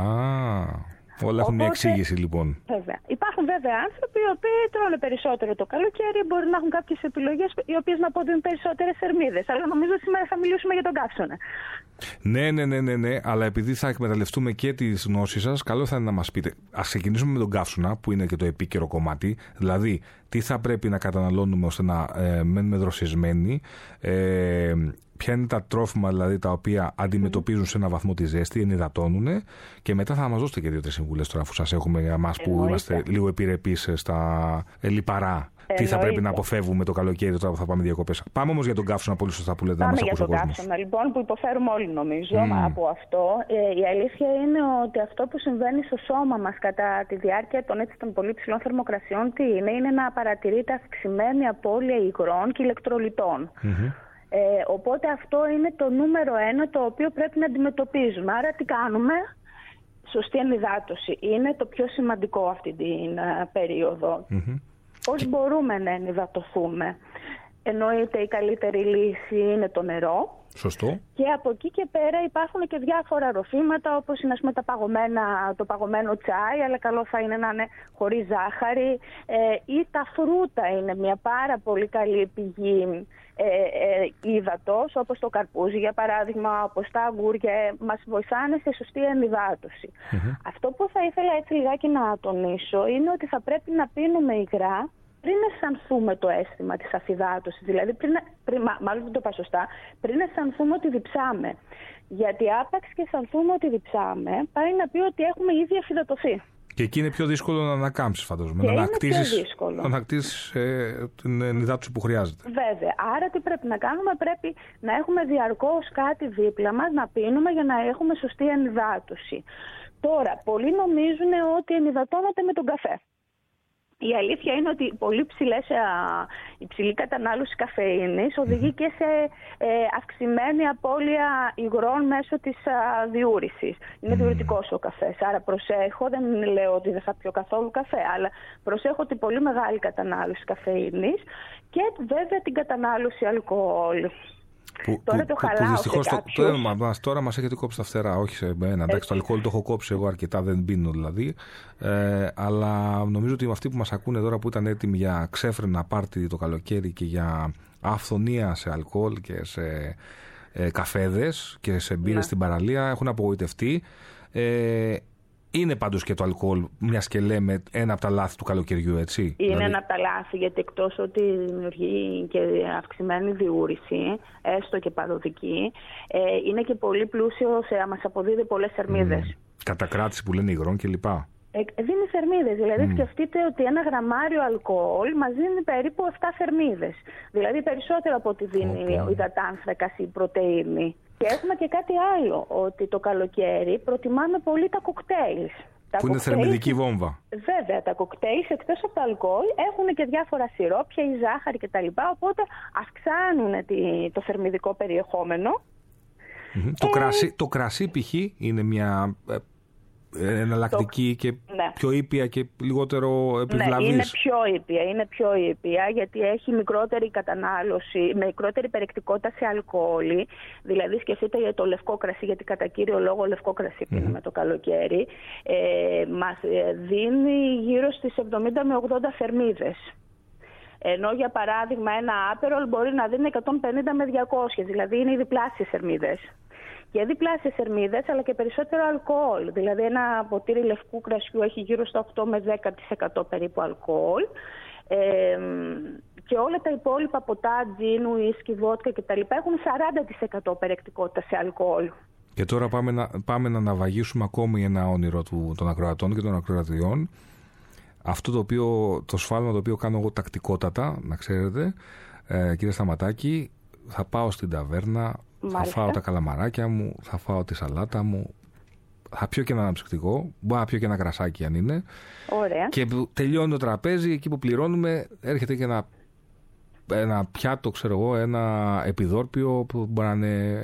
Speaker 2: όλα έχουν μια εξήγηση λοιπόν.
Speaker 7: Βέβαια. Υπάρχουν βέβαια άνθρωποι οι οποίοι τρώνε περισσότερο το καλοκαίρι, μπορεί να έχουν κάποιες επιλογές οι οποίες να αποδίδουν περισσότερες θερμίδες. Αλλά νομίζω σήμερα θα μιλήσουμε για τον καύσωνα.
Speaker 2: Ναι, ναι, ναι, ναι, ναι, αλλά επειδή θα εκμεταλλευτούμε και τις γνώσεις σας, καλό θα είναι να μας πείτε. Ας ξεκινήσουμε με τον καύσωνα, που είναι και το επίκαιρο κομμάτι. Δηλαδή, τι θα πρέπει να καταναλώνουμε ώστε να ε, μένουμε δροσισμένοι, ε, ποια είναι τα τρόφιμα δηλαδή τα οποία αντιμετωπίζουν σε ένα βαθμό τη ζέστη, ενυδατώνουν, και μετά θα μας δώσετε και δύο-τρεις συμβουλές τώρα, αφού σας έχουμε για εμάς που είμαστε λίγο επιρρεπείς στα ε, λιπαρά. Τι θα πρέπει να αποφεύγουμε το καλοκαίρι τώρα που θα πάμε διακοπές. Πάμε όμως για τον καύσωνα, πολύ σωστά που λέτε.
Speaker 7: Πάμε
Speaker 2: να μας
Speaker 7: για
Speaker 2: ακούσει ο
Speaker 7: τον
Speaker 2: κόσμος.
Speaker 7: καύσωνα, λοιπόν, που υποφέρουμε όλοι νομίζω
Speaker 2: Mm.
Speaker 7: από αυτό. Ε, η αλήθεια είναι ότι αυτό που συμβαίνει στο σώμα μας κατά τη διάρκεια των, έτσι, των πολύ ψηλών θερμοκρασιών, τι είναι, είναι να παρατηρείται αυξημένη απώλεια υγρών και ηλεκτρολιτών. Mm-hmm. Ε, οπότε αυτό είναι το νούμερο ένα το οποίο πρέπει να αντιμετωπίζουμε. Άρα τι κάνουμε? Σωστή ενυδάτωση είναι το πιο σημαντικό αυτή την uh, περίοδο. Mm-hmm. Πώς μπορούμε να ενυδατωθούμε? Εννοείται η καλύτερη λύση είναι το νερό.
Speaker 2: Σωστό.
Speaker 7: Και από εκεί και πέρα υπάρχουν και διάφορα ροφήματα, όπως είναι, ας πούμε, τα παγωμένα, το παγωμένο τσάι, αλλά καλό θα είναι να είναι χωρίς ζάχαρη, ε, ή τα φρούτα είναι μια πάρα πολύ καλή πηγή ε, ε, ύδατος, όπως το καρπούζι για παράδειγμα, όπως τα αγούρια, μας βοηθάνε σε σωστή ενυδάτωση. Mm-hmm. Αυτό που θα ήθελα έτσι λιγάκι να τονίσω είναι ότι θα πρέπει να πίνουμε υγρά πριν αισθανθούμε το αίσθημα της αφυδάτωσης, δηλαδή πριν, πριν, μάλλον δεν το είπα σωστά, πριν αισθανθούμε ότι διψάμε. Γιατί άπαξ και αισθανθούμε ότι διψάμε, πάει να πει ότι έχουμε ήδη αφυδατωθεί.
Speaker 2: Και εκεί είναι πιο δύσκολο να ανακάμψεις, φαντάζομαι.
Speaker 7: Και
Speaker 2: να
Speaker 7: είναι
Speaker 2: ανακτήσεις,
Speaker 7: πιο δύσκολο.
Speaker 2: να ανακτήσεις ε, την ενυδάτωση που χρειάζεται.
Speaker 7: Βέβαια. Άρα τι πρέπει να κάνουμε? Πρέπει να έχουμε διαρκώς κάτι δίπλα μας να πίνουμε για να έχουμε σωστή ενυδάτωση. Τώρα, πολλοί νομίζουν ότι ενυδατώνονται με τον καφέ. Η αλήθεια είναι ότι πολύ ψηλές, α, υψηλή κατανάλωση καφεΐνης οδηγεί και σε ε, αυξημένη απώλεια υγρών μέσω της α, διούρησης. Είναι διουρητικός ο καφές, άρα προσέχω, δεν λέω ότι δεν θα πιω καθόλου καφέ, αλλά προσέχω την πολύ μεγάλη κατανάλωση καφεΐνης και βέβαια την κατανάλωση αλκοόλ.
Speaker 2: Που,
Speaker 7: τώρα
Speaker 2: που,
Speaker 7: το
Speaker 2: που,
Speaker 7: χαλάω
Speaker 2: που δυστυχώς
Speaker 7: σε
Speaker 2: το, τώρα, μας, τώρα μας έχετε κόψει τα φτερά, όχι σε μένα. Εντάξει, το αλκοόλ το έχω κόψει εγώ αρκετά, δεν πίνω δηλαδή. Ε, αλλά νομίζω ότι αυτοί που μας ακούνε τώρα, που ήταν έτοιμοι για ξέφρενα πάρτι το καλοκαίρι και για αυθονία σε αλκοόλ και σε ε, καφέδες και σε μπύρες, ναι, στην παραλία, έχουν απογοητευτεί. Ε, Είναι πάντως και το αλκοόλ, μιας και λέμε, ένα από τα λάθη του καλοκαιριού, έτσι.
Speaker 7: Είναι
Speaker 2: δηλαδή...
Speaker 7: ένα από τα λάθη, γιατί εκτός ότι δημιουργεί και αυξημένη διούρηση, έστω και παροδική, ε, είναι και πολύ πλούσιο, σε, μας αποδίδει πολλές θερμίδες. Mm.
Speaker 2: Κατακράτηση που λένε υγρών κλπ.
Speaker 7: Ε, δίνει θερμίδες, δηλαδή mm. σκεφτείτε ότι ένα γραμμάριο αλκοόλ μας δίνει περίπου επτά θερμίδες. Δηλαδή περισσότερο από ό,τι δίνει okay. ο υδατάνθρακας ή η πρωτεΐνη. Και έχουμε και κάτι άλλο, ότι το καλοκαίρι προτιμάμε πολύ τα κοκτέιλ. Τα
Speaker 2: που είναι θερμιδική βόμβα.
Speaker 7: Βέβαια, τα κοκτέιλ εκτός από το αλκοόλ έχουν και διάφορα σιρόπια ή ζάχαρη κτλ. Οπότε αυξάνουν το θερμιδικό περιεχόμενο.
Speaker 2: Mm-hmm. Ε... Το, κρασί, το κρασί π.χ. είναι μια εναλλακτική το... και ναι. πιο ήπια και λιγότερο επιβλαβής.
Speaker 7: Ναι, είναι πιο ήπια, είναι πιο ήπια γιατί έχει μικρότερη κατανάλωση, μικρότερη περιεκτικότητα σε αλκοόλ. Δηλαδή σκεφτείτε για το λευκό κρασί, γιατί κατά κύριο λόγο λευκό κρασί πίνουμε mm-hmm. το καλοκαίρι. Ε, μας δίνει γύρω στις εβδομήντα με ογδόντα θερμίδες. Ενώ για παράδειγμα ένα άπερολ μπορεί να δίνει εκατόν πενήντα με διακόσιες, δηλαδή είναι οι διπλάσιες θερμίδες. Και διπλάσιες θερμίδες, αλλά και περισσότερο αλκοόλ. Δηλαδή ένα ποτήρι λευκού κρασιού έχει γύρω στο οκτώ με δέκα τοις εκατό περίπου αλκοόλ. Ε, και όλα τα υπόλοιπα ποτά, τζιν, ουίσκι, βότκα κτλ. έχουν σαράντα τοις εκατό περιεκτικότητα σε αλκοόλ.
Speaker 2: Και τώρα πάμε να, πάμε να αναβαγίσουμε ακόμη ένα όνειρο του, των ακροατών και των ακροατριών. αυτό το, οποίο, το σφάλμα το οποίο κάνω εγώ τακτικότατα, να ξέρετε, ε, κύριε Σταματάκη, θα πάω στην ταβέρνα,
Speaker 7: Μάλιστα.
Speaker 2: θα φάω τα καλαμαράκια μου, θα φάω τη σαλάτα μου, θα πιω και ένα αναψυκτικό, μπορεί να πιω και ένα κρασάκι αν είναι.
Speaker 7: Ωραία.
Speaker 2: Και τελειώνει το τραπέζι, εκεί που πληρώνουμε, έρχεται και ένα, ένα πιάτο, ξέρω εγώ, ένα επιδόρπιο που μπορεί να είναι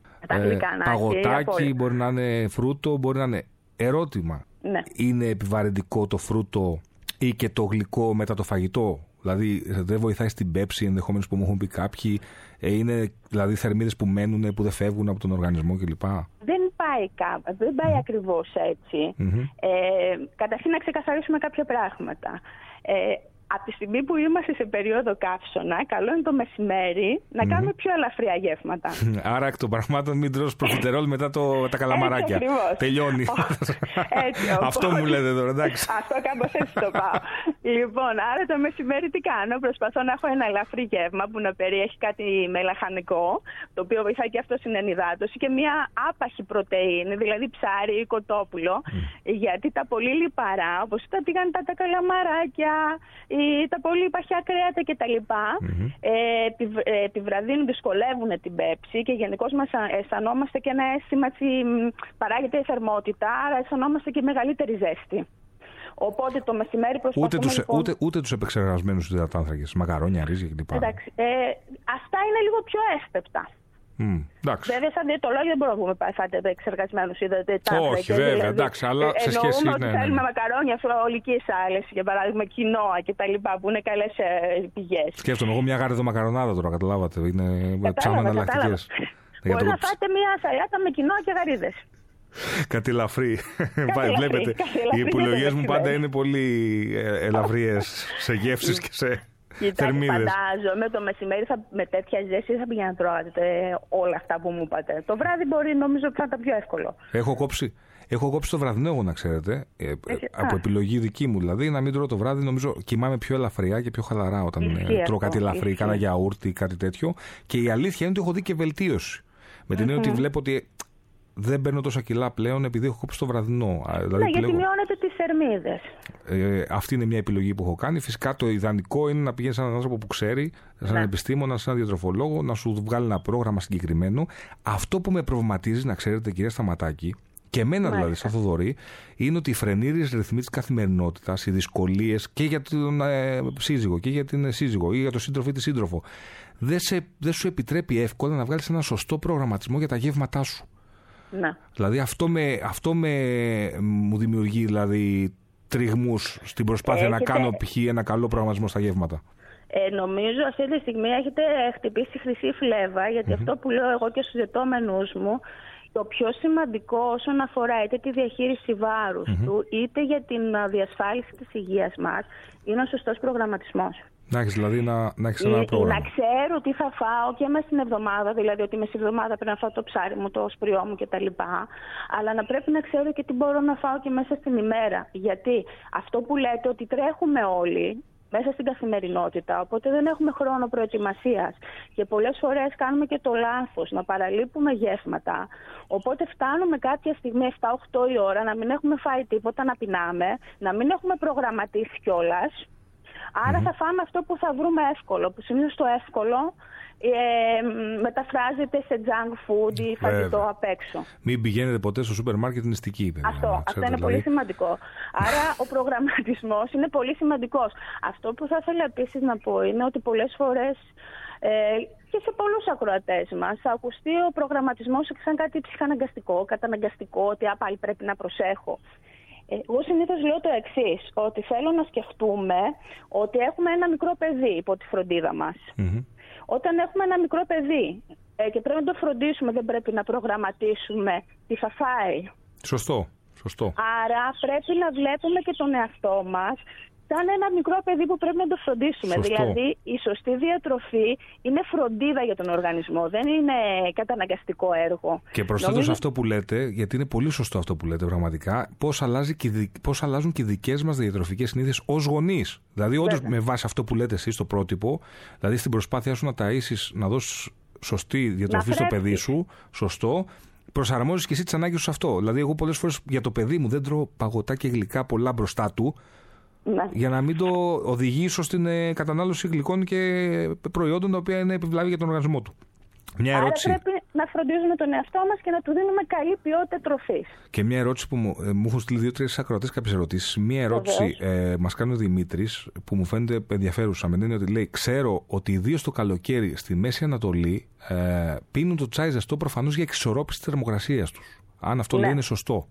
Speaker 2: ε, παγωτάκι, μπορεί να είναι φρούτο, μπορεί να είναι. Ερώτημα.
Speaker 7: Ναι.
Speaker 2: Είναι επιβαρυντικό το φρούτο ή και το γλυκό μετά το φαγητό? Δηλαδή δεν βοηθάει στην πέψη, ενδεχομένως, που μου έχουν πει κάποιοι? Ε, είναι δηλαδή θερμίδες που μένουν, που δεν φεύγουν από τον οργανισμό κλπ.
Speaker 7: Δεν πάει, κά... δεν πάει mm. ακριβώς έτσι. Mm-hmm. Ε, καταρχήν να ξεκαθαρίσουμε κάποια πράγματα. Ε, από τη στιγμή που είμαστε σε περίοδο καύσωνα, καλό είναι το μεσημέρι να mm-hmm. κάνουμε πιο ελαφριά γεύματα.
Speaker 2: Άρα εκ των πραγμάτων μην τρως προφιτερόλ μετά το, τα καλαμαράκια.
Speaker 7: Έτσι,
Speaker 2: τελειώνει.
Speaker 7: Έτσι,
Speaker 2: αυτό μου λέτε τώρα, εντάξει.
Speaker 7: Αυτό κάπως έτσι το πάω. Λοιπόν, άρα το μεσημέρι τι κάνω? Προσπαθώ να έχω ένα ελαφρύ γεύμα που να περιέχει κάτι με λαχανικό, το οποίο βοηθάει και αυτό στην ενυδάτωση, και μια άπαχη πρωτεΐνη, δηλαδή ψάρι ή κοτόπουλο, mm. γιατί τα πολύ λιπαρά, όπως τα τηγανιτά, τα καλαμαράκια, ή τα πολύ παχιά κρέατα κτλ. Mm-hmm. Ε, επι, ε, επιβραδύνουν, δυσκολεύουν την πέψη και γενικώς μας αισθανόμαστε και ένα αίσθημα, παράγεται η θερμότητα, άρα αισθανόμαστε και μεγαλύτερη ζέστη. Οπότε το μεσημέρι προσπαθούμε...
Speaker 2: Ούτε τους,
Speaker 7: λοιπόν...
Speaker 2: ούτε, ούτε τους επεξεργασμένους υδατάνθρακες, μακαρόνια, ρύζια κλπ.
Speaker 7: Εντάξει, ε, αυτά είναι λίγο πιο εύπεπτα.
Speaker 2: Mm,
Speaker 7: βέβαια, σαν διαιτολόγια δεν μπορούμε να πούμε πάτε επεξεργασμένους υδατάνθρακες.
Speaker 2: Όχι, βέβαια, δηλαδή, εντάξει, αλλά σε σχέση...
Speaker 7: Εννοούμε ότι
Speaker 2: ναι,
Speaker 7: θέλουμε
Speaker 2: ναι.
Speaker 7: μακαρόνια φρολικής άλεσης, για παράδειγμα κοινόα και τα λοιπά, που είναι καλές ε, πηγές.
Speaker 2: Σκέφτομαι εγώ μια γάριδο μακαρονάδα τώρα, καταλάβατε. Είναι ψάχνω εναλλακτικές.
Speaker 7: Μπορεί να φάτε μια σαλάτα με κοινόα και γαρίδες.
Speaker 2: Κάτι ελαφρύ. Βλέπετε, οι επιλογές μου πάντα είναι πολύ ελαφριές σε γεύσεις και σε θερμίδες.
Speaker 7: Φαντάζομαι το μεσημέρι θα, με τέτοια ζέστη θα πηγαίνετε να τρώγατε όλα αυτά που μου είπατε. Το βράδυ μπορεί, νομίζω ότι θα ήταν πιο εύκολο.
Speaker 2: Έχω κόψει. Έχω κόψει το βραδινό, εγώ να ξέρετε. Ε, Έχει, από α. επιλογή δική μου δηλαδή, να μην τρώω το βράδυ. Νομίζω κοιμάμαι πιο ελαφριά και πιο χαλαρά όταν Ισχύει τρώω κάτι ελαφρύ, κάνα γιαούρτι, κάτι τέτοιο. Και η αλήθεια είναι ότι έχω δει και βελτίωση. Με την έννοια ότι βλέπω ότι δεν παίρνω τόσα κιλά πλέον επειδή έχω κόψει το βραδινό. Δηλαδή,
Speaker 7: ναι, γιατί μειώνεται τις θερμίδες.
Speaker 2: Ε, αυτή είναι μια επιλογή που έχω κάνει. Φυσικά το ιδανικό είναι να πηγαίνεις σε έναν άνθρωπο που ξέρει, σε έναν ναι. επιστήμονα, σε έναν διατροφολόγο, να σου βγάλει ένα πρόγραμμα συγκεκριμένο. Αυτό που με προβληματίζει, να ξέρετε, κυρία Σταματάκη, και εμένα Μάλιστα. δηλαδή, σαν Θοδωρή, είναι ότι οι φρενήριες ρυθμοί της καθημερινότητας, οι δυσκολίες και για τον ε, σύζυγο και για την σύζυγο ή για τον σύντροφο ή τη σύντροφο, δεν, σε, δεν σου επιτρέπει εύκολα να βγάλεις ένα σωστό προγραμματισμό για τα γεύματά σου.
Speaker 7: Να.
Speaker 2: Δηλαδή αυτό, με, αυτό με, μου δημιουργεί δηλαδή τριγμούς στην προσπάθεια Έχετε... να κάνω π.χ. ένα καλό προγραμματισμό στα γεύματα.
Speaker 7: Ε, νομίζω αυτή τη στιγμή έχετε χτυπήσει χρυσή φλέβα, γιατί mm-hmm. αυτό που λέω εγώ και στους ζητώμενους μου, το πιο σημαντικό όσον αφορά είτε τη διαχείριση βάρους mm-hmm. του, είτε για την διασφάλιση της υγείας μας, είναι ο σωστός προγραμματισμός.
Speaker 2: Να έχεις δηλαδή να, να έχεις ένα πρόγραμμα.
Speaker 7: Να ξέρω τι θα φάω και μέσα στην εβδομάδα, δηλαδή ότι μέσα στην εβδομάδα πρέπει να φάω το ψάρι μου, το σπριό μου κτλ. Αλλά να πρέπει να ξέρω και τι μπορώ να φάω και μέσα στην ημέρα. Γιατί αυτό που λέτε ότι τρέχουμε όλοι μέσα στην καθημερινότητα, οπότε δεν έχουμε χρόνο προετοιμασίας και πολλές φορές κάνουμε και το λάθος να παραλείπουμε γεύματα, οπότε φτάνουμε κάποια στιγμή εφτά οκτώ η ώρα να μην έχουμε φάει τίποτα, να πεινάμε, να μην έχουμε προγραμματίσει κιόλας. Άρα mm-hmm. θα φάμε αυτό που θα βρούμε εύκολο, που συνήθως το εύκολο ε, μεταφράζεται σε junk food ή φαγητό απ' έξω.
Speaker 2: Μην πηγαίνετε ποτέ στο σούπερ μάρκετ νηστική, παιδιά.
Speaker 7: Αυτό,
Speaker 2: ξέρετε,
Speaker 7: αυτό είναι
Speaker 2: δηλαδή...
Speaker 7: πολύ σημαντικό. Άρα ο προγραμματισμός είναι πολύ σημαντικός. Αυτό που θα ήθελα επίσης να πω είναι ότι πολλές φορές ε, και σε πολλούς ακροατές μας θα ακουστεί ο προγραμματισμός σαν κάτι ψυχαναγκαστικό, καταναγκαστικό, ότι α, πάλι πρέπει να προσέχω. Εγώ συνήθως λέω το εξής, ότι θέλω να σκεφτούμε ότι έχουμε ένα μικρό παιδί υπό τη φροντίδα μας. Mm-hmm. Όταν έχουμε ένα μικρό παιδί ε, και πρέπει να το φροντίσουμε, δεν πρέπει να προγραμματίσουμε τι θα φάει.
Speaker 2: Σωστό, σωστό. Άρα
Speaker 7: πρέπει να βλέπουμε και τον εαυτό μας σαν ένα μικρό παιδί που πρέπει να το φροντίσουμε. Σωστό. Δηλαδή η σωστή διατροφή είναι φροντίδα για τον οργανισμό, δεν είναι καταναγκαστικό έργο.
Speaker 2: Και προσθέτω Νομίζω... σε αυτό που λέτε, γιατί είναι πολύ σωστό αυτό που λέτε πραγματικά, πώς, αλλάζει και, πώς αλλάζουν και οι δικές μας διατροφικές συνήθειες ως γονείς. Δηλαδή όντως με βάση αυτό που λέτε εσείς, το πρότυπο, δηλαδή στην προσπάθειά σου να ταΐσεις, να δώσεις σωστή διατροφή στο παιδί σου, σωστό, προσαρμόζεις και εσύ τις ανάγκες σου σε αυτό. Δηλαδή εγώ πολλές φορές για το παιδί μου δεν τρώω παγωτά και γλυκά πολλά μπροστά του,
Speaker 7: Ναι.
Speaker 2: Για να μην το οδηγεί ίσως στην ε, κατανάλωση γλυκών και προϊόντων τα οποία είναι επιβλάβη για τον οργανισμό του. Μια ερώτηση.
Speaker 7: Άρα πρέπει να φροντίζουμε τον εαυτό μας και να του δίνουμε καλή ποιότητα τροφής.
Speaker 2: Και μια ερώτηση που μου, ε, μου έχουν στείλει δύο-τρεις ακροατές κάποιες ερωτήσεις. Μια ερώτηση ε, μας κάνει ο Δημήτρης που μου φαίνεται ενδιαφέρουσα. Με την έννοια ότι λέει: ξέρω ότι ιδίως το καλοκαίρι στη Μέση Ανατολή ε, πίνουν το τσάι ζεστό προφανώς για εξισορρόπηση της θερμοκρασίας τους. Αν αυτό
Speaker 7: Ναι.
Speaker 2: λέει είναι σωστό.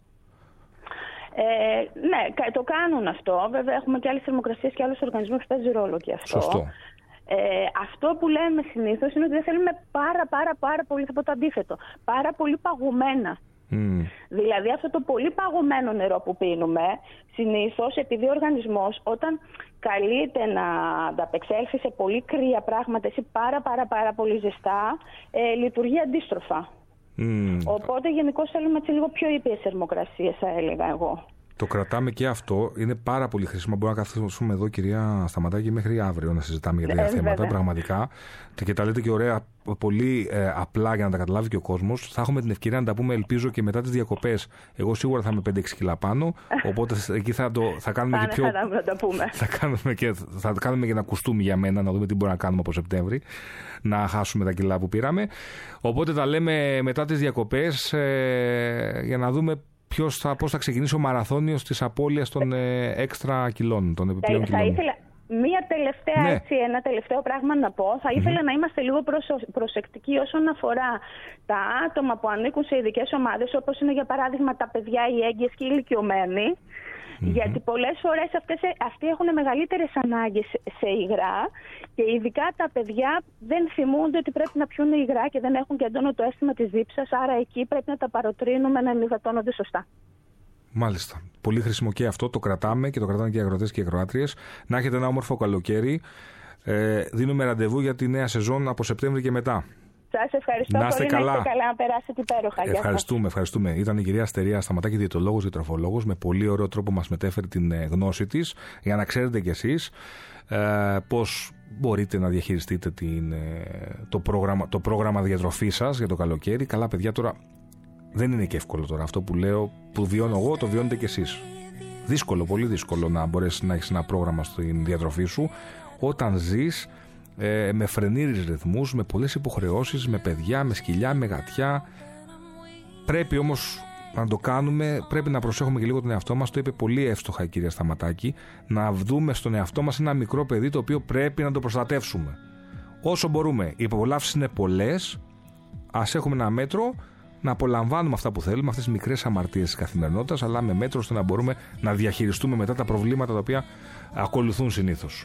Speaker 7: Ε, ναι, το κάνουν αυτό. Βέβαια, έχουμε και άλλες θερμοκρασίες και άλλους οργανισμούς που παίζει ρόλο και αυτό.
Speaker 2: Σωστό.
Speaker 7: Ε, αυτό που λέμε συνήθως είναι ότι δεν θέλουμε πάρα πάρα πάρα πολύ, θα πω το αντίθετο, πάρα πολύ παγωμένα.
Speaker 2: Mm.
Speaker 7: Δηλαδή αυτό το πολύ παγωμένο νερό που πίνουμε, συνήθως επειδή ο οργανισμός όταν καλείται να ανταπεξέλθει σε πολύ κρύα πράγματα ή πάρα πάρα πάρα πολύ ζεστά, ε, λειτουργεί αντίστροφα.
Speaker 2: Mm.
Speaker 7: Οπότε γενικώς θέλουμε έτσι λίγο πιο ήπιες θερμοκρασίες, θα έλεγα εγώ.
Speaker 2: Το κρατάμε και αυτό. Είναι πάρα πολύ χρήσιμο. Μπορούμε να καθίσουμε εδώ, κυρία Σταματάκη, μέχρι αύριο να συζητάμε για τέτοια
Speaker 7: ε,
Speaker 2: θέματα.
Speaker 7: βέβαια.
Speaker 2: Πραγματικά. Και τα λέτε και ωραία, πολύ ε, απλά για να τα καταλάβει και ο κόσμος. Θα έχουμε την ευκαιρία να τα πούμε, ελπίζω, και μετά τις διακοπές. Εγώ σίγουρα θα είμαι πέντε έξι κιλά πάνω. Οπότε εκεί θα, το, θα κάνουμε
Speaker 7: θα
Speaker 2: και πιο.
Speaker 7: Να τα πούμε.
Speaker 2: Θα κάνουμε, και, θα κάνουμε και ένα κουστούμι για μένα, να δούμε τι μπορούμε να κάνουμε από Σεπτέμβρη. Να χάσουμε τα κιλά που πήραμε. Οπότε τα λέμε μετά τις διακοπές ε, για να δούμε. Ποιος θα, πώς θα ξεκινήσει ο μαραθώνιος της απώλειας των ε, έξτρα κιλών, των επιπλέον
Speaker 7: θα,
Speaker 2: κιλών.
Speaker 7: Θα ήθελα μία τελευταία,
Speaker 2: ναι.
Speaker 7: έτσι, ένα τελευταίο πράγμα να πω. Θα ήθελα mm-hmm. να είμαστε λίγο προσω, προσεκτικοί όσον αφορά τα άτομα που ανήκουν σε ειδικές ομάδες, όπως είναι για παράδειγμα τα παιδιά, οι έγκυες και οι ηλικιωμένοι. Mm-hmm. Γιατί πολλές φορές αυτές, αυτοί έχουν μεγαλύτερες ανάγκες σε υγρά και ειδικά τα παιδιά δεν θυμούνται ότι πρέπει να πιούν υγρά και δεν έχουν και έντονο το αίσθημα της δίψας, άρα εκεί πρέπει να τα παροτρύνουμε να ενυδατώνονται σωστά.
Speaker 2: Μάλιστα. Πολύ χρήσιμο και αυτό, το κρατάμε και το κρατάνε και οι αγροτές και οι αγροάτριες. Να έχετε ένα όμορφο καλοκαίρι. Ε, δίνουμε ραντεβού για τη νέα σεζόν από Σεπτέμβρη και μετά.
Speaker 7: Σας ευχαριστώ
Speaker 2: να είστε
Speaker 7: πολύ,
Speaker 2: καλά.
Speaker 7: να είστε καλά, να περάσετε υπέροχα.
Speaker 2: Ευχαριστούμε, ευχαριστούμε. Ήταν η κυρία Αστερία Σταματάκη, διαιτολόγος και τροφολόγος, με πολύ ωραίο τρόπο μας μετέφερε την γνώση της, για να ξέρετε κι εσείς ε, πώς μπορείτε να διαχειριστείτε την, το, πρόγραμμα, το πρόγραμμα διατροφής σας για το καλοκαίρι. Καλά, παιδιά, τώρα δεν είναι και εύκολο τώρα. Αυτό που λέω, που βιώνω εγώ, το βιώνετε κι εσείς. Δύσκολο, πολύ δύσκολο να μπορέσεις να έχεις ένα πρόγραμμα στην διατροφή σου όταν ζεις ε, με φρενήρις ρυθμούς, με πολλές υποχρεώσεις, με παιδιά, με σκυλιά, με γατιά. Πρέπει όμως να το κάνουμε, πρέπει να προσέχουμε και λίγο τον εαυτό μας. Το είπε πολύ εύστοχα η κυρία Σταματάκη, να δούμε στον εαυτό μας ένα μικρό παιδί το οποίο πρέπει να το προστατεύσουμε όσο μπορούμε. Οι απολαύσεις είναι πολλές, ας έχουμε ένα μέτρο να απολαμβάνουμε αυτά που θέλουμε, αυτές τις μικρές αμαρτίες της καθημερινότητας, αλλά με μέτρο ώστε να μπορούμε να διαχειριστούμε μετά τα προβλήματα τα οποία ακολουθούν συνήθως.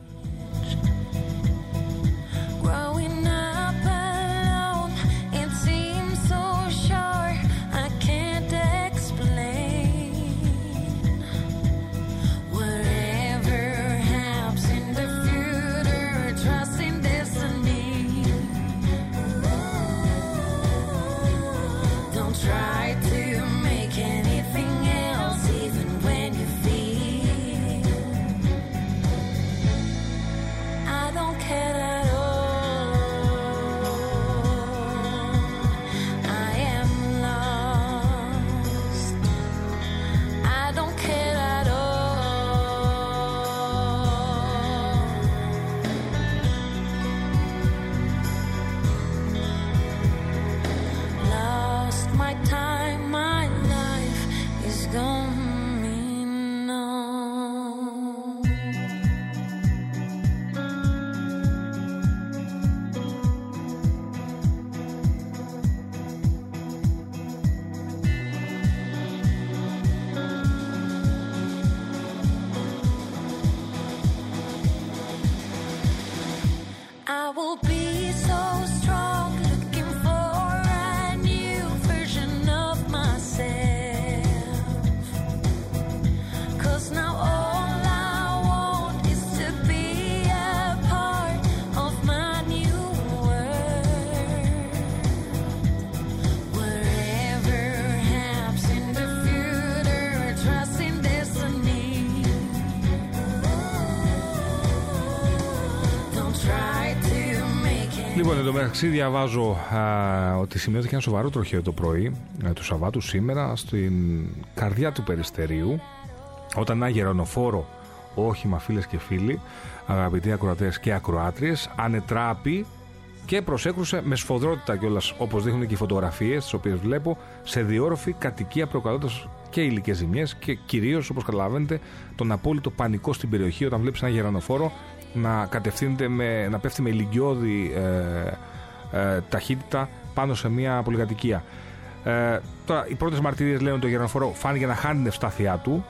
Speaker 2: Λοιπόν, εν τω μεταξύ διαβάζω α, ότι σημειώθηκε ένα σοβαρό τροχαίο το πρωί α, του Σαββάτου σήμερα στην καρδιά του Περιστερίου, όταν ένα γερονοφόρο όχημα, φίλες και φίλοι, αγαπητοί ακροατές και ακροάτριες, ανετράπη και προσέκρουσε με σφοδρότητα κιόλας, όπως δείχνουν και οι φωτογραφίες τις οποίες βλέπω, σε διόρροφη κατοικία, προκαλώντας και υλικές ζημιές και κυρίως, όπως καταλαβαίνετε, τον απόλυτο πανικό στην περιοχή όταν βλέπεις ένα γερανοφόρο να κατευθύνεται με, να πέφτει με ηλικιώδη ε, ε, ταχύτητα πάνω σε μια πολυκατοικία. Ε, τώρα, οι πρώτες μαρτυρίες λένε ότι το γερανοφόρο φάνηκε να χάνει την ευστάθειά του.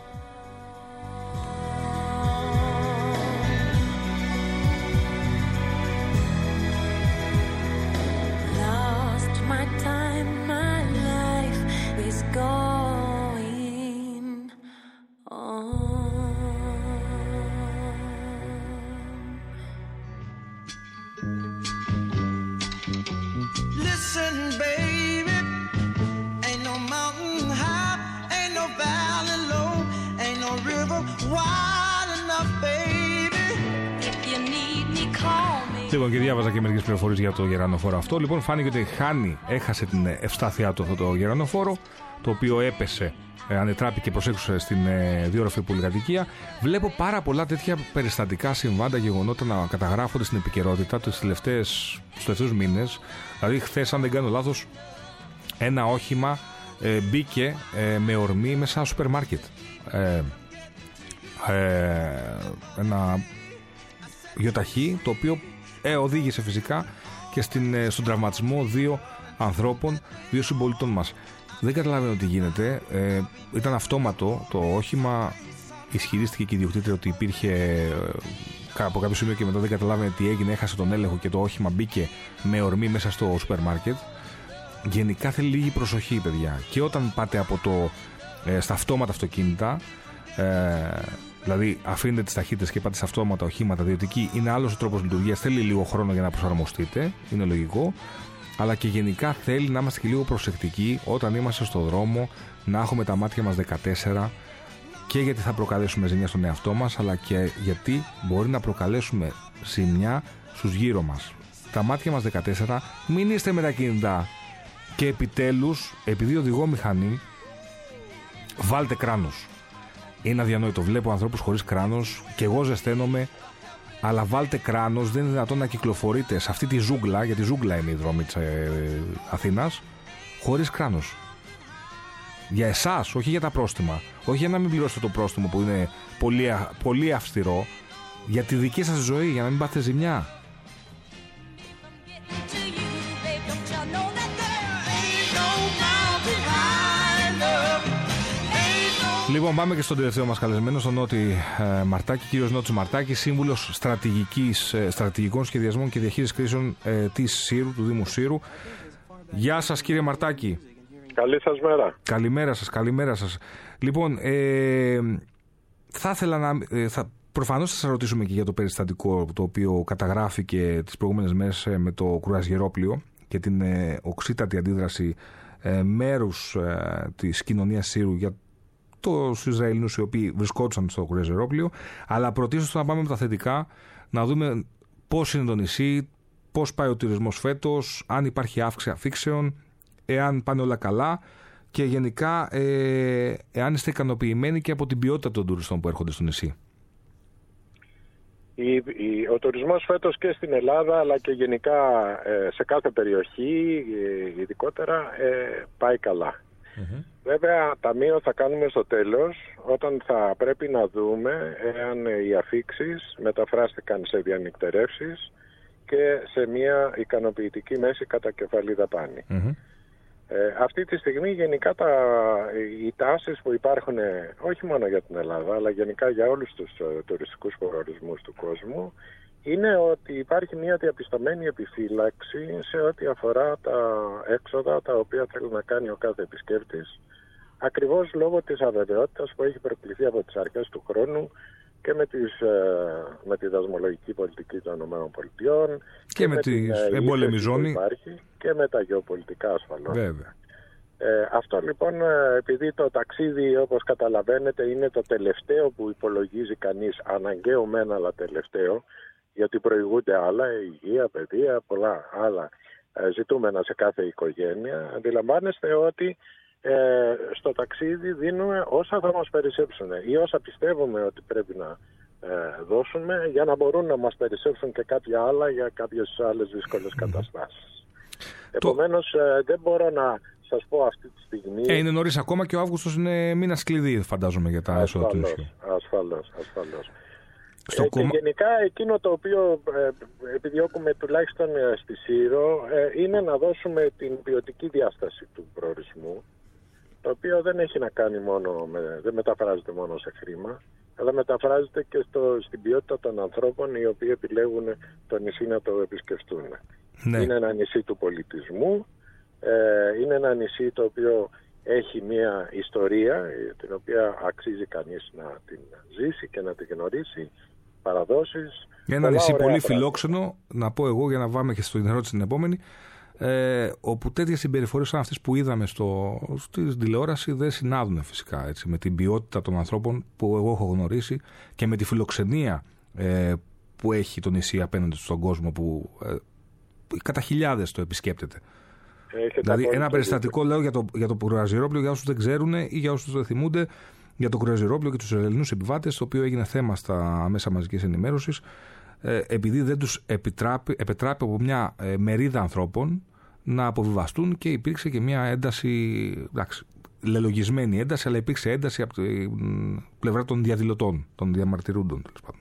Speaker 2: Λοιπόν, και διάβαζα και μερικές πληροφορίες για το γερανοφόρο αυτό. Λοιπόν, φάνηκε ότι χάνει, έχασε την ευστάθειά του αυτό το γερανοφόρο, το οποίο έπεσε, ε, ανετράπηκε, προσέξουσε στην ε, διόρροφη πολυκατοικία. Βλέπω πάρα πολλά τέτοια περιστατικά, συμβάντα, γεγονότα να καταγράφονται στην επικαιρότητα τους τελευταίους μήνες. Δηλαδή, χθες, αν δεν κάνω λάθος, ένα όχημα ε, μπήκε ε, με ορμή μέσα στο σούπερ μάρκετ. Ε, ε, ένα γιοταχή, το οποίο Ε, οδήγησε φυσικά και στην, στον τραυματισμό δύο ανθρώπων, δύο συμπολιτών μας. Δεν καταλαβαίνω τι γίνεται. Ε, ήταν αυτόματο το όχημα. Ισχυρίστηκε και η ιδιοκτήτρια ότι υπήρχε ε, από κάποιο σημείο και μετά δεν καταλάβαινε τι έγινε. Έχασε τον έλεγχο και το όχημα μπήκε με ορμή μέσα στο σούπερ μάρκετ. Γενικά θέλει λίγη προσοχή, παιδιά. Και όταν πάτε από το, ε, στα αυτόματα αυτοκίνητα, ε, δηλαδή αφήνετε τις ταχύτητες και πάτε σε αυτόματα οχήματα, διότι εκεί είναι άλλος ο τρόπος λειτουργίας, θέλει λίγο χρόνο για να προσαρμοστείτε, είναι λογικό, αλλά και γενικά θέλει να είμαστε και λίγο προσεκτικοί όταν είμαστε στο δρόμο, να έχουμε τα μάτια μας δεκατέσσερα, και γιατί θα προκαλέσουμε ζημιά στον εαυτό μας, αλλά και γιατί μπορεί να προκαλέσουμε ζημιά στους γύρω μας. Τα μάτια μας δεκατέσσερα, μην είστε με τα κινητά, και επιτέλους, επειδή οδηγώ μηχανή, βάλτε κράνος. Είναι αδιανόητο. Βλέπω ανθρώπους χωρίς κράνος και εγώ ζεσταίνομαι, αλλά βάλτε κράνος. Δεν είναι δυνατόν να κυκλοφορείτε σε αυτή τη ζούγκλα, γιατί ζούγκλα είναι η δρόμη της ε, Αθήνας, χωρίς κράνος. Για εσάς, όχι για τα πρόστιμα. Όχι για να μην πληρώσετε το πρόστιμο που είναι πολύ, πολύ αυστηρό. Για τη δική σας ζωή, για να μην πάθετε ζημιά. Λοιπόν, πάμε και στον τελευταίο μας καλεσμένο, στον Νότι ε, Μαρτάκη, κύριος Νότης Μαρτάκης, σύμβουλος στρατηγικής, ε, στρατηγικών σχεδιασμών και διαχείρισης κρίσεων ε, της Σύρου, του Δήμου Σύρου. Γεια σας, κύριε Μαρτάκη.
Speaker 8: Καλή σας μέρα.
Speaker 2: Καλημέρα σας, καλημέρα σας. Λοιπόν, ε, θα ήθελα να... Ε, θα, προφανώς θα σας ρωτήσουμε και για το περιστατικό το οποίο καταγράφηκε τις προηγούμενες μέρες ε, με το κρουαζιερόπλοιο και την ε, οξύτατη αντίδραση ε, μέρους ε, της κοινωνίας Σύρου για τους Ισραηλινούς οι οποίοι βρισκόντουσαν στο κρουαζιερόπλοιο, αλλά πρωτίστως να πάμε με τα θετικά, να δούμε πώς είναι το νησί, πώς πάει ο τουρισμός φέτος, αν υπάρχει αύξηση αφήξεων, εάν πάνε όλα καλά και γενικά ε, εάν είστε ικανοποιημένοι και από την ποιότητα των τουριστών που έρχονται στο νησί.
Speaker 8: Η, η, ο τουρισμός φέτος και στην Ελλάδα αλλά και γενικά ε, σε κάθε περιοχή ε, ειδικότερα ε, πάει καλά. Mm-hmm. Βέβαια ταμείο θα κάνουμε στο τέλος, όταν θα πρέπει να δούμε εάν οι αφήξεις μεταφράστηκαν σε διανυκτερεύσεις και σε μια ικανοποιητική μέση κατά κεφαλή δαπάνη. Mm-hmm. Ε, αυτή τη στιγμή γενικά τα, οι τάσεις που υπάρχουν όχι μόνο για την Ελλάδα αλλά γενικά για όλους τους uh, τουριστικούς προορισμούς του κόσμου είναι ότι υπάρχει μια διαπιστωμένη επιφύλαξη σε ό,τι αφορά τα έξοδα τα οποία θέλει να κάνει ο κάθε επισκέπτης, ακριβώς λόγω της αβεβαιότητας που έχει προκληθεί από τις αρχές του χρόνου και με, τις, με τη δασμολογική πολιτική των ΗΠΑ και,
Speaker 2: και με, με τη εμπόλεμη ζώνη
Speaker 8: υπάρχει και με τα γεωπολιτικά ασφαλώς.
Speaker 2: Βέβαια.
Speaker 8: Ε, αυτό λοιπόν, επειδή το ταξίδι όπως καταλαβαίνετε είναι το τελευταίο που υπολογίζει κανείς, αναγκαίο μεν αλλά τελευταίο, γιατί προηγούνται άλλα, υγεία, παιδεία, πολλά άλλα ε, ζητούμενα σε κάθε οικογένεια, αντιλαμβάνεστε ότι ε, στο ταξίδι δίνουμε όσα θα μας περισσέψουν ή όσα πιστεύουμε ότι πρέπει να ε, δώσουμε για να μπορούν να μας περισσέψουν και κάποια άλλα για κάποιες άλλες δύσκολες καταστάσεις. Επομένως ε, δεν μπορώ να σας πω αυτή τη στιγμή...
Speaker 2: Ε, είναι νωρίς ακόμα και ο Αύγουστος είναι μήνας κλειδί, φαντάζομαι, για τα έσοδα του νησιού.
Speaker 8: Ασφαλώς, ασφαλώς.
Speaker 2: Στο
Speaker 8: ε,
Speaker 2: κομμα...
Speaker 8: Και γενικά εκείνο το οποίο ε, επιδιώκουμε τουλάχιστον ε, στη Σύρο ε, είναι να δώσουμε την ποιοτική διάσταση του προορισμού, το οποίο δεν έχει να κάνει μόνο, με, δεν μεταφράζεται μόνο σε χρήμα, αλλά μεταφράζεται και στο, στην ποιότητα των ανθρώπων οι οποίοι επιλέγουν το νησί να το επισκεφτούν. Ναι. Είναι ένα νησί του πολιτισμού, ε, είναι ένα νησί το οποίο έχει μια ιστορία την οποία αξίζει κανείς να την ζήσει και να την γνωρίσει, παραδόσεις.
Speaker 2: Ένα νησί πολύ πράγματα. Φιλόξενο, να πω εγώ για να πάμε και στην ερώτηση την επόμενη, ε, όπου τέτοιες συμπεριφορές σαν αυτές που είδαμε στο, στη τηλεόραση δεν συνάδουν φυσικά έτσι, με την ποιότητα των ανθρώπων που εγώ έχω γνωρίσει και με τη φιλοξενία ε, που έχει το νησί απέναντι στον κόσμο που ε, κατά χιλιάδες το επισκέπτεται. Έχετε δηλαδή ένα περιστατικό λέω για το, για το κρουαζιερόπλαιο για όσους δεν ξέρουν ή για όσους δεν θυμούνται, για το κρουαζιερόπλαιο και τους Ελληνούς επιβάτες, το οποίο έγινε θέμα στα μέσα μαζικής ενημέρωσης, ε, επειδή δεν τους επιτράπει, επιτράπει από μια ε, μερίδα ανθρώπων να αποβιβαστούν και υπήρξε και μια ένταση, εντάξει, λελογισμένη ένταση, αλλά υπήρξε ένταση από την πλευρά των διαδηλωτών, των διαμαρτυρούντων τέλος πάντων.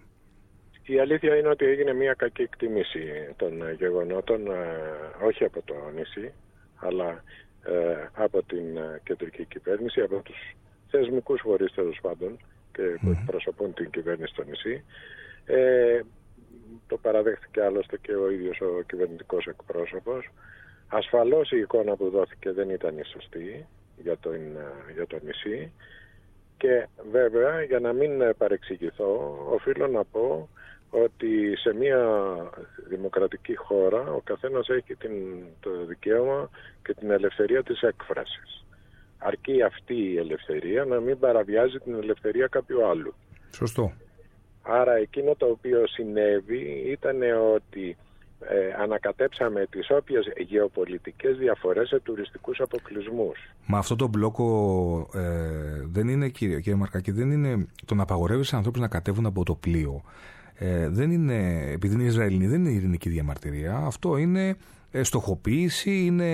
Speaker 8: Η αλήθεια είναι ότι έγινε μια κακή εκτίμηση των γεγονότων, όχι από το νησί, αλλά ε, από την κεντρική κυβέρνηση, από τους θεσμικούς φορείς τέλος πάντων και που mm. εκπροσωπούν την κυβέρνηση στο νησί. Ε, το παραδέχτηκε άλλωστε και ο ίδιος ο κυβερνητικός εκπρόσωπος. Ασφαλώς η εικόνα που δόθηκε δεν ήταν η σωστή για το, για το νησί και βέβαια για να μην παρεξηγηθώ οφείλω να πω ότι σε μια δημοκρατική χώρα ο καθένας έχει την, το δικαίωμα και την ελευθερία της έκφρασης. Αρκεί αυτή η ελευθερία να μην παραβιάζει την ελευθερία κάποιου άλλου.
Speaker 2: Σωστό.
Speaker 8: Άρα εκείνο το οποίο συνέβη ήταν ότι ε, ανακατέψαμε τις όποιες γεωπολιτικές διαφορές σε τουριστικούς αποκλεισμούς.
Speaker 2: Μα αυτό το μπλόκο ε, δεν είναι, κύριε, κύριε Μαρκάκη, δεν είναι το να απαγορεύει σε ανθρώπους να κατέβουν από το πλοίο. Ε, δεν είναι, επειδή είναι Ισραηλινή, δεν είναι ειρηνική διαμαρτυρία. Αυτό είναι ε, στοχοποίηση, είναι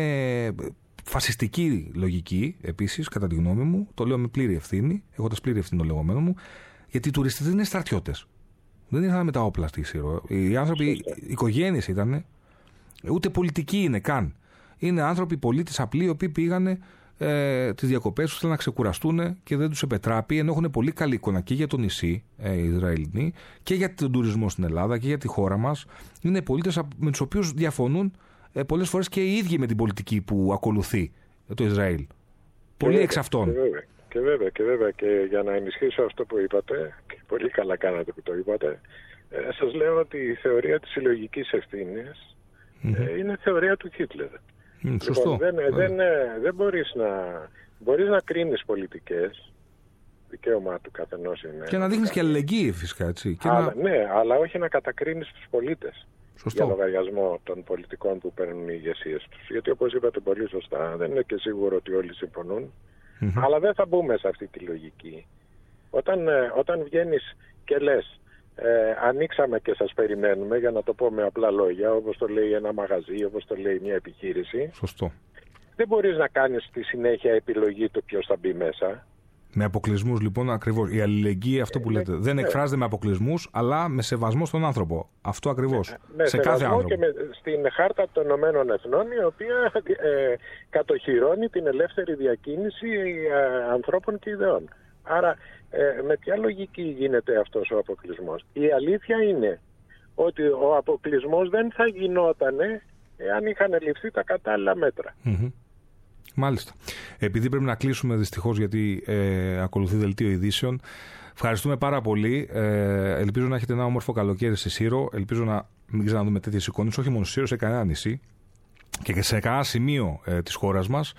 Speaker 2: φασιστική λογική επίσης, κατά τη γνώμη μου. Το λέω με πλήρη ευθύνη, έχοντας πλήρη ευθύνη το λεγόμενο μου, γιατί οι τουριστές δεν είναι στρατιώτες. Δεν ήρθαν με τα όπλα στη Σύρο. Οι άνθρωποι, οι οικογένειες ήταν, ούτε πολιτικοί είναι καν. Είναι άνθρωποι, πολίτες απλοί, οι οποίοι πήγανε ε, τις διακοπές τους, θέλουν να ξεκουραστούν και δεν τους επετράπει, ενώ έχουν πολύ καλή εικόνα και για το νησί ε, οι Ισραηλινοί και για τον τουρισμό στην Ελλάδα και για τη χώρα μας. Είναι πολίτες με τους οποίους διαφωνούν ε, πολλές φορές και οι ίδιοι με την πολιτική που ακολουθεί το Ισραήλ. Πολλοί εξ αυτών.
Speaker 8: Και βέβαια, και βέβαια, και βέβαια, και για να ενισχύσω αυτό που είπατε, και πολύ καλά κάνατε που το είπατε, ε, σας λέω ότι η θεωρία της συλλογικής ευθύνης mm-hmm. ε, είναι θεωρία του Χίτλερ.
Speaker 2: Mm, σωστό.
Speaker 8: Λοιπόν, δεν, δεν, δεν μπορείς να, μπορείς να κρίνεις πολιτικές, δικαίωμά του καθενός είναι.
Speaker 2: Και να δείχνεις και αλληλεγγύη φυσικά, έτσι. Και
Speaker 8: αλλά,
Speaker 2: να...
Speaker 8: Ναι, αλλά όχι να κατακρίνεις τους πολίτες.
Speaker 2: Σωστό.
Speaker 8: Για λογαριασμό των πολιτικών που παίρνουν οι ηγεσίες τους. Γιατί όπως είπατε πολύ σωστά, δεν είναι και σίγουρο ότι όλοι συμφωνούν. Mm-hmm. Αλλά δεν θα μπούμε σε αυτή τη λογική. Όταν, όταν βγαίνεις και λες Ε, ανοίξαμε και σας περιμένουμε, για να το πω με απλά λόγια, όπως το λέει ένα μαγαζί, όπως το λέει μια επιχείρηση.
Speaker 2: Σωστό.
Speaker 8: Δεν μπορείς να κάνεις στη συνέχεια επιλογή του ποιος θα μπει μέσα.
Speaker 2: Με αποκλεισμούς λοιπόν, ακριβώς. Η αλληλεγγύη, αυτό που λέτε, ε, δεν ε, εκφράζεται με αποκλεισμούς, αλλά με σεβασμό στον άνθρωπο. Αυτό ακριβώς.
Speaker 8: Με
Speaker 2: σε κάθε άνθρωπο.
Speaker 8: Και με, στην Χάρτα των Ηνωμένων Εθνών, η οποία ε, κατοχυρώνει την ελεύθερη διακίνηση ε, ανθρώπων και ιδεών. Άρα, ε, με ποια λογική γίνεται αυτός ο αποκλεισμός? Η αλήθεια είναι ότι ο αποκλεισμός δεν θα γινότανε εάν είχαν ληφθεί τα κατάλληλα μέτρα.
Speaker 2: Mm-hmm. Μάλιστα. Επειδή πρέπει να κλείσουμε δυστυχώς, γιατί ε, ακολουθεί δελτίο ειδήσεων, ευχαριστούμε πάρα πολύ. Ε, ελπίζω να έχετε ένα όμορφο καλοκαίρι στη Σύρο. Ελπίζω να μην ξαναδούμε τέτοιες εικόνες, όχι μόνο στη Σύρο, σε κανένα νησί και σε κανένα σημείο ε, της χώρας μας.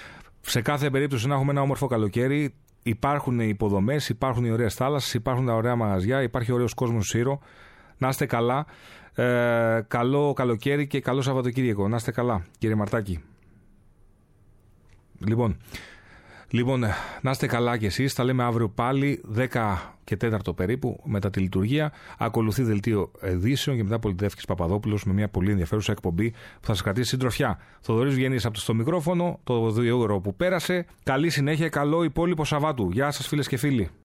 Speaker 2: Σε κάθε περίπτωση να έχουμε ένα όμορφο καλοκαίρι. Υπάρχουν οι υποδομές, υπάρχουν οι ωραίες θάλασσες, υπάρχουν τα ωραία μαγαζιά, υπάρχει ωραίος κόσμος στη Σύρο. Να είστε καλά. Ε, καλό καλοκαίρι και καλό Σαββατοκύριακο. Να είστε καλά, κύριε Μαρτάκη. Λοιπόν, Λοιπόν, να είστε καλά κι εσείς. Τα λέμε αύριο πάλι, δέκα και τέσσερα περίπου, μετά τη λειτουργία. Ακολουθεί δελτίο ειδήσεων και μετά Πολυτεύκης Παπαδόπουλος με μια πολύ ενδιαφέρουσα εκπομπή που θα σας κρατήσει συντροφιά. Θοδωρής Βγενής από το στο μικρόφωνο, το δύο ώρο που πέρασε. Καλή συνέχεια, καλό υπόλοιπο Σαββάτου. Γεια σας φίλες και φίλοι.